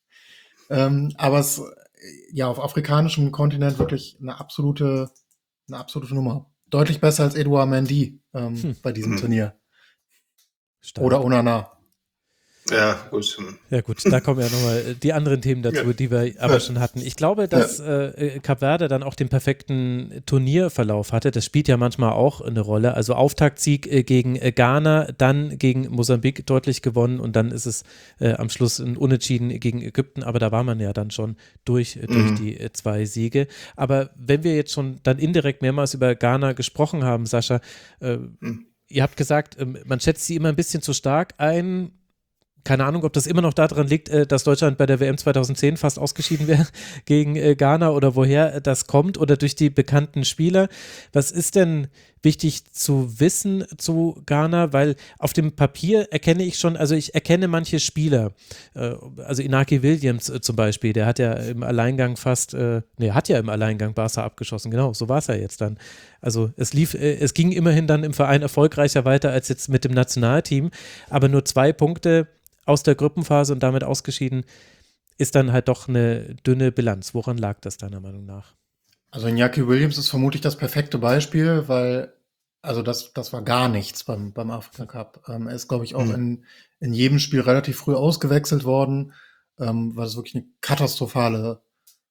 Aber es ja auf afrikanischem Kontinent wirklich eine absolute Nummer. Deutlich besser als Edouard Mendy bei diesem Turnier. Stark. Oder Onana. Ja, gut. Ja gut, da kommen ja nochmal die anderen Themen dazu, die wir aber schon hatten. Ich glaube, dass Kap Verde dann auch den perfekten Turnierverlauf hatte. Das spielt ja manchmal auch eine Rolle. Also Auftaktsieg gegen Ghana, dann gegen Mosambik deutlich gewonnen und dann ist es am Schluss ein Unentschieden gegen Ägypten. Aber da war man ja dann schon durch die 2 Siege. Aber wenn wir jetzt schon dann indirekt mehrmals über Ghana gesprochen haben, Sascha, ihr habt gesagt, man schätzt sie immer ein bisschen zu stark ein. Keine Ahnung, ob das immer noch daran liegt, dass Deutschland bei der WM 2010 fast ausgeschieden wäre gegen Ghana oder woher das kommt oder durch die bekannten Spieler. Was ist denn wichtig zu wissen zu Ghana? Weil auf dem Papier erkenne ich schon, also ich erkenne manche Spieler, also Inaki Williams zum Beispiel, der hat ja im Alleingang hat ja im Alleingang Barca abgeschossen, genau, so war es ja jetzt dann. Also es ging immerhin dann im Verein erfolgreicher weiter als jetzt mit dem Nationalteam, aber nur 2 Punkte aus der Gruppenphase und damit ausgeschieden, ist dann halt doch eine dünne Bilanz. Woran lag das deiner Meinung nach? Also Iñaki Williams ist vermutlich das perfekte Beispiel, weil also das war gar nichts beim Afrika Cup. Er ist, glaube ich, auch in jedem Spiel relativ früh ausgewechselt worden, weil es wirklich ein katastrophales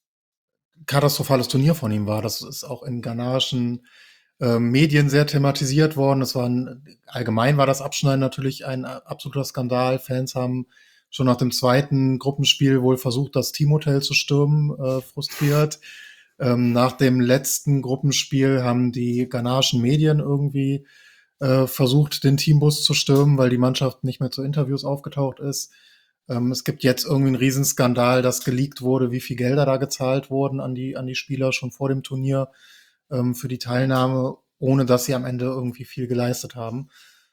Turnier von ihm war. Das ist auch in ghanaischen Medien sehr thematisiert worden. Allgemein war das Abschneiden natürlich ein absoluter Skandal. Fans haben schon nach dem zweiten Gruppenspiel wohl versucht, das Teamhotel zu stürmen, frustriert. Nach dem letzten Gruppenspiel haben die ghanaischen Medien irgendwie versucht, den Teambus zu stürmen, weil die Mannschaft nicht mehr zu Interviews aufgetaucht ist. Es gibt jetzt irgendwie einen Riesenskandal, dass geleakt wurde, wie viel Gelder da gezahlt wurden an die Spieler schon vor dem Turnier für die Teilnahme, ohne dass sie am Ende irgendwie viel geleistet haben.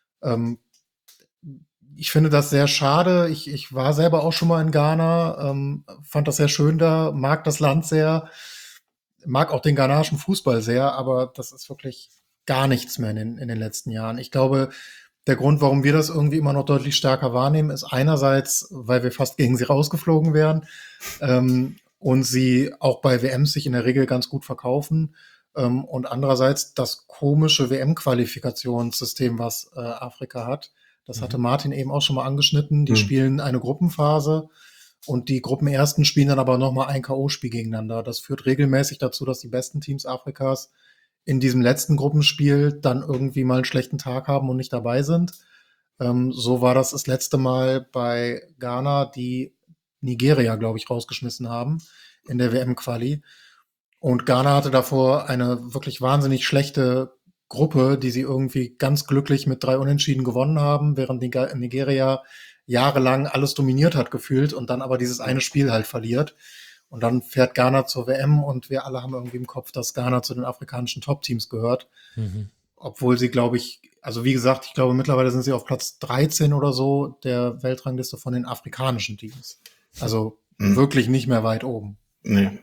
Ich finde das sehr schade. Ich war selber auch schon mal in Ghana, fand das sehr schön da, mag das Land sehr, mag auch den ghanaischen Fußball sehr, aber das ist wirklich gar nichts mehr in den letzten Jahren. Ich glaube, der Grund, warum wir das irgendwie immer noch deutlich stärker wahrnehmen, ist einerseits, weil wir fast gegen sie rausgeflogen wären und sie auch bei WMs sich in der Regel ganz gut verkaufen. Und andererseits das komische WM-Qualifikationssystem, was Afrika hat. Das hatte Martin eben auch schon mal angeschnitten. Die spielen eine Gruppenphase und die Gruppenersten spielen dann aber nochmal ein K.O.-Spiel gegeneinander. Das führt regelmäßig dazu, dass die besten Teams Afrikas in diesem letzten Gruppenspiel dann irgendwie mal einen schlechten Tag haben und nicht dabei sind. So war das letzte Mal bei Ghana, die Nigeria, glaube ich, rausgeschmissen haben in der WM-Quali. Und Ghana hatte davor eine wirklich wahnsinnig schlechte Gruppe, die sie irgendwie ganz glücklich mit 3 Unentschieden gewonnen haben, während Nigeria jahrelang alles dominiert hat gefühlt und dann aber dieses eine Spiel halt verliert. Und dann fährt Ghana zur WM und wir alle haben irgendwie im Kopf, dass Ghana zu den afrikanischen Top-Teams gehört. Obwohl sie, glaube ich, also wie gesagt, ich glaube mittlerweile sind sie auf Platz 13 oder so der Weltrangliste von den afrikanischen Teams. Also wirklich nicht mehr weit oben. Nee.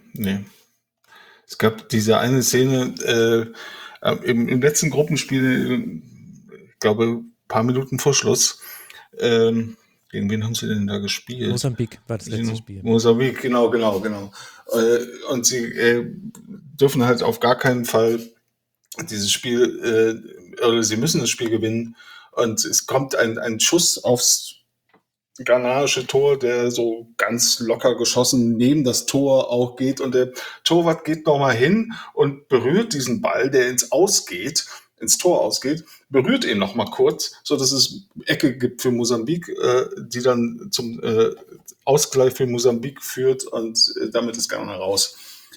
Es gab diese eine Szene im letzten Gruppenspiel, ich glaube, ein paar Minuten vor Schluss. Gegen wen haben sie denn da gespielt? Mosambik war das letzte Spiel. Mosambik, genau. Und sie dürfen halt auf gar keinen Fall dieses Spiel, oder sie müssen das Spiel gewinnen. Und es kommt ein Schuss aufs ghanaische Tor, der so ganz locker geschossen neben das Tor auch geht. Und der Torwart geht nochmal hin und berührt diesen Ball, der ins Tor ausgeht, berührt ihn nochmal kurz, so dass es Ecke gibt für Mosambik, die dann zum Ausgleich für Mosambik führt und damit ist Ghana raus.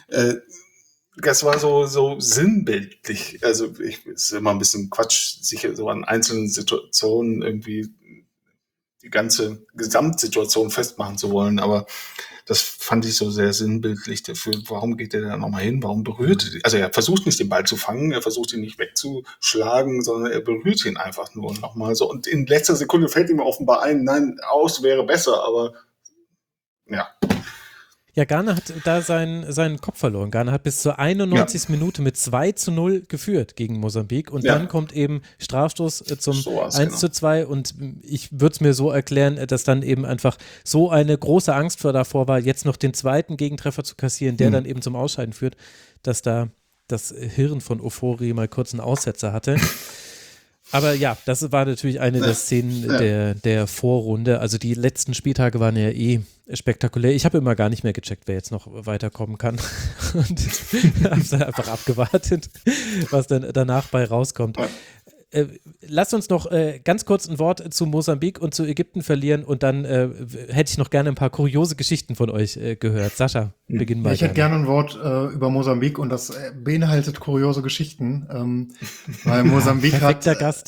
Das war so sinnbildlich. Also es ist immer ein bisschen Quatsch, sich so an einzelnen Situationen irgendwie die ganze Gesamtsituation festmachen zu wollen, aber das fand ich so sehr sinnbildlich dafür. Warum geht der da nochmal hin? Warum berührt er? Also er versucht nicht den Ball zu fangen, er versucht ihn nicht wegzuschlagen, sondern er berührt ihn einfach nur nochmal so. Und in letzter Sekunde fällt ihm offenbar ein, nein, aus wäre besser, aber ja. Ja, Ghana hat da seinen Kopf verloren. Ghana hat bis zur 91. Minute mit 2-0 geführt gegen Mosambik und dann kommt eben Strafstoß zum 1-2 und ich würde es mir so erklären, dass dann eben einfach so eine große Angst davor war, jetzt noch den zweiten Gegentreffer zu kassieren, der dann eben zum Ausscheiden führt, dass da das Hirn von Ofori mal kurz einen Aussetzer hatte. Aber ja, das war natürlich eine der Szenen der Vorrunde. Also die letzten Spieltage waren ja spektakulär. Ich habe immer gar nicht mehr gecheckt, wer jetzt noch weiterkommen kann. Und habe es dann einfach abgewartet, was dann danach bei rauskommt. Lasst uns noch ganz kurz ein Wort zu Mosambik und zu Ägypten verlieren und dann hätte ich noch gerne ein paar kuriose Geschichten von euch gehört. Sascha, beginn mal. Ich hätte gerne ein Wort über Mosambik und das beinhaltet kuriose Geschichten, weil Mosambik perfekter Gast.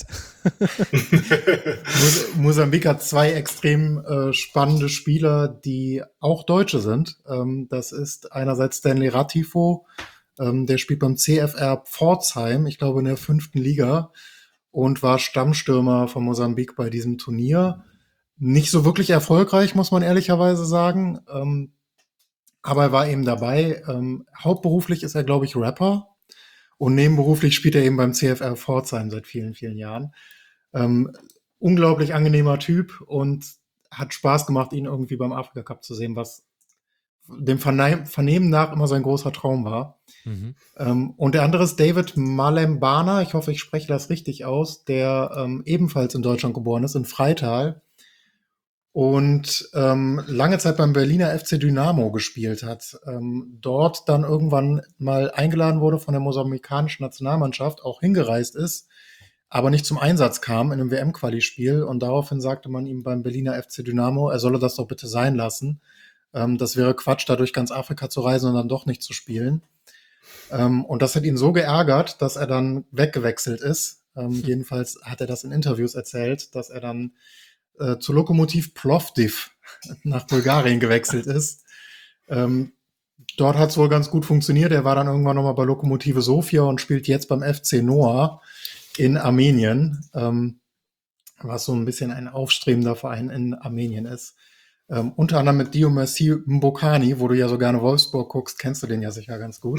Mosambik hat zwei extrem spannende Spieler, die auch Deutsche sind. Das ist einerseits Stanley Ratifo, der spielt beim CFR Pforzheim, ich glaube in der 5. Liga. Und war Stammstürmer von Mosambik bei diesem Turnier. Nicht so wirklich erfolgreich, muss man ehrlicherweise sagen. Aber er war eben dabei. Hauptberuflich ist er, glaube ich, Rapper. Und nebenberuflich spielt er eben beim CFR Pforzheim seit vielen, vielen Jahren. Unglaublich angenehmer Typ und hat Spaß gemacht, ihn irgendwie beim Afrika Cup zu sehen, was dem Vernehmen nach immer sein großer Traum war. Und der andere ist David Malembana, ich hoffe, ich spreche das richtig aus, der ebenfalls in Deutschland geboren ist, in Freital und lange Zeit beim Berliner FC Dynamo gespielt hat. Dort dann irgendwann mal eingeladen wurde von der mosambikanischen Nationalmannschaft, auch hingereist ist, aber nicht zum Einsatz kam in einem WM-Quali-Spiel und daraufhin sagte man ihm beim Berliner FC Dynamo, er solle das doch bitte sein lassen. Das wäre Quatsch, da durch ganz Afrika zu reisen und dann doch nicht zu spielen. Und das hat ihn so geärgert, dass er dann weggewechselt ist. Jedenfalls hat er das in Interviews erzählt, dass er dann zu Lokomotiv Plovdiv nach Bulgarien gewechselt ist. Dort hat es wohl ganz gut funktioniert. Er war dann irgendwann nochmal bei Lokomotive Sofia und spielt jetzt beim FC Noah in Armenien, was so ein bisschen ein aufstrebender Verein in Armenien ist. Unter anderem mit Diomasi Mbokani, wo du ja so gerne Wolfsburg guckst, kennst du den ja sicher ganz gut.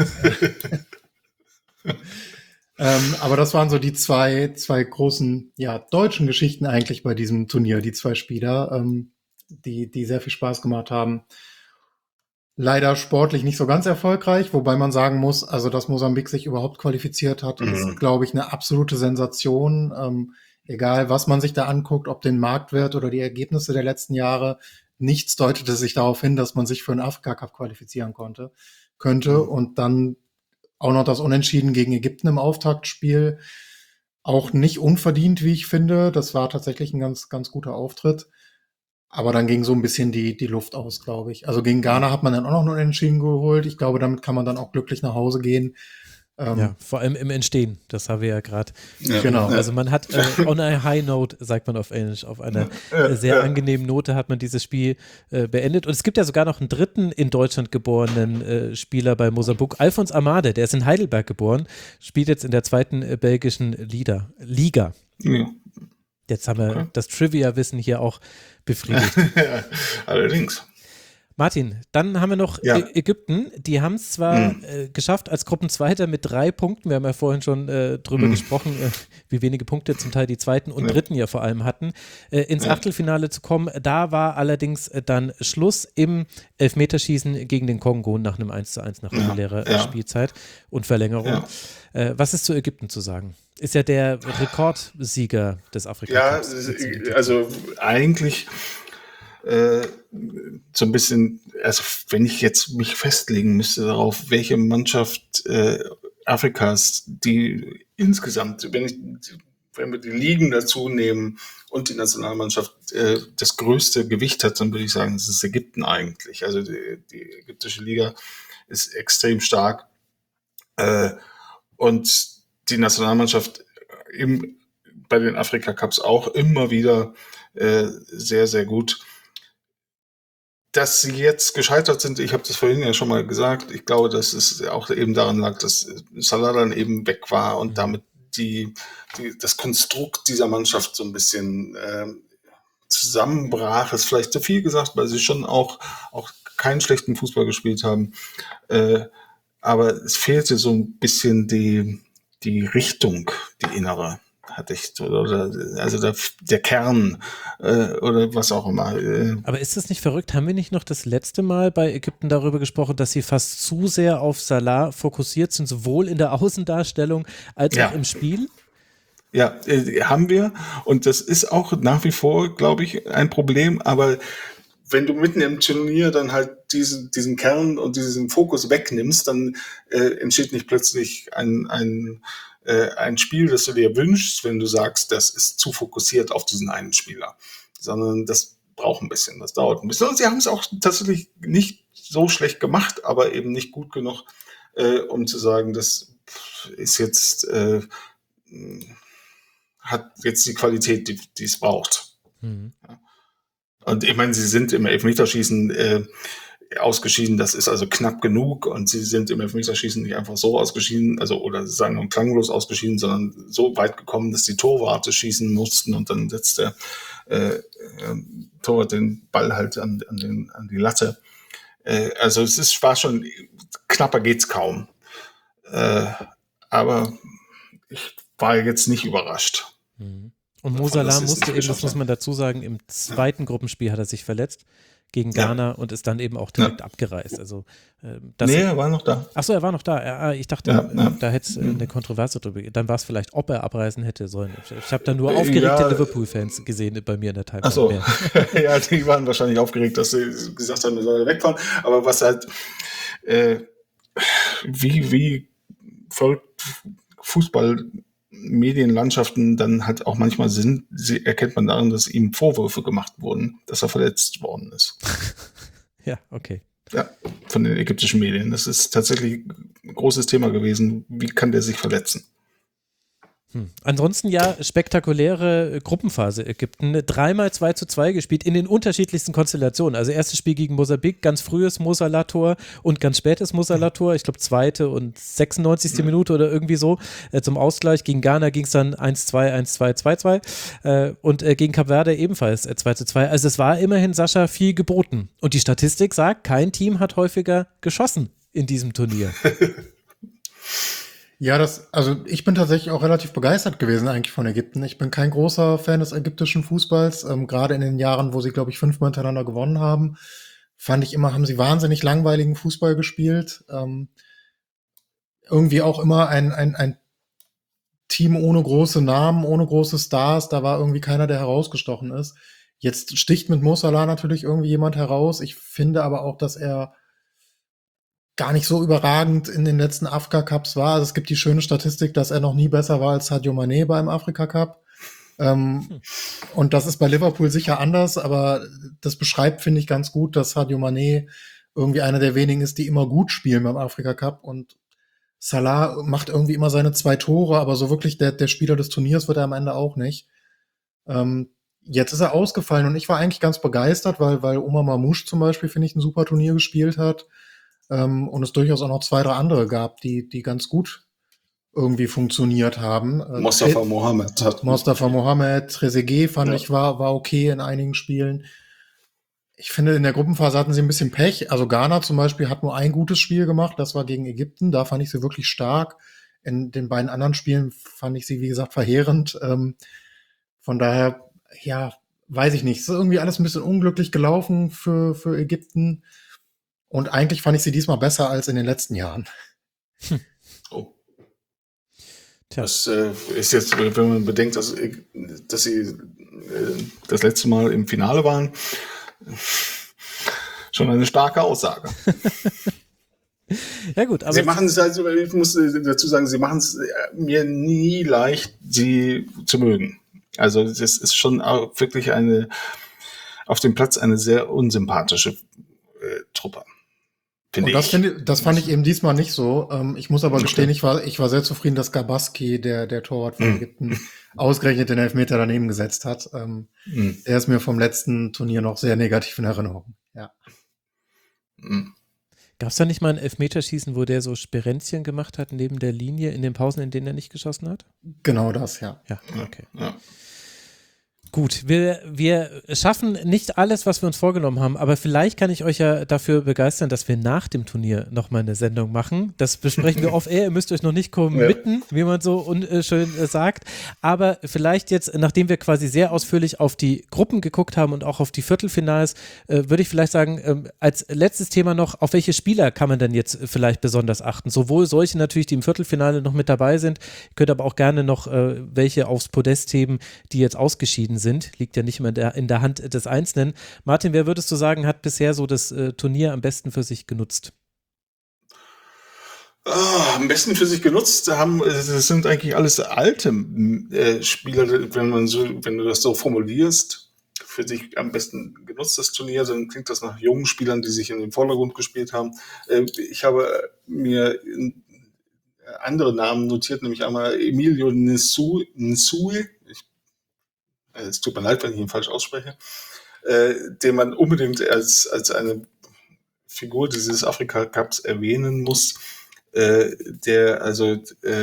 Aber das waren so die zwei großen, deutschen Geschichten eigentlich bei diesem Turnier, die zwei Spieler, die sehr viel Spaß gemacht haben. Leider sportlich nicht so ganz erfolgreich, wobei man sagen muss, also dass Mosambik sich überhaupt qualifiziert hat, ist, glaube ich, eine absolute Sensation. Egal, was man sich da anguckt, ob den Marktwert oder die Ergebnisse der letzten Jahre, nichts deutete sich darauf hin, dass man sich für einen Afrika-Cup qualifizieren könnte. Und dann auch noch das Unentschieden gegen Ägypten im Auftaktspiel. Auch nicht unverdient, wie ich finde. Das war tatsächlich ein ganz, ganz guter Auftritt. Aber dann ging so ein bisschen die Luft aus, glaube ich. Also gegen Ghana hat man dann auch noch einen Unentschieden geholt. Ich glaube, damit kann man dann auch glücklich nach Hause gehen. Ja, vor allem im Entstehen, das haben wir ja gerade. Ja, genau. Also man hat on a high note, sagt man auf Englisch, auf einer sehr angenehmen Note hat man dieses Spiel beendet. Und es gibt ja sogar noch einen dritten in Deutschland geborenen Spieler bei Mosambik, Alphonse Amade, der ist in Heidelberg geboren, spielt jetzt in der 2. belgischen Liga. Ja. Jetzt haben wir das Trivia-Wissen hier auch befriedigt. Allerdings. Martin, dann haben wir noch Ägypten. Die haben es zwar geschafft als Gruppenzweiter mit 3 Punkten. Wir haben ja vorhin schon drüber gesprochen, wie wenige Punkte zum Teil die Zweiten und Dritten ja vor allem hatten, ins Achtelfinale zu kommen. Da war allerdings dann Schluss im Elfmeterschießen gegen den Kongo nach einem 1:1 nach regulärer Spielzeit und Verlängerung. Was ist zu Ägypten zu sagen? Ist ja der Rekordsieger des Afrika-Cups. Ja, also eigentlich so ein bisschen, also wenn ich jetzt mich festlegen müsste darauf, welche Mannschaft Afrikas, die insgesamt, wenn wir die Ligen dazu nehmen und die Nationalmannschaft das größte Gewicht hat, dann würde ich sagen, es ist Ägypten eigentlich. Also die ägyptische Liga ist extrem stark und die Nationalmannschaft bei den Afrika-Cups auch immer wieder sehr, sehr gut. Dass sie jetzt gescheitert sind, ich habe das vorhin ja schon mal gesagt, ich glaube, dass es auch eben daran lag, dass Salah dann eben weg war und damit das Konstrukt dieser Mannschaft so ein bisschen zusammenbrach, ist vielleicht zu viel gesagt, weil sie schon auch keinen schlechten Fußball gespielt haben. Aber es fehlte so ein bisschen die Richtung, die innere. Hatte ich, also der Kern oder was auch immer. Aber ist das nicht verrückt? Haben wir nicht noch das letzte Mal bei Ägypten darüber gesprochen, dass sie fast zu sehr auf Salah fokussiert sind, sowohl in der Außendarstellung als auch im Spiel? Ja, haben wir. Und das ist auch nach wie vor, glaube ich, ein Problem. Aber wenn du mitten im Turnier dann halt diesen Kern und diesen Fokus wegnimmst, dann entsteht nicht plötzlich ein Spiel, das du dir wünschst, wenn du sagst, das ist zu fokussiert auf diesen einen Spieler, sondern das braucht ein bisschen, das dauert ein bisschen. Und sie haben es auch tatsächlich nicht so schlecht gemacht, aber eben nicht gut genug, um zu sagen, das ist jetzt, hat jetzt die Qualität, die es braucht. Mhm. Und ich meine, sie sind im Elfmeterschießen ausgeschieden, das ist also knapp genug und sie sind im Elfmeterschießen nicht einfach so ausgeschieden, also oder sagen wir klanglos ausgeschieden, sondern so weit gekommen, dass die Torwarte schießen mussten und dann setzt der Torwart den Ball halt an die Latte. Also war schon, knapper geht's kaum. Aber ich war jetzt nicht überrascht. Und Mo Salah musste eben, das muss man dazu sagen, im zweiten Gruppenspiel hat er sich verletzt gegen Ghana und ist dann eben auch direkt abgereist. Also, er war noch da. Achso, er war noch da. Ich dachte, da hätte es eine Kontroverse drüber gegeben. Dann war es vielleicht, ob er abreisen hätte sollen. Ich habe da nur aufgeregte Liverpool-Fans gesehen bei mir in der Timeline. Achso, ja, die waren wahrscheinlich aufgeregt, dass sie gesagt haben, er soll wegfahren. Aber was halt, wie verrückt Fußball-Medienlandschaften dann halt auch manchmal sind, erkennt man daran, dass ihm Vorwürfe gemacht wurden, dass er verletzt worden ist. Ja, okay. Ja, von den ägyptischen Medien. Das ist tatsächlich ein großes Thema gewesen. Wie kann der sich verletzen? Ansonsten ja, spektakuläre Gruppenphase Ägypten. 3-mal 2:2 gespielt in den unterschiedlichsten Konstellationen. Also erstes Spiel gegen Mosambik, ganz frühes Mo Salah-Tor und ganz spätes Mo Salah-Tor. Ich glaube 2. und 96. Minute oder irgendwie so zum Ausgleich. Gegen Ghana ging es dann 1:2, 1:2, 2:2 und gegen Kap Verde ebenfalls 2:2. Also es war immerhin, Sascha, viel geboten. Und die Statistik sagt, kein Team hat häufiger geschossen in diesem Turnier. Ja, also ich bin tatsächlich auch relativ begeistert gewesen eigentlich von Ägypten. Ich bin kein großer Fan des ägyptischen Fußballs. Gerade in den Jahren, wo sie, glaube ich, 5-mal hintereinander gewonnen haben, fand ich immer, haben sie wahnsinnig langweiligen Fußball gespielt. Irgendwie auch immer ein Team ohne große Namen, ohne große Stars. Da war irgendwie keiner, der herausgestochen ist. Jetzt sticht mit Mo Salah natürlich irgendwie jemand heraus. Ich finde aber auch, dass er gar nicht so überragend in den letzten Afrika-Cups war. Also es gibt die schöne Statistik, dass er noch nie besser war als Sadio Mané beim Afrika-Cup. Und das ist bei Liverpool sicher anders, aber das beschreibt, finde ich, ganz gut, dass Sadio Mané irgendwie einer der wenigen ist, die immer gut spielen beim Afrika-Cup. Und Salah macht irgendwie immer seine 2 Tore, aber so wirklich der Spieler des Turniers wird er am Ende auch nicht. Jetzt ist er ausgefallen und ich war eigentlich ganz begeistert, weil Omar Mamouche zum Beispiel, finde ich, ein super Turnier gespielt hat. Und es durchaus auch noch 2, 3 andere gab, die ganz gut irgendwie funktioniert haben. Mostafa Mohamed, Trezeguet fand ich war okay in einigen Spielen. Ich finde, in der Gruppenphase hatten sie ein bisschen Pech. Also Ghana zum Beispiel hat nur ein gutes Spiel gemacht, das war gegen Ägypten. Da fand ich sie wirklich stark. In den beiden anderen Spielen fand ich sie, wie gesagt, verheerend. Von daher, ja, weiß ich nicht. Es ist irgendwie alles ein bisschen unglücklich gelaufen für Ägypten. Und eigentlich fand ich sie diesmal besser als in den letzten Jahren. Oh. Tja. Das ist jetzt, wenn man bedenkt, dass sie das letzte Mal im Finale waren, schon eine starke Aussage. Ja gut, aber Sie machen es also, ich muss dazu sagen, sie machen es mir nie leicht, sie zu mögen. Also das ist schon auch wirklich auf dem Platz eine sehr unsympathische Truppe. Und das fand ich eben diesmal nicht so. Ich muss aber gestehen, ich war sehr zufrieden, dass Gabaski, der Torwart von Ägypten, ausgerechnet den Elfmeter daneben gesetzt hat. Der ist mir vom letzten Turnier noch sehr negativ in Erinnerung. Ja. Gab es da nicht mal ein Elfmeterschießen, wo der so Sperenzchen gemacht hat neben der Linie in den Pausen, in denen er nicht geschossen hat? Genau das, ja. Ja, okay. Ja. Gut, wir schaffen nicht alles, was wir uns vorgenommen haben, aber vielleicht kann ich euch ja dafür begeistern, dass wir nach dem Turnier nochmal eine Sendung machen. Das besprechen wir off-air, ihr müsst euch noch nicht committen, wie man so unschön sagt, aber vielleicht jetzt, nachdem wir quasi sehr ausführlich auf die Gruppen geguckt haben und auch auf die Viertelfinals, würde ich vielleicht sagen, als letztes Thema noch, auf welche Spieler kann man denn jetzt vielleicht besonders achten? Sowohl solche natürlich, die im Viertelfinale noch mit dabei sind, ihr könnt aber auch gerne noch welche aufs Podest heben, die jetzt ausgeschieden sind. Liegt ja nicht immer in der Hand des Einzelnen. Martin, wer würdest du sagen, hat bisher so das Turnier am besten für sich genutzt? Am besten für sich genutzt das sind eigentlich alles alte Spieler, wenn du das so formulierst, für sich am besten genutzt das Turnier, dann klingt das nach jungen Spielern, die sich in den Vordergrund gespielt haben. Ich habe mir andere Namen notiert, nämlich einmal Emilio Nsue. Es tut mir leid, wenn ich ihn falsch ausspreche, den man unbedingt als eine Figur dieses Afrika-Cups erwähnen muss, der also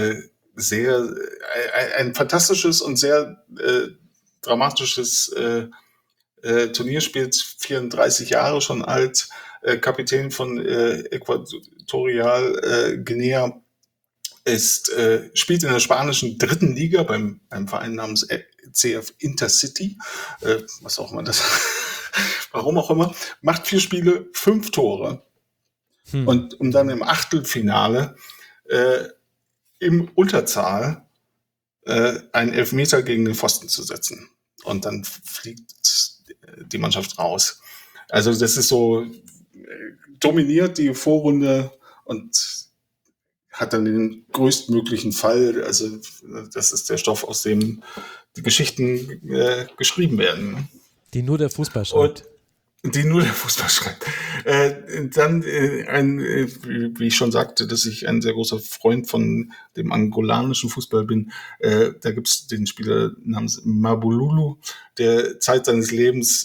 ein fantastisches und sehr dramatisches Turnier spielt, 34 Jahre schon alt, Kapitän von Äquatorial Guinea, spielt in der spanischen 3. Liga beim Verein namens CF Intercity, was auch immer das, warum auch immer, macht 4 Spiele, 5 Tore. Und um dann im Achtelfinale im Unterzahl einen Elfmeter gegen den Pfosten zu setzen. Und dann fliegt die Mannschaft raus. Also das ist so, dominiert die Vorrunde und hat dann den größtmöglichen Fall. Also das ist der Stoff, aus dem die Geschichten geschrieben werden. Die nur der Fußball schreibt. Die nur der Fußball schreibt. Dann, wie ich schon sagte, dass ich ein sehr großer Freund von dem angolanischen Fußball bin. Da gibt's den Spieler namens Mabululu, der Zeit seines Lebens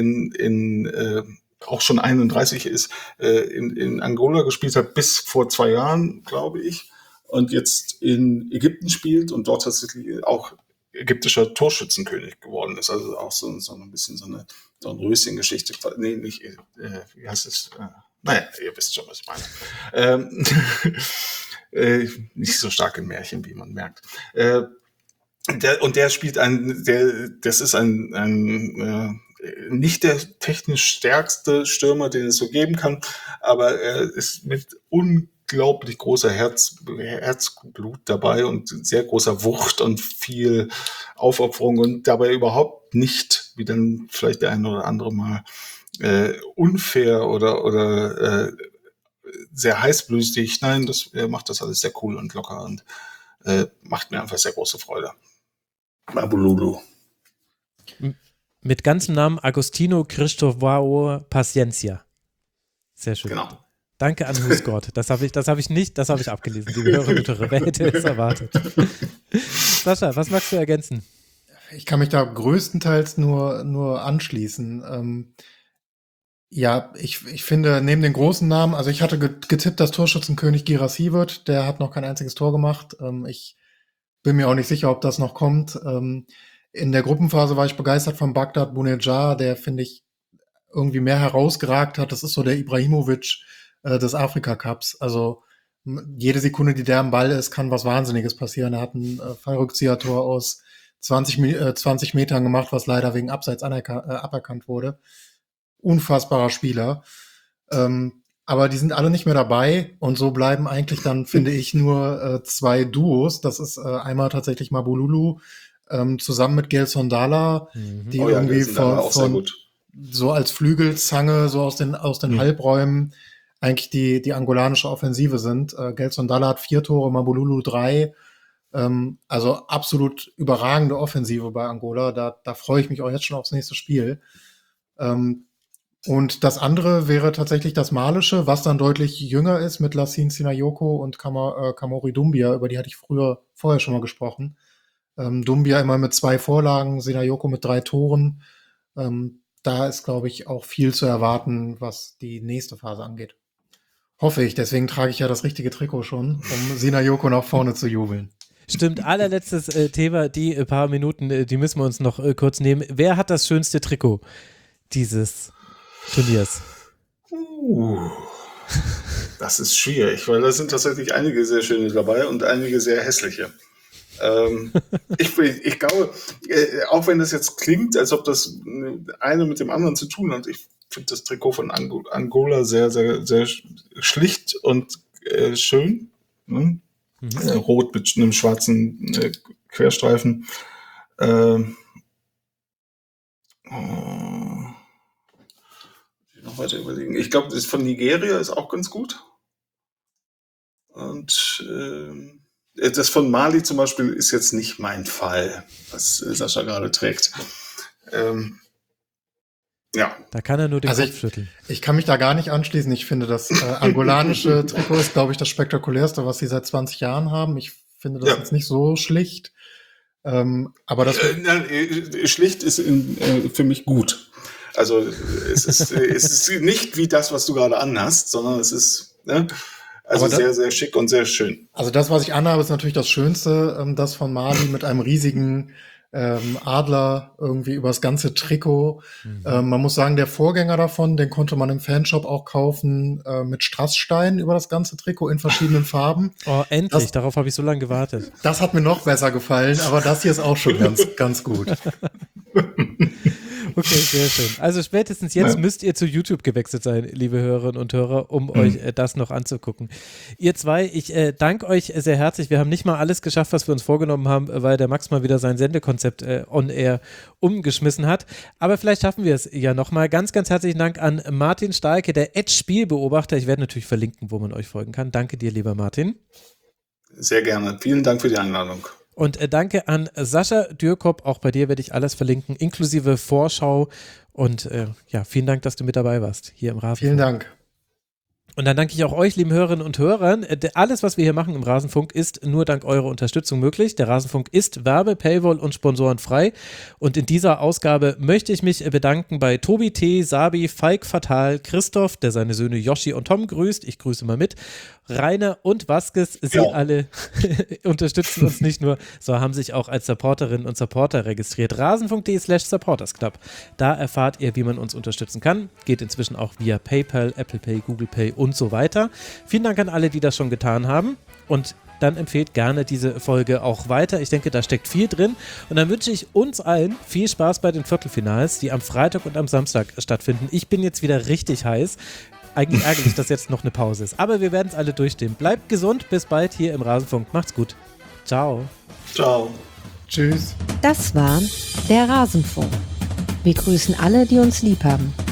auch schon 31 ist, in Angola gespielt hat, bis vor 2 Jahren, glaube ich, und jetzt in Ägypten spielt und dort tatsächlich auch ägyptischer Torschützenkönig geworden ist. Also auch so ein bisschen so eine Röschen-Geschichte. Nee, nicht, wie heißt es? Naja, ihr wisst schon, was ich meine. Nicht so stark in Märchen, wie man merkt. Der spielt das ist ein nicht der technisch stärkste Stürmer, den es so geben kann, aber er ist mit unglaublich großer Herzblut dabei und sehr großer Wucht und viel Aufopferung und dabei überhaupt nicht, wie dann vielleicht der eine oder andere mal, unfair oder sehr heißblütig. Nein, er macht das alles sehr cool und locker und macht mir einfach sehr große Freude. Mabululu. Mit ganzem Namen Agostinho Cristóvão Paciencia. Sehr schön. Genau. Danke an Husgott. Das habe ich abgelesen. Die Hörerinnen und Hörer, wer hätte es erwartet? Sascha, was magst du ergänzen? Ich kann mich da größtenteils nur anschließen. Ja, ich finde, neben den großen Namen, also ich hatte getippt, dass Torschützenkönig Guirassy wird. Der hat noch kein einziges Tor gemacht. Ich bin mir auch nicht sicher, ob das noch kommt. In der Gruppenphase war ich begeistert von Bagdad Bounedjah, der, finde ich, irgendwie mehr herausgeragt hat, das ist so der Ibrahimovic des Afrika-Cups. Also jede Sekunde, die der am Ball ist, kann was Wahnsinniges passieren. Er hat ein Fallrückzieher-Tor aus 20 Metern gemacht, was leider wegen Abseits aberkannt wurde. Unfassbarer Spieler. Aber die sind alle nicht mehr dabei und so bleiben eigentlich dann, finde ich, nur 2 Duos. Das ist einmal tatsächlich Mabululu zusammen mit Gelson Dalla, die irgendwie von so als Flügelzange so aus den Halbräumen eigentlich die angolanische Offensive sind. Gelson Dalla hat 4 Tore, Mabululu 3. Also absolut überragende Offensive bei Angola. Da freue ich mich auch jetzt schon aufs nächste Spiel. Und das andere wäre tatsächlich das Malische, was dann deutlich jünger ist mit Lassine Sinayoko und Kamori Doumbia, über die hatte ich vorher schon mal gesprochen. Doumbia immer mit 2 Vorlagen, Sinayoko mit 3 Toren. Da ist, glaube ich, auch viel zu erwarten, was die nächste Phase angeht. Hoffe ich, deswegen trage ich ja das richtige Trikot schon, um Sinayoko nach vorne zu jubeln. Stimmt, allerletztes Thema, die paar Minuten, die müssen wir uns noch kurz nehmen. Wer hat das schönste Trikot dieses Turniers? Das ist schwierig, weil da sind tatsächlich einige sehr schöne dabei und einige sehr hässliche. Ich glaube, auch wenn das jetzt klingt, als ob das eine mit dem anderen zu tun hat, ich finde das Trikot von Angola sehr, sehr, sehr schlicht und schön. Ne? Rot mit einem schwarzen Querstreifen. Noch weiter überlegen. Ich glaube, das von Nigeria ist auch ganz gut. Und das von Mali zum Beispiel ist jetzt nicht mein Fall, was Sascha gerade trägt. Ja. Da kann er nur den Kopf schütteln. Ich kann mich da gar nicht anschließen. Ich finde, das angolanische Trikot ist, glaube ich, das spektakulärste, was sie seit 20 Jahren haben. Ich finde das jetzt nicht so schlicht. Aber das schlicht ist für mich gut. Also es ist nicht wie das, was du gerade anhast, sondern es ist sehr, sehr schick und sehr schön. Also das, was ich anhabe, ist natürlich das Schönste, das von Mali mit einem riesigen Adler irgendwie übers ganze Trikot. Man muss sagen, der Vorgänger davon, den konnte man im Fanshop auch kaufen mit Strasssteinen über das ganze Trikot in verschiedenen Farben. Oh, endlich, darauf habe ich so lange gewartet. Das hat mir noch besser gefallen, aber das hier ist auch schon ganz, ganz gut. Okay, sehr schön. Also spätestens jetzt müsst ihr zu YouTube gewechselt sein, liebe Hörerinnen und Hörer, um euch das noch anzugucken. Ihr zwei, ich danke euch sehr herzlich. Wir haben nicht mal alles geschafft, was wir uns vorgenommen haben, weil der Max mal wieder sein Sendekonzept on air umgeschmissen hat. Aber vielleicht schaffen wir es ja nochmal. Ganz, ganz herzlichen Dank an Martin Stahlke, der Spielbeobachter. Ich werde natürlich verlinken, wo man euch folgen kann. Danke dir, lieber Martin. Sehr gerne. Vielen Dank für die Einladung. Und danke an Sascha Dürkop, auch bei dir werde ich alles verlinken, inklusive Vorschau. Und vielen Dank, dass du mit dabei warst, hier im Rasenfunk. Vielen Dank. Und dann danke ich auch euch, lieben Hörerinnen und Hörern. Alles, was wir hier machen im Rasenfunk, ist nur dank eurer Unterstützung möglich. Der Rasenfunk ist Werbe-, Paywall- und sponsorenfrei. Und in dieser Ausgabe möchte ich mich bedanken bei Tobi T., Sabi, Falk Fatal, Christoph, der seine Söhne Yoshi und Tom grüßt. Ich grüße mal mit. Rainer und Vasquez, Sie alle unterstützen uns nicht nur, sondern haben sich auch als Supporterinnen und Supporter registriert. rasenfunk.de/supportersclub. Da erfahrt ihr, wie man uns unterstützen kann. Geht inzwischen auch via PayPal, Apple Pay, Google Pay und so weiter. Vielen Dank an alle, die das schon getan haben. Und dann empfehlt gerne diese Folge auch weiter. Ich denke, da steckt viel drin. Und dann wünsche ich uns allen viel Spaß bei den Viertelfinals, die am Freitag und am Samstag stattfinden. Ich bin jetzt wieder richtig heiß. Eigentlich ärgerlich, dass jetzt noch eine Pause ist. Aber wir werden es alle durchstehen. Bleibt gesund. Bis bald hier im Rasenfunk. Macht's gut. Ciao. Ciao. Tschüss. Das war der Rasenfunk. Wir grüßen alle, die uns lieb haben.